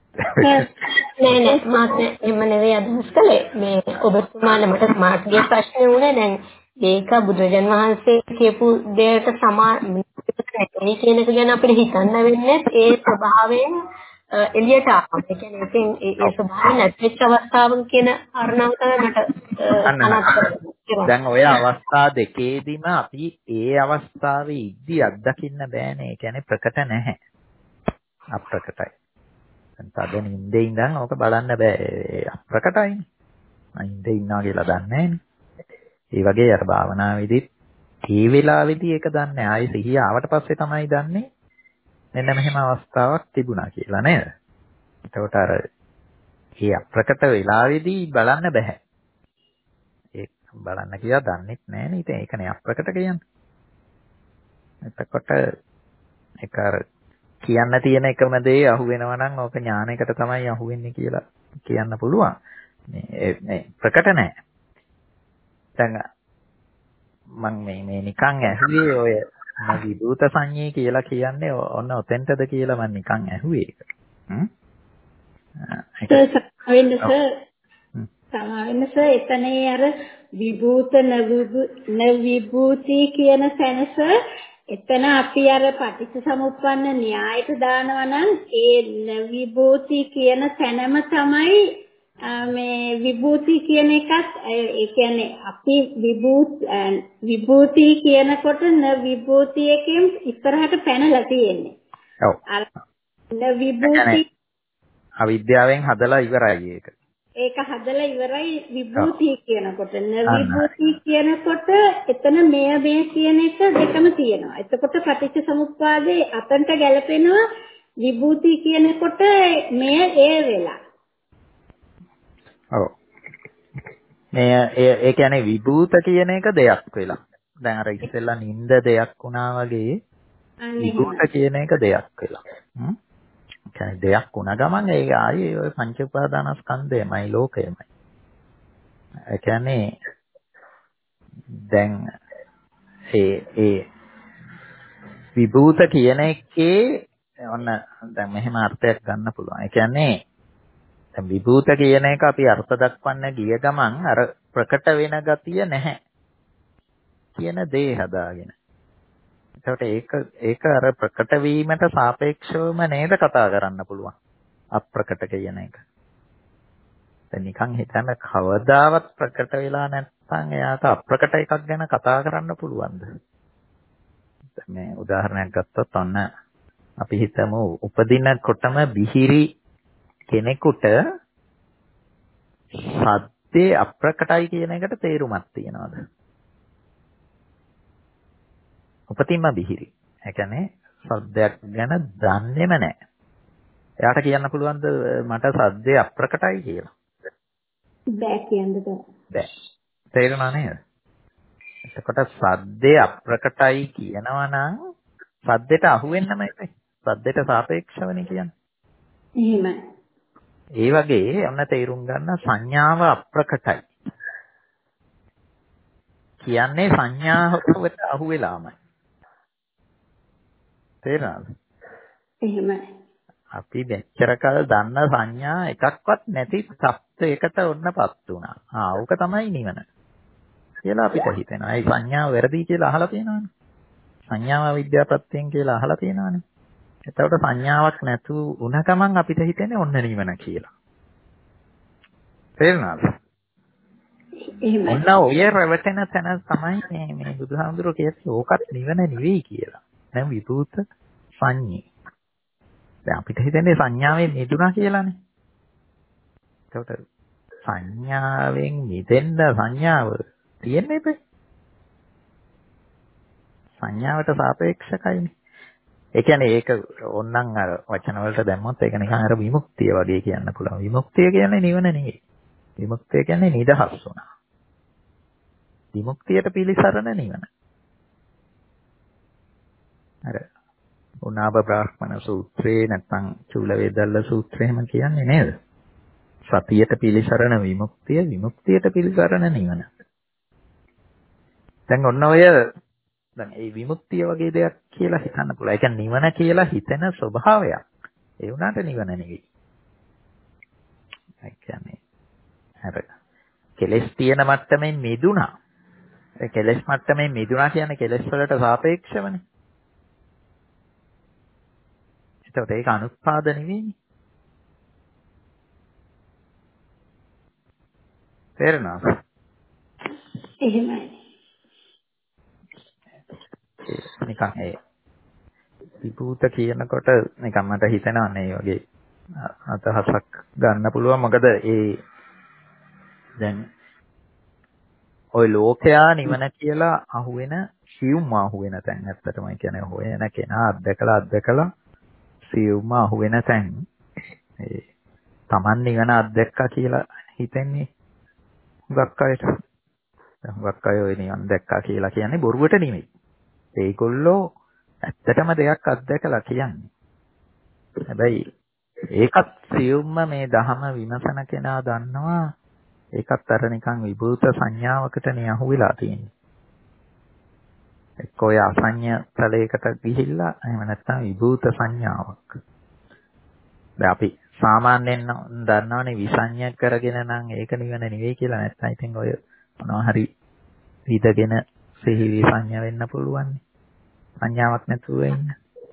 Speaker 5: නෑ මාත් එහෙම නෙවෙයි අදහස් කළේ මේ ඔබතුමාට මට මාගේ ප්‍රශ්නේ උනේ දැන් ඒක බුදුරජාන් වහන්සේ කියපු දෙයට සමාන මේ කියන එක ගැන අපිට හිතන්න වෙන්නේ ඒ ස්වභාවයෙන් එළියට ආවම ඒ කියන්නේ ඒ ස්වභාවයෙන් නැතිවෙච්ච අවස්ථාවක කියන කාරණාව තමයි මට
Speaker 2: දැන් ඔය අවස්ථා දෙකේදීම අපි ඒ අවස්ථාවේ ඉද්දි අත්දකින්න බෑනේ. ඒ කියන්නේ ප්‍රකට නැහැ. අප්‍රකටයි. තද නිින්දේ ඉඳන් ඕක බලන්න බෑ. අප්‍රකටයිනේ. නිින්දේ ඉන්නවා කියලා දන්නේ නැහැනේ. ඒ වගේ අර භාවනාවේදීත් ඒ වෙලාවේදී ඒක දන්නේ ආයේ සිහිය ආවට පස්සේ තමයි දන්නේ මෙන්න මෙහෙම අවස්ථාවක් තිබුණා කියලා නේද? එතකොට අර ඒ අප්‍රකට වෙලාවේදී බලන්න බෑ. ඒක බලන්න කියලා දන්නෙත් නෑනේ. ඉතින් ඒකනේ අප්‍රකට කියන්නේ. එතකොට ඒක අර කියන්න තියෙන එකම දේ අහු වෙනවා නම් ඕක ඥානයකට තමයි අහු වෙන්නේ කියලා කියන්න පුළුවන්. මේ ප්‍රකට නෑ. දැන් මම මේ නිකන් ඇහුවේ ඔය විභූත සංඤේ කියලා කියන්නේ ඔන්න ඔතෙන්ටද කියලා මම නිකන් ඇහුවේ ඒක.
Speaker 4: සමාවෙන්නස එතනේ අර විභූත නවිභූති කියන තැනස එතන අපි අර පටිච්චසමුප්පන්න න්‍යායට දානවා නම් ඒ නවිභූති කියන තැනම තමයි මේ විභූති කියන එකත් ඒ කියන්නේ අපි විභූති කියනකොට නවිභූති එකෙන් ඉස්සරහට පැනලා තියෙන්නේ.
Speaker 2: ඔව්.
Speaker 4: අර නවිභූති
Speaker 2: අවිද්‍යාවෙන් හදලා ඉවරයි ඒක.
Speaker 4: ඒක හදලා ඉවරයි විභූති කියනකොට. නවිභූති කියනකොට එතන මේ කියන එක දෙකම තියෙනවා. එතකොට පටිච්චසමුප්පාදේ අතන්ට ගැලපෙනවා විභූති කියනකොට මේ ඒ වෙලා.
Speaker 2: ඔව්. ඒ කියන්නේ විභූත කියන එක දෙයක් වෙලා. දැන් අර ඉස්සෙල්ලා නින්ද දෙයක් වුණා වගේ විභූත කියන එක දෙයක් වෙලා. කියන්නේ දෙයක් වුණ ගමන් ඒක ආයේ ඔය පංච උපාදානස්කන්ධයමයි ලෝකයමයි. ඒ කියන්නේ දැන් ඒ විභූත කියන එකේ ඔන්න දැන් මෙහෙම අර්ථයක් ගන්න පුළුවන්. ඒ කියන්නේ දැන් විභූත කියන එක අපි අර්ථ දක්වන්න ගිය ගමන් අර ප්‍රකට වෙන ගතිය නැහැ කියන දේ හදාගෙන. ඒකට ඒක අර ප්‍රකට වීමට සාපේක්ෂවම නේද කතා කරන්න පුළුවන්. අප්‍රකට කියන එක. දැන් නිකන් හිතන්න කවදාවත් ප්‍රකට වෙලා නැත්නම් එයාට අප්‍රකට එකක් ගැන කතා කරන්න පුළුවන්ද? මේ උදාහරණයක් ගත්තොත් ඔන්න අපි හිතමු උපදිනකොටම බිහිරි කෙනෙකුට සද්දේ අප්‍රකටයි කියන එකට තේරුමක් තියනවාද? උපතින්ම බිහිරි. ඒ කියන්නේ සද්දයක් ගැන දන්නේම නැහැ. එයාට කියන්න පුළුවන්ද මට සද්දේ අප්‍රකටයි කියලා?
Speaker 4: බෑ කියන්න බෑ.
Speaker 2: තේරුණා නේද? එතකොට සද්දේ අප්‍රකටයි කියනවා නම් සද්දෙට අහු වෙන්නම එපේ. සද්දෙට සාපේක්ෂවනේ කියන්නේ.
Speaker 4: එහෙමයි.
Speaker 2: ඒ වගේ ඔන්න තේරුම් ගන්න සංඥාව අප්‍රකටයි. කියන්නේ සංඥාවට අහු වෙලාමයි. තේරෙනවද?
Speaker 4: එහෙමයි.
Speaker 2: අපි මෙච්චර කල් දන්න සංඥා එකක්වත් නැති තත්ත්වයකට ඔන්නපත් වුණා. ඕක තමයි නිවන. කියලා අපිට හිතෙනවා. ඒ සංඥාව වැරදි කියලා අහලා තියෙනවනේ. සංඥාව විද්‍යාප්‍රත්‍යයෙන් කියලා අහලා තියෙනවනේ. එතකොට සංඥාවක් නැතු වුණ ගමන් අපිට හිතෙන්නේ ඔන්න නිවන කියලා. තේරුණාද?
Speaker 4: එහෙමයි.
Speaker 2: ඔන්න ඔය රැවටෙන තැන තමයි මේ බුදුහාමුදුරුවෝ කියන්නේ ඕකත් නිවන නෙවෙයි කියලා. දැන් විභූත සංඤේ. දැන් අපිට හිතන්නේ සංඥාවෙන් මිදුණා කියලානේ. ඒකට සංඥාවෙන් මිදෙන්න සංඥාව තියෙන්නේ බෑ. සංඥාවට සාපේක්ෂකයිනේ. ඒ කියන්නේ ඒක ඕනනම් අර වචන වලට දැම්මොත් ඒක නිකන් අර විමුක්තිය වගේ කියන්න පුළුවන්. විමුක්තිය කියන්නේ නිවන නෙවෙයි. විමුක්තිය කියන්නේ නිදහස් වුණා. විමුක්තියට පිළිසරණ නිවන. අර උනාබ බ්‍රාහ්මණ සූත්‍රේ නැත්නම් චූල වේදල්ල සූත්‍රය එහෙම කියන්නේ නේද? සතියට පිළිසරණ විමුක්තිය, විමුක්තියට පිළිසරණ නිවන. දැන් ඔන්න ඔය දැන් මේ විමුක්තිය වගේ දෙයක් කියලා හිතන්න පුළුවන්. ඒ කියන්නේ නිවන කියලා හිතෙන ස්වභාවයක්. ඒ වුණාට නිවන නෙවෙයි. ඒ කියන්නේ අර කෙලස් තියෙන මට්ටමින් මිදුණා. ඒ කෙලස් මට්ටමින් මිදුණා කියන්නේ කෙලස් වලට සාපේක්ෂවනේ. ඒකට ඒක අනුත්පාද නෙවෙයි. තේරෙනවද?
Speaker 4: එහෙමයි.
Speaker 2: නිකන් ඒ විභූත කියනකොට නිකන් මට හිතෙනවා මේ වගේ අදහසක් ගන්න පුළුවන්. මොකද ඒ දැන් ওই ලෝකයා නිවන කියලා අහුවෙන සියුම්ම අහුවෙන තැන් ඇත්තටම කියන්නේ හොයන කෙනා අත්දකලා සියුම්ම අහුවෙන තැන් ඒ Taman නිවන අත්දැක්කා කියලා හිතන්නේ හුඟක් අයට. හුඟක් අය ඔය නිවන් දැක්කා කියලා කියන්නේ බොරුවට නෙමෙයි. ඒගොල්ලෝ ඇත්තටම දෙයක් අත්දැකලා කියන්නේ. හැබැයි ඒකත් සියුම්ම මේ ධහම විමසන කෙනා දන්නවා ඒකත් අර නිකන් විභූත සංඥාවකටනේ අහුවෙලා තියෙන්නේ. එක්ක ඔය අසඤ්ඤ තලයකට ගිහිල්ලා එහෙම නැත්නම් විභූත සංඥාවක්. දැන් අපි සාමාන්‍යයෙන් දන්නවනේ විසඤ්ඤ කරගෙන නම් ඒක නිවන නෙවෙයි කියලා. නැත්නම් ඉතින් ඔය මොනවා හරි විදගෙන සිහි විසඤ්ඤ වෙන්න පුළුවන්. සංඥාවක් නැතුව ඉන්න.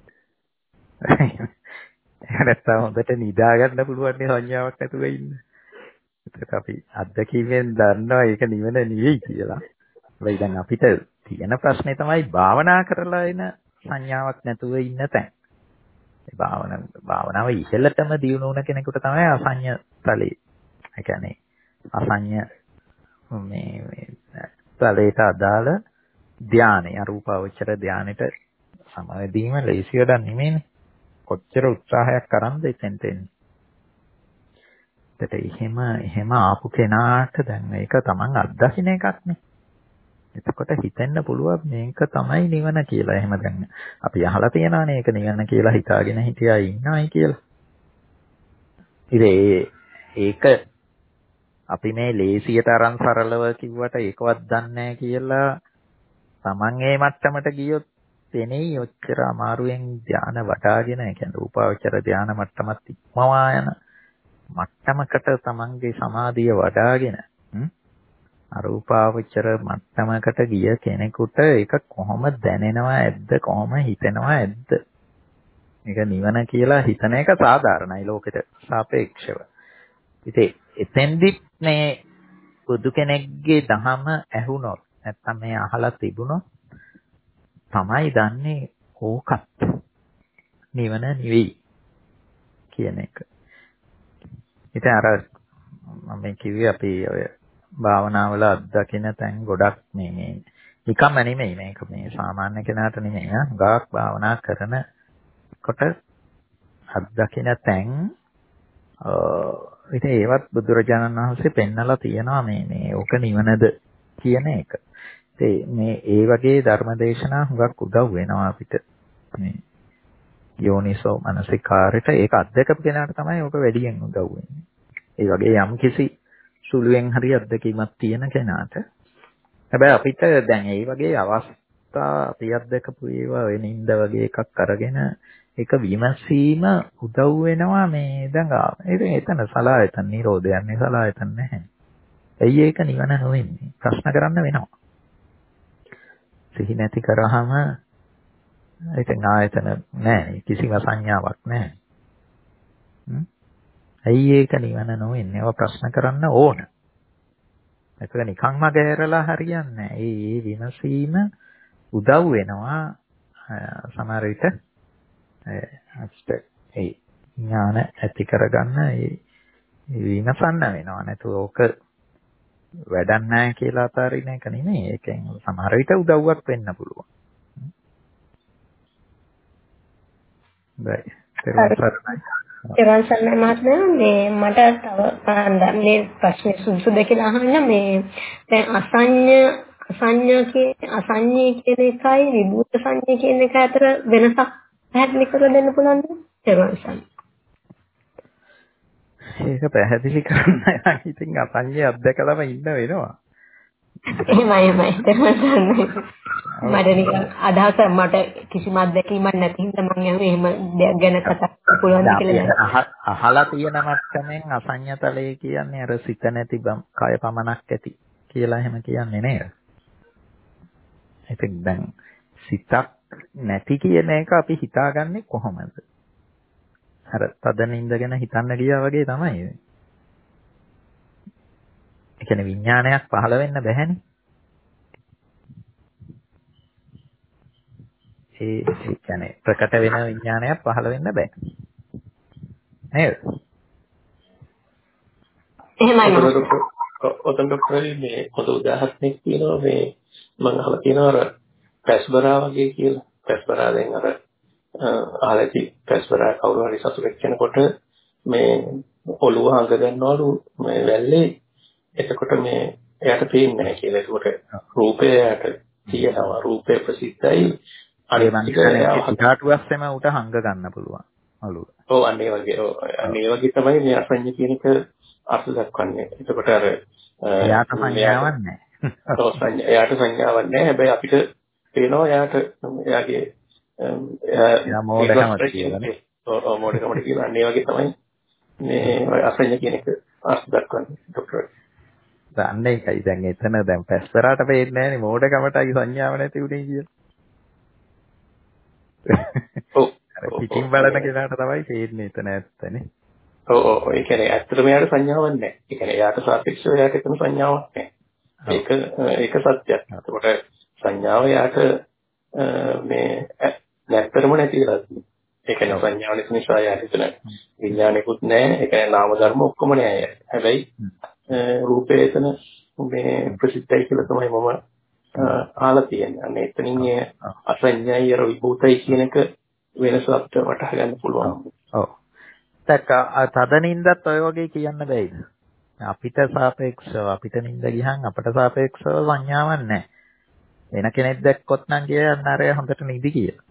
Speaker 2: ඒක නැත්නම් හොඳට නිදා ගන්න පුළුවන් නේ සංඥාවක් නැතුව ඉන්න. ඒක අපි අත්දැකීමෙන් දන්නවා ඒක නිවන නෙවෙයි කියලා. හැබැයි දැන් අපිට තියෙන ප්‍රශ්නේ තමයි භාවනා කරලා එන සංඥාවක් නැතුව ඉන්න තැන්. ඒ භාවනාව ඉහළටම දියුණු වුණ කෙනෙකුට තමයි අසඤ්ඤ තලයේ. ඒ කියන්නේ අසඤ්ඤ මේ තලයට අදාළ ධානය අරූපාවචර ධානයට සමවැදීම ලේසි වැඩක් නෙමෙයිනේ. කොච්චර උත්සාහයක් කරන්ද එතෙන්ට එන්නේ. එහෙම ආපු කෙනාට දැන් මේක Taman අත්දකින්න එකක් නේ. එතකොට හිතෙන්න පුළුවන් මේක තමයි නිවන කියලා. එහෙම දැන් අපි අහලා තියනවානේ ඒක නිවන කියලා හිතාගෙන හිටියා ඉන්නයි කියලා. ඉතින් ඒක අපි මේ ලේසියට අරන් සරලව කිව්වට ඒකවත් දන්නේ නැහැ කියලා Taman ඒ මට්ටමට ගියොත් එනේ ඔච්චර අමාරුවෙන් ධාන වඩාගෙන ඒ කියන්නේ රූපාවචර ධාන මට්ටමත් ඉක්මවා යන මට්ටමකට Tamanගේ සමාධිය වඩාගෙන අරූපාවචර මට්ටමකට ගිය කෙනෙකුට ඒක කොහොම දැනෙනවා ඇද්ද කොහොම හිතෙනවා ඇද්ද මේක නිවන කියලා හිතන එක සාධාරණයි ලෝකෙට සාපේක්ෂව. ඉතින් එතෙන්දිත් මේ බුදු කෙනෙක්ගේ දහම ඇහුනොත් නැත්තම් මේ අහලා තිබුණොත් තමයි දන්නේ ඕකත් නිවන නෙවෙයි කියන එක. ඉතින් අර මම කිව්වේ අපි ඔය භාවනාවල අත්දකින්න තැන් ගොඩක් මේ නිකම්ම නෙමෙයි මේක මේ සාමාන්‍ය කෙනාට නෙමෙයි නා ගාක් භාවනා කරනකොට අත්දකින්න තැන් ඉතින් ඒවත් බුදුරජාණන් වහන්සේ පෙන්නලා තියෙනවා මේ ඕක නිවනද කියන එක. ඉතින් මේ ඒ වගේ ධර්මදේශනා හුඟක් උදව් වෙනවා අපිට මේ යෝනිසෝ මනසිකාරයට ඒක අත්දකපු කෙනාට තමයි ඕක වැඩියෙන් උදව් වෙන්නේ. ඒ වගේ යම් කිසි සුළුෙන් හරි අත්දැකීමක් තියෙන කෙනාට. හැබැයි අපිට දැන් ඒ වගේ අවස්ථා අපි අත්දකපු ඒවා වෙන ඉඳ වගේ එකක් අරගෙන ඒක විමසීම උදව් වෙනවා මේ දැන් ඉතින් එතන සලායතන නිරෝධයන්නේ සලායතන නැහැ. ඇයි ඒක නිවන නොවෙන්නේ? ප්‍රශ්න කරන්න වෙනවා. සිහි නැති කරාම ඉතින් ආයතන නැහැ කිසිම සංඥාවක් නැහැ. ඇයි ඒක නිවන නොවෙන්නේ? ඒවා ප්‍රශ්න කරන්න ඕන. ඒක නිකන්ම ගැහැරලා හරියන්නේ නැහැ. ඒ විමසීම උදව් වෙනවා සමහර විට ඒ ඥාන ඇති කරගන්න ඒ විමසන්න වෙනවා. නැතුව ඕක වැඩක් නැහැ කියලා අතාරින එක නෙමෙයි. ඒකෙන් සමහර විට උදව්වක් වෙන්න පුළුවන්. බයි.
Speaker 5: ඒවන් සර්ණයි මහත්මයා මේ මට තව මේ ප්‍රශ්නේ සුදුසුද කියලා අහන්න මේ දැන් අසඤ්ඤී කියන එකයි විභූත සංඤ්ඤී කියන එක අතර වෙනසක් පැහැදිලි කරලා දෙන්න පුළුවන්ද? ඒවන් සර්ණයි.
Speaker 2: ඒක පැහැදිලි කරන්න නම් ඉතින් අසඤ්ඤේ අත්දකලාම ඉන්න වෙනවා.
Speaker 5: එහෙමයි. මට නිකන් අදහස මට කිසිම අත්දැකීමක් නැති හින්දා මම එහෙම දෙයක් ගැන කතා කරන්න පුළුවන් කියලා
Speaker 2: අහලා තියෙන මට්ටමින් අසඤ්ඤතලයේ කියන්නේ අර සිත නැති කය පමණක් ඇති කියලා එහෙම කියන්නේ නේද? ඉතින් දැන් සිතක් නැති කියන එක අපි හිතාගන්නේ කොහොමද? අර තදන ඉඳගෙන හිතන්න ගියා වගේ තමයි. ඒ කියන්නේ විඥානයක් පහළ වෙන්න බැහැනේ. ඒ කියන්නේ ප්‍රකට වෙන විඥානයක් පහළ වෙන්න බෑ. නේද?
Speaker 5: එහෙමයි.
Speaker 6: ඔතන ડોක්ටර් මේ පොත උදාහරණයක් තියෙනවා මේ මම අහලා තියෙනවා අර පැස්බරා වගේ කියලා. පැස්බරා දැන් අර ආලති පැස්බරා කවුරු හරි සතුටක් වෙනකොට මේ ඔළුව හංග ගන්නවලු මේ වැල්ලේ. එතකොට මේ එයාට පේන්නේ නැහැ කියලා. ඒකට රූපය එයාට තියෙනවා. රූපය ප්‍රසිද්ධයි.
Speaker 2: අනිත් පිටාටුවස්සෙම උට හංග ගන්න පුළුවන් ඔළුව.
Speaker 6: ඔව් අන්න ඒ වගේ. අන්න ඒ වගේ තමයි මේ අසඤ්ඤ කියන එක අර්ථ දක්වන්නේ. එතකොට අර
Speaker 2: එයාට සංඥාවක් නැහැ.
Speaker 6: ඔව් එයාට සංඥාවක් නැහැ. හැබැයි අපිට පේනවා එයාගේ
Speaker 2: එයා මොඩකමට කියලානේ.
Speaker 6: ඔව් මොඩකමට කියලා. අන්න ඒ වගේ තමයි මේ අසඤ්ඤ කියන එක අර්ථ දක්වන්නේ ડોක්ටර්.
Speaker 2: දැන් ඒකයි දැන් එතන දැන් පැස්තරාට පේන්නේ නැහැ නේ මොඩකමටයි සංඥාව නැති උනේ කියලා.
Speaker 6: ඔව්
Speaker 2: පිටින් බලන කෙනාට තමයි තේරෙන්නේ එතන ඇත්තනේ.
Speaker 6: ඔව් ඒ කියන්නේ ඇත්තටම යාට සංඥාවක් නැහැ. ඒ කියන්නේ යාට සාපේක්ෂව යාට එතන සංඥාවක් නැහැ. ඒක සත්‍යයක්. ඒකට සංඥාව යාට මේ නැත්තරම නැති වෙලා තියෙනවා. ඒ කියන්නේ සංඥාව නැති නිසා යාට එතන විඥානිකුත් නැහැ. ඒ කියන්නේ නාම ධර්ම ඔක්කොම නැහැ. හැබැයි රූපේ එතන මේ ප්‍රසිද්ධයි කියලා තමයි මම අහලා තියෙන්නේ. අන්න එතනින් අසඤ්ඤයි අර විභූතයි කියන එක වෙනසක් වටහා ගන්න පුළුවන්.
Speaker 2: ඔව්. තදනින්දත් ඔය වගේ කියන්න බෑයිද? අපිට සාපේක්ෂව අපිට නින්ද ගියහන් අපට සාපේක්ෂව සංඥාවක් නැහැ. වෙන කෙනෙක් දැක්කොත් නම් කියන්න අර හොඳට නිදි කියලා.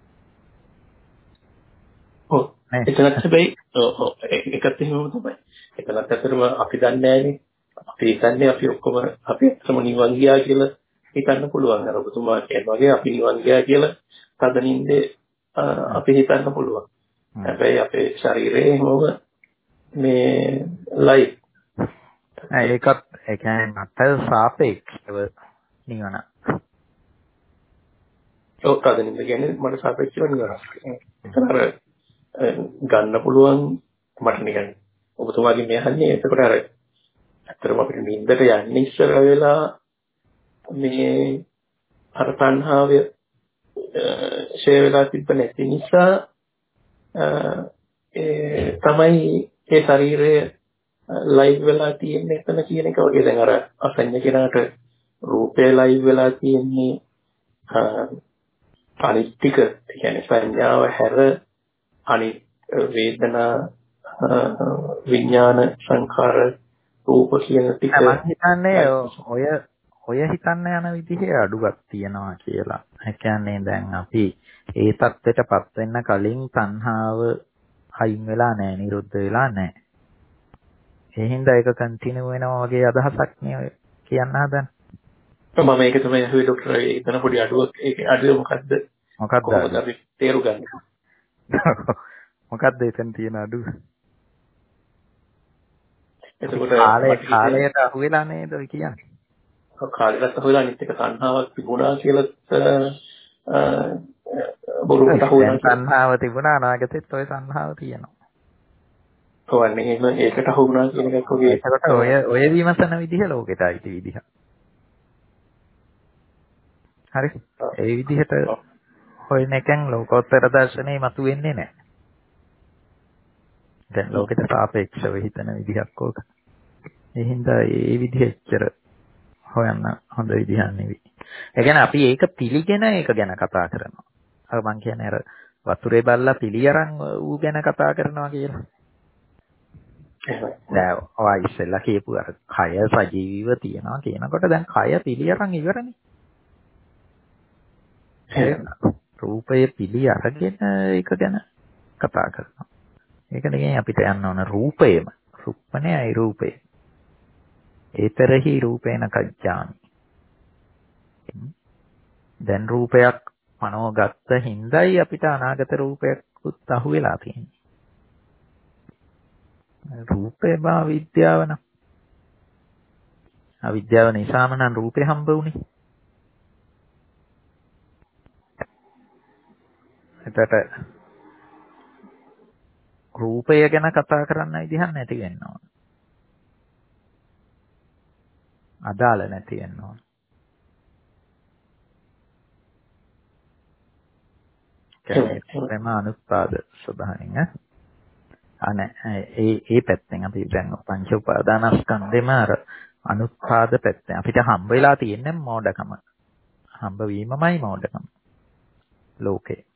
Speaker 6: ඔව්. එතනත් හැබැයි ඒකත් එහෙමම තමයි. එතනත් ඇත්තටම අපි දන්නේ නැහැනේ. අපි හිතන්නේ අපි ඔක්කොම අපි ඇත්තම නිවන් ගියා කියලා හිතන්න පුළුවන්. අර ඔබතුමා කියන වගේ අපි නිවන් ගියා කියලා තදනින්දේ අපි හිතන්න පුළුවන්. හැබැයි අපේ ශරීරයේ මොව මේ ලයිෆ්
Speaker 2: ඒකත් ඒ කියන්නේ මට සාපේක්ෂව නිවන.
Speaker 6: ඔව් තදනින්ද කියන්නේ මට සාපේක්ෂව නිවන. ඒතර ගන්න පුළුවන් මට නිකන් ඔබතුමාගේ මේ අහන්නේ එතකොට අර ඇත්තටම අපිට නිින්දට යන්නේ ඉස්සර වෙලා මේ අර තණ්හාවය ෂේ වෙලා තිබ්බ නැති නිසා තමයි ඒ ශරීරය ලයිව් වෙලා තියෙන්නේ එතන කියන එක වගේ. දැන් අර අසඤ්ඤ කෙනාට රූපේ ලයිව් වෙලා තියෙන්නේ අනිත් ටික කියන්නේ සංඥාව හැර අනිත් වේදනා විඥාන සංඛාර රූප කියන ටික
Speaker 2: මම හිතන්නේ ඔය හිතන්න යන විදිහේ අඩුවක් තියනවා කියලා. ඒ කියන්නේ දැන් අපි ඒ தත්ත්වයටපත් වෙන්න කලින් තණ්හාව අයින් වෙලා නැහැ, නිරුද්ධ වෙලා නැහැ. ඒ හින්දා ඒක කන්ටිනියු වෙනවා වගේ අදහසක් නේ කියන්න හදන්නේ.
Speaker 6: මම ඒක තමයි අහුවේ ડોක්ටර්. එතන පොඩි අඩුවක්. ඒක අඩුව මොකද්ද?
Speaker 2: මොකද්ද
Speaker 6: අපි තේරු ගන්න.
Speaker 2: මොකද්ද එතන තියෙන අඩුව?
Speaker 6: එතකොට
Speaker 2: කාලයට අහු වෙලා නේද ඔය කියන්නේ?
Speaker 6: කාලයට අහු වෙලා අනිත් එක තණ්හාවක් තිබුණා කියලා බොරුවට අහු වෙනවා.
Speaker 2: තණ්හාව තිබුණා අනාගතෙත් ඔය තණ්හාව තියෙනවා.
Speaker 6: කොහොමද එහෙම ඒකට අහු වුණා කියන එකක් වගේ.
Speaker 2: ඒකට ඔය විමසන විදිහ ලෝකෙට අයිති විදිහ. හරි. ඒ විදිහට හොයන එකෙන් ලෝකෝත්තර දර්ශනේ මතුවෙන්නේ නැහැ. දැන් ලෝකෙට සාපේක්ෂව හිතන විදිහක් ඕක. ඒ හින්දා ඒ විදිහ එච්චර හොයන්න හොඳ විදිහක් නෙවෙයි. ඒ කියන්නේ අපි ඒක පිළිගෙන ඒක ගැන කතා කරනවා. අර මං කියන්නේ අර වතුරේ බල්ලා පිළි අරන් ඌ ගැන කතා කරනවා කියලා. දැන් ඔය ඉස්සෙල්ලා කියපු අර කය සජීවීව තියනවා කියනකොට දැන් කය පිළි අරන් ඉවරනේ. රූපයේ පිළි අරගෙන ඒක ගැන කතා කරනවා. ඒක නෙගෙයි අපිට යන්න ඕන රූපයම. රුප්පනේ අයි රූපය. ඒතරහි රූපේන කච්චාමි. දැන් රූපයක් මනෝගත හිඳයි අපිට අනාගත රූපයක්ත් අහු වෙලා තියෙන්නේ. රූපේ බා විද්‍යාව නම්. අවිද්‍යාව නිසාම නම් රූපේ හම්බ වුනේ. එතකොට රූපය ගැන කතා කරන්න විදිහක් නැති වෙනවා. අදාළ නැති වෙනවා. ප්‍රේම අනුත්පාද ස්වභාවයෙන් අනේ ඒ පැත්තෙන් අපි දැන් පංච උපාදානස්කන්ධෙම අර අනුත්පාද පැත්තෙන් අපිට හම්බ වෙලා තියෙන්නේ මෝඩකම. හම්බ වීමමයි මෝඩකම. ලෝකේ.